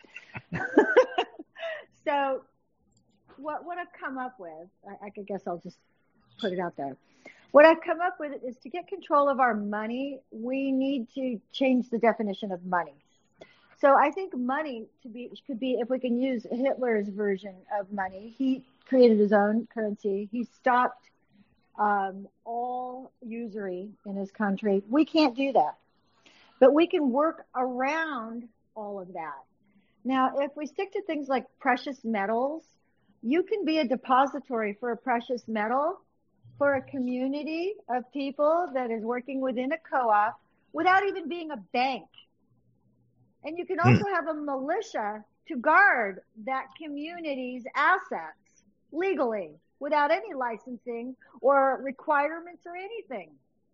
So, what what I've come up with, I, I guess I'll just put it out there. What I've come up with is to get control of our money, we need to change the definition of money. So I think money to be could be, if we can use Hitler's version of money, he created his own currency. He stopped um, all usury in his country. We can't do that, but we can work around all of that. Now, if we stick to things like precious metals, you can be a depository for a precious metal for a community of people that is working within a co-op without even being a bank. And you can also have a militia to guard that community's assets legally without any licensing or requirements or anything.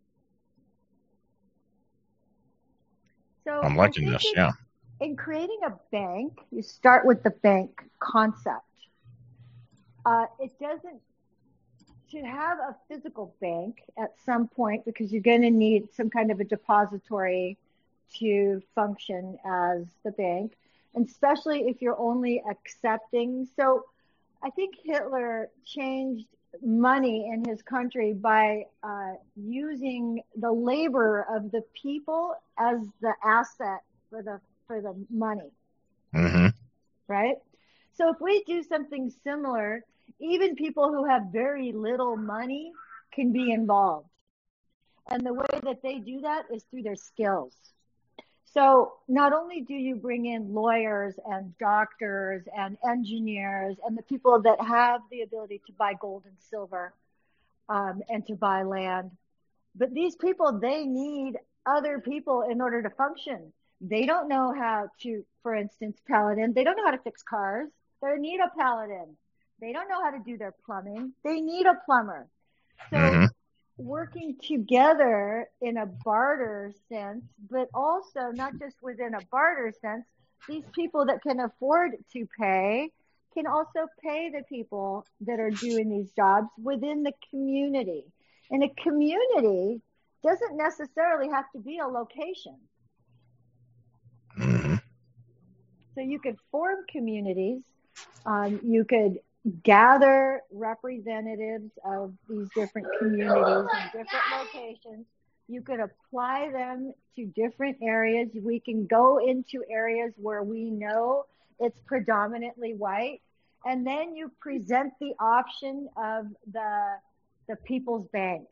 So I'm I liking think this, in, yeah. in creating a bank, you start with the bank concept. Uh, it doesn't, to have a physical bank at some point, because you're going to need some kind of a depository to function as the bank, and especially if you're only accepting. So I think Hitler changed money in his country by uh, using the labor of the people as the asset for the for the money. Mm-hmm. Right? So if we do something similar, even people who have very little money can be involved. And the way that they do that is through their skills. So not only do you bring in lawyers and doctors and engineers and the people that have the ability to buy gold and silver um, and to buy land, but these people, they need other people in order to function. They don't know how to, for instance, paladin. They don't know how to fix cars. They need a paladin. They don't know how to do their plumbing. They need a plumber. So Mm-hmm. working together in a barter sense, but also not just within a barter sense, these people that can afford to pay can also pay the people that are doing these jobs within the community. And a community doesn't necessarily have to be a location. Mm-hmm. So you could form communities. Um, you could gather representatives of these different communities in different locations. You could apply them to different areas. We can go into areas where we know it's predominantly white. And then you present the option of the, the People's Bank.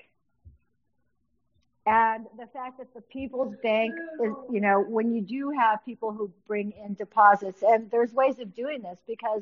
And the fact that the People's Bank is, you know, when you do have people who bring in deposits, and there's ways of doing this, because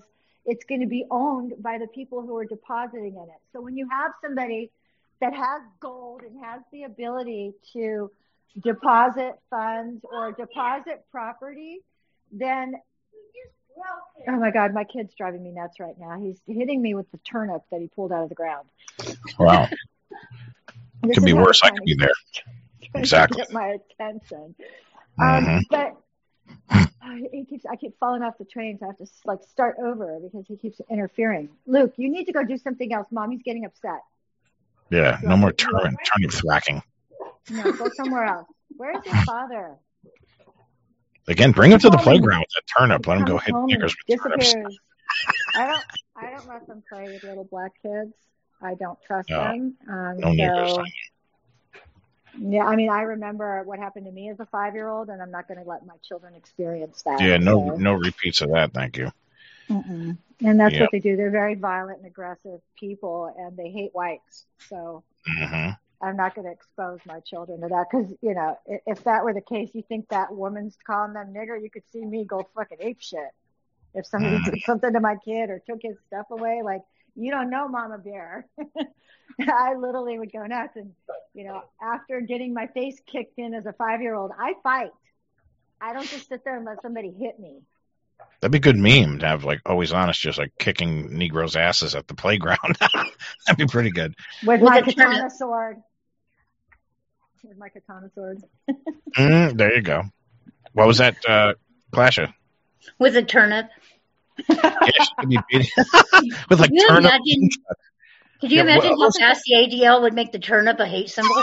it's going to be owned by the people who are depositing in it. So when you have somebody that has gold and has the ability to deposit funds or deposit property, then, oh my God, my kid's driving me nuts right now. He's hitting me with the turnip that he pulled out of the ground. Wow. This Could be is how worse. I trying could to- be there. trying Exactly. To get my attention. Mhm. Um, but uh, he keeps, I keep falling off the train, so I have to like start over because he keeps interfering. Luke, you need to go do something else. Mommy's getting upset. Yeah, no more turnip, turnip thwacking. No, go somewhere else. Where's your father? Again, bring him to the Comes home playground with that turnip. Let him go Comes hit home and niggers with turnips. disappears. I don't, I don't let them play with little black kids. I don't trust No, them. Um, no niggers. so, yeah, I mean, I remember what happened to me as a five-year-old, and I'm not going to let my children experience that. Yeah, no, so. no repeats of that. Thank you. Mm-mm. And that's Yep. what they do. They're very violent and aggressive people, and they hate whites. So hmm I'm not going to expose my children to that because, you know, if, if that were the case, you think that woman's calling them nigger, you could see me go fucking ape shit. If somebody Mm. did something to my kid or took his stuff away, like, you don't know Mama Bear. I literally would go nuts. And, you know, after getting my face kicked in as a five-year-old, I fight. I don't just sit there and let somebody hit me. That'd be a good meme to have, like, Always Honest, just like kicking Negroes' asses at the playground. That'd be pretty good. With, With my a katana turnip. sword. With my katana sword. Mm, there you go. What was that, uh, Clasha? With a turnip. Yeah, she could be beating with like Could you turnip. imagine? Could you Yeah, imagine what- how what's- fast the A D L would make the turnip a hate symbol?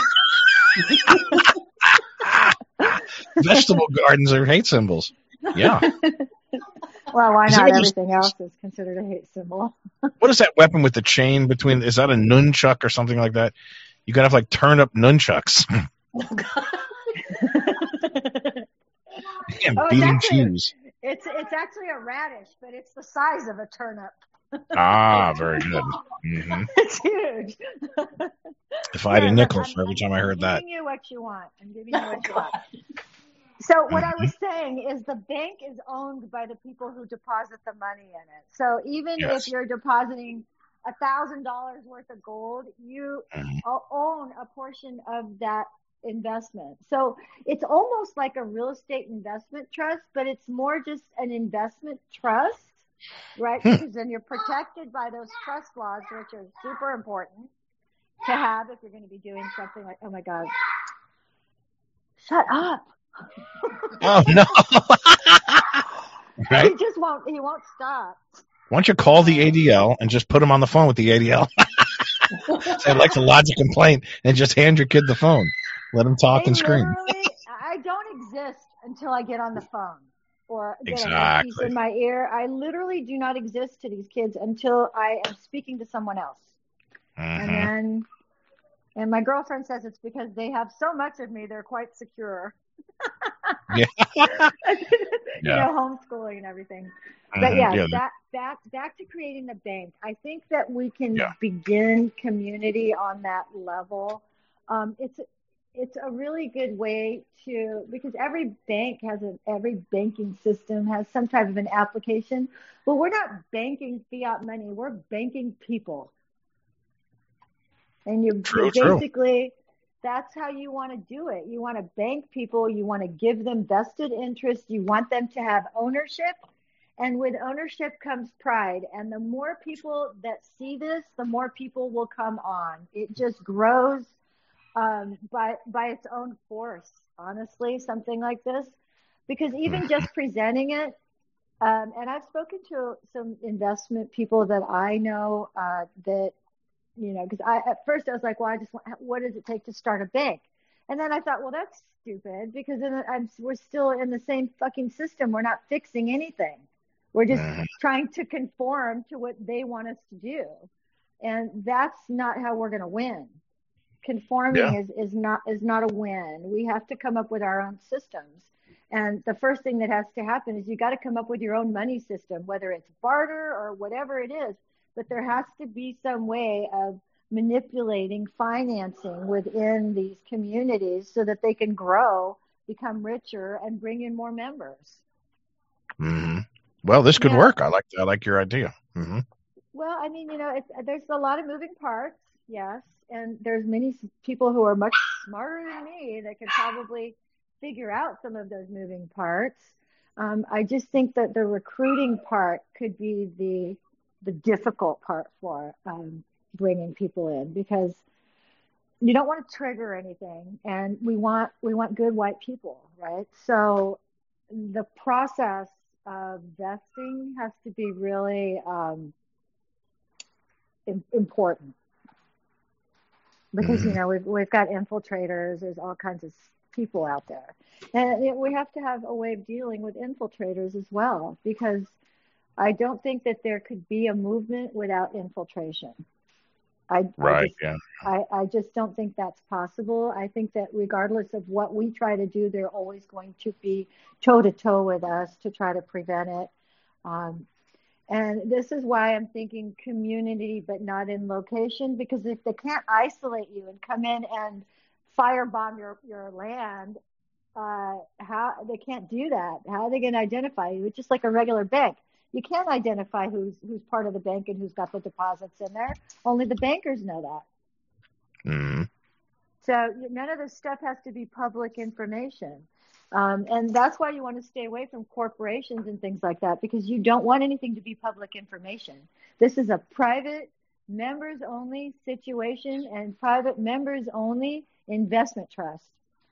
Vegetable gardens are hate symbols. Yeah. Well, why Is not? there just- Everything else is considered a hate symbol. What is that weapon with the chain between? Is that a nunchuck or something like that? You gotta have like turnip nunchucks. and Oh, it's beating actually- shoes. It's it's actually a radish, but it's the size of a turnip. Ah, very good. hmm It's huge. If I had a Here, nickel I'm- for every time I heard I'm that. giving you what you want. I'm giving you what you want. So what I was Mm-hmm. saying is the bank is owned by the people who deposit the money in it. So even Yes. if you're depositing a thousand dollars worth of gold, you Mhm. o- own a portion of that investment. So it's almost like a real estate investment trust, but it's more just an investment trust, right? Hmm. Because then you're protected by those trust laws, which are super important to have if you're going to be doing something like, oh my God, shut up. Oh no! Right? He just won't, he won't stop. Why don't you call the A D L and just put him on the phone with the A D L? Say, I'd like to lodge a complaint and just hand your kid the phone. Let him talk They and scream. literally- I don't exist until I get on the phone or get a piece Exactly. in my ear. I literally do not exist to these kids until I am speaking to someone else. And Mhm. then, and my girlfriend says it's because they have so much of me, they're quite secure. Yeah. you Yeah. know, homeschooling and everything. But Mhm. yeah, Yeah. back back back to creating the bank. I think that we can Yeah. begin community on that level. Um, it's it's a really good way to, because every bank has a every banking system has some type of an application. But we're not banking fiat money. We're banking people. And you True, you true. basically, that's how you want to do it. You want to bank people. You want to give them vested interest. You want them to have ownership. And with ownership comes pride. And the more people that see this, the more people will come on. It just grows um, by by its own force, honestly, something like this. Because even just presenting it, um, and I've spoken to some investment people that I know uh, that, you know, because I at first I was like, well, I just want, what does it take to start a bank? And then I thought, well, that's stupid because then I'm, we're still in the same fucking system. We're not fixing anything. We're just Mhm. trying to conform to what they want us to do. And that's not how we're going to win. Conforming Yeah. is, is not is not a win. We have to come up with our own systems. And the first thing that has to happen is you got to come up with your own money system, whether it's barter or whatever it is. But there has to be some way of manipulating financing within these communities so that they can grow, become richer, and bring in more members. hmm Well, this could Yeah. work. I like I like your idea. Mm-hmm. Well, I mean, you know, it's, there's a lot of moving parts, yes, and there's many s- people who are much smarter than me that could probably figure out some of those moving parts. Um, I just think that the recruiting part could be the the difficult part for um, bringing people in, because you don't want to trigger anything, and we want we want good white people, right? So the process of vesting has to be really um, im- important, because you know we've we've got infiltrators. There's all kinds of people out there, and it, we have to have a way of dealing with infiltrators as well, because I don't think that there could be a movement without infiltration. I, I Right. just Yeah. I, I just don't think that's possible. I think that regardless of what we try to do, they're always going to be toe to toe with us to try to prevent it. Um, and this is why I'm thinking community, but not in location, because if they can't isolate you and come in and firebomb your, your land, uh, how they can't do that. How are they going to identify you? It's just like a regular bank. You can't identify who's who's part of the bank and who's got the deposits in there. Only the bankers know that. Mm-hmm. So none of this stuff has to be public information. Um, and that's why you want to stay away from corporations and things like that, because you don't want anything to be public information. This is a private, members only situation and private members only investment trust.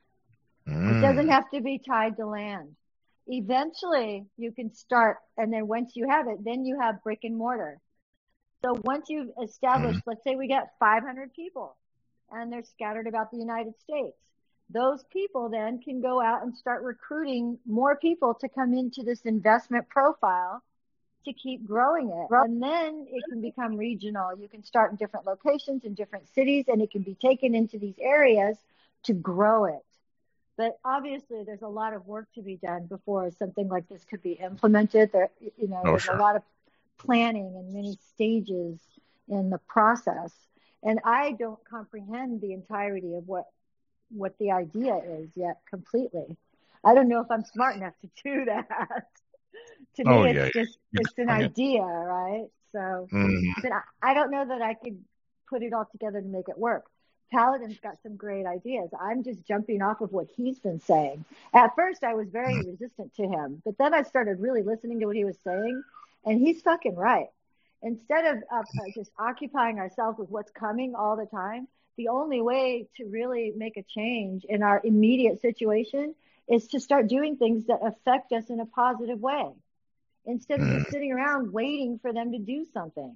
Mm. It doesn't have to be tied to land. Eventually you can start, and then once you have it, then you have brick and mortar. So once you've established, Mm. let's say we got five hundred people and they're scattered about the United States. Those people then can go out and start recruiting more people to come into this investment profile to keep growing it. And then it can become regional. You can start in different locations in different cities, and it can be taken into these areas to grow it. But obviously there's a lot of work to be done before something like this could be implemented. There, you know, Oh, there's sure. a lot of planning and many stages in the process. And I don't comprehend the entirety of what what the idea is yet completely. I don't know if I'm smart enough to do that. To me, Oh, it's yeah. just, You it's an got it. idea, right? So, Mhm. but I, I don't know that I could put it all together to make it work. Paladin's got some great ideas. I'm just jumping off of what he's been saying. At first, I was very resistant to him, but then I started really listening to what he was saying, and he's fucking right. Instead of uh, uh, just occupying ourselves with what's coming all the time, the only way to really make a change in our immediate situation is to start doing things that affect us in a positive way, instead of just sitting around waiting for them to do something.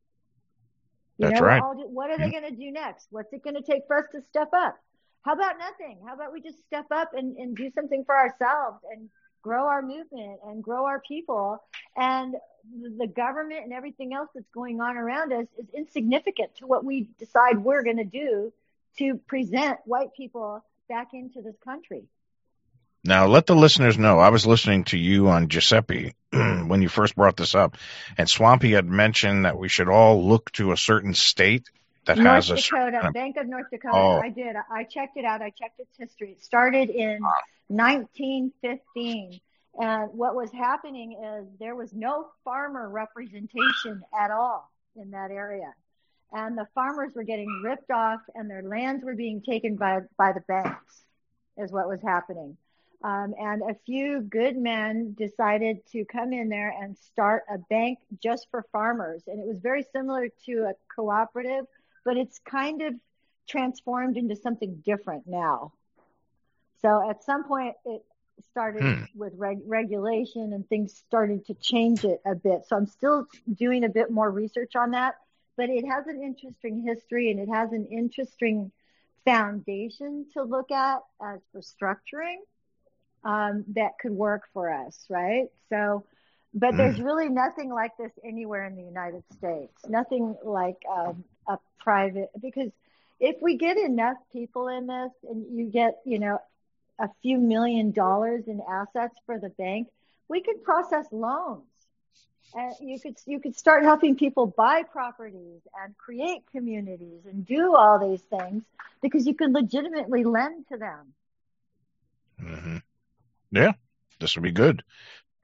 You That's know, right. all, what are they going to do next? What's it going to take for us to step up? How about nothing? How about we just step up and, and do something for ourselves and grow our movement and grow our people? And the government and everything else that's going on around us is insignificant to what we decide we're going to do to present white people back into this country. Now, let the listeners know, I was listening to you on Giuseppe when you first brought this up, and Swampy had mentioned that we should all look to a certain state that North has a certain Dakota, kind of- Bank of North Dakota. Oh. I did. I checked it out. I checked its history. It started in nineteen fifteen. And what was happening is there was no farmer representation at all in that area. And the farmers were getting ripped off and their lands were being taken by, by the banks, is what was happening. Um, and a few good men decided to come in there and start a bank just for farmers. And it was very similar to a cooperative, but it's kind of transformed into something different now. So at some point it started Hmm. with reg- regulation and things started to change it a bit. So I'm still doing a bit more research on that, but it has an interesting history and it has an interesting foundation to look at as for structuring. Um, that could work for us, right? So, but there's really nothing like this anywhere in the United States. Nothing like um, a private, because if we get enough people in this and you get, you know, a few million dollars in assets for the bank, we could process loans. And you could you could start helping people buy properties and create communities and do all these things because you can legitimately lend to them. Mhm. Yeah, this would be good.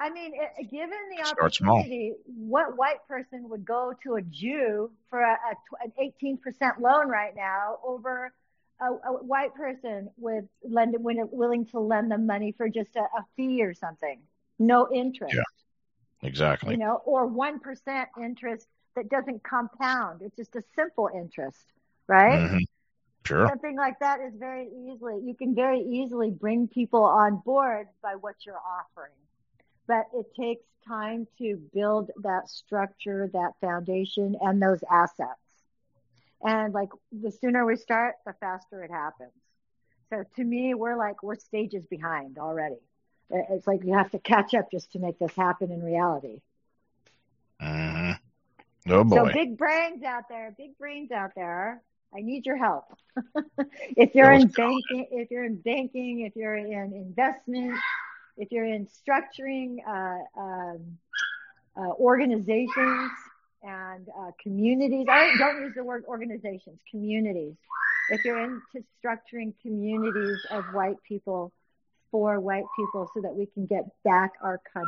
I mean, it, given the Start small. opportunity, what white person would go to a Jew for a, a, an eighteen percent loan right now over a, a white person with lend, when willing to lend them money for just a, a fee or something? No interest. Yeah, exactly. You know, or one percent interest that doesn't compound. It's just a simple interest, right? Mm-hmm. Sure. Something like that is very easily, you can very easily bring people on board by what you're offering. But it takes time to build that structure, that foundation, and those assets. And like the sooner we start, the faster it happens. So to me, we're like, we're stages behind already. It's like you have to catch up just to make this happen in reality. Mm-hmm. Oh boy. So big brains out there, big brains out there. I need your help. If you're in banking, if you're in banking, if you're in investment, if you're in structuring uh, um, uh, organizations and uh, communities, I don't use the word organizations, communities. If you're into structuring communities of white people for white people so that we can get back our country.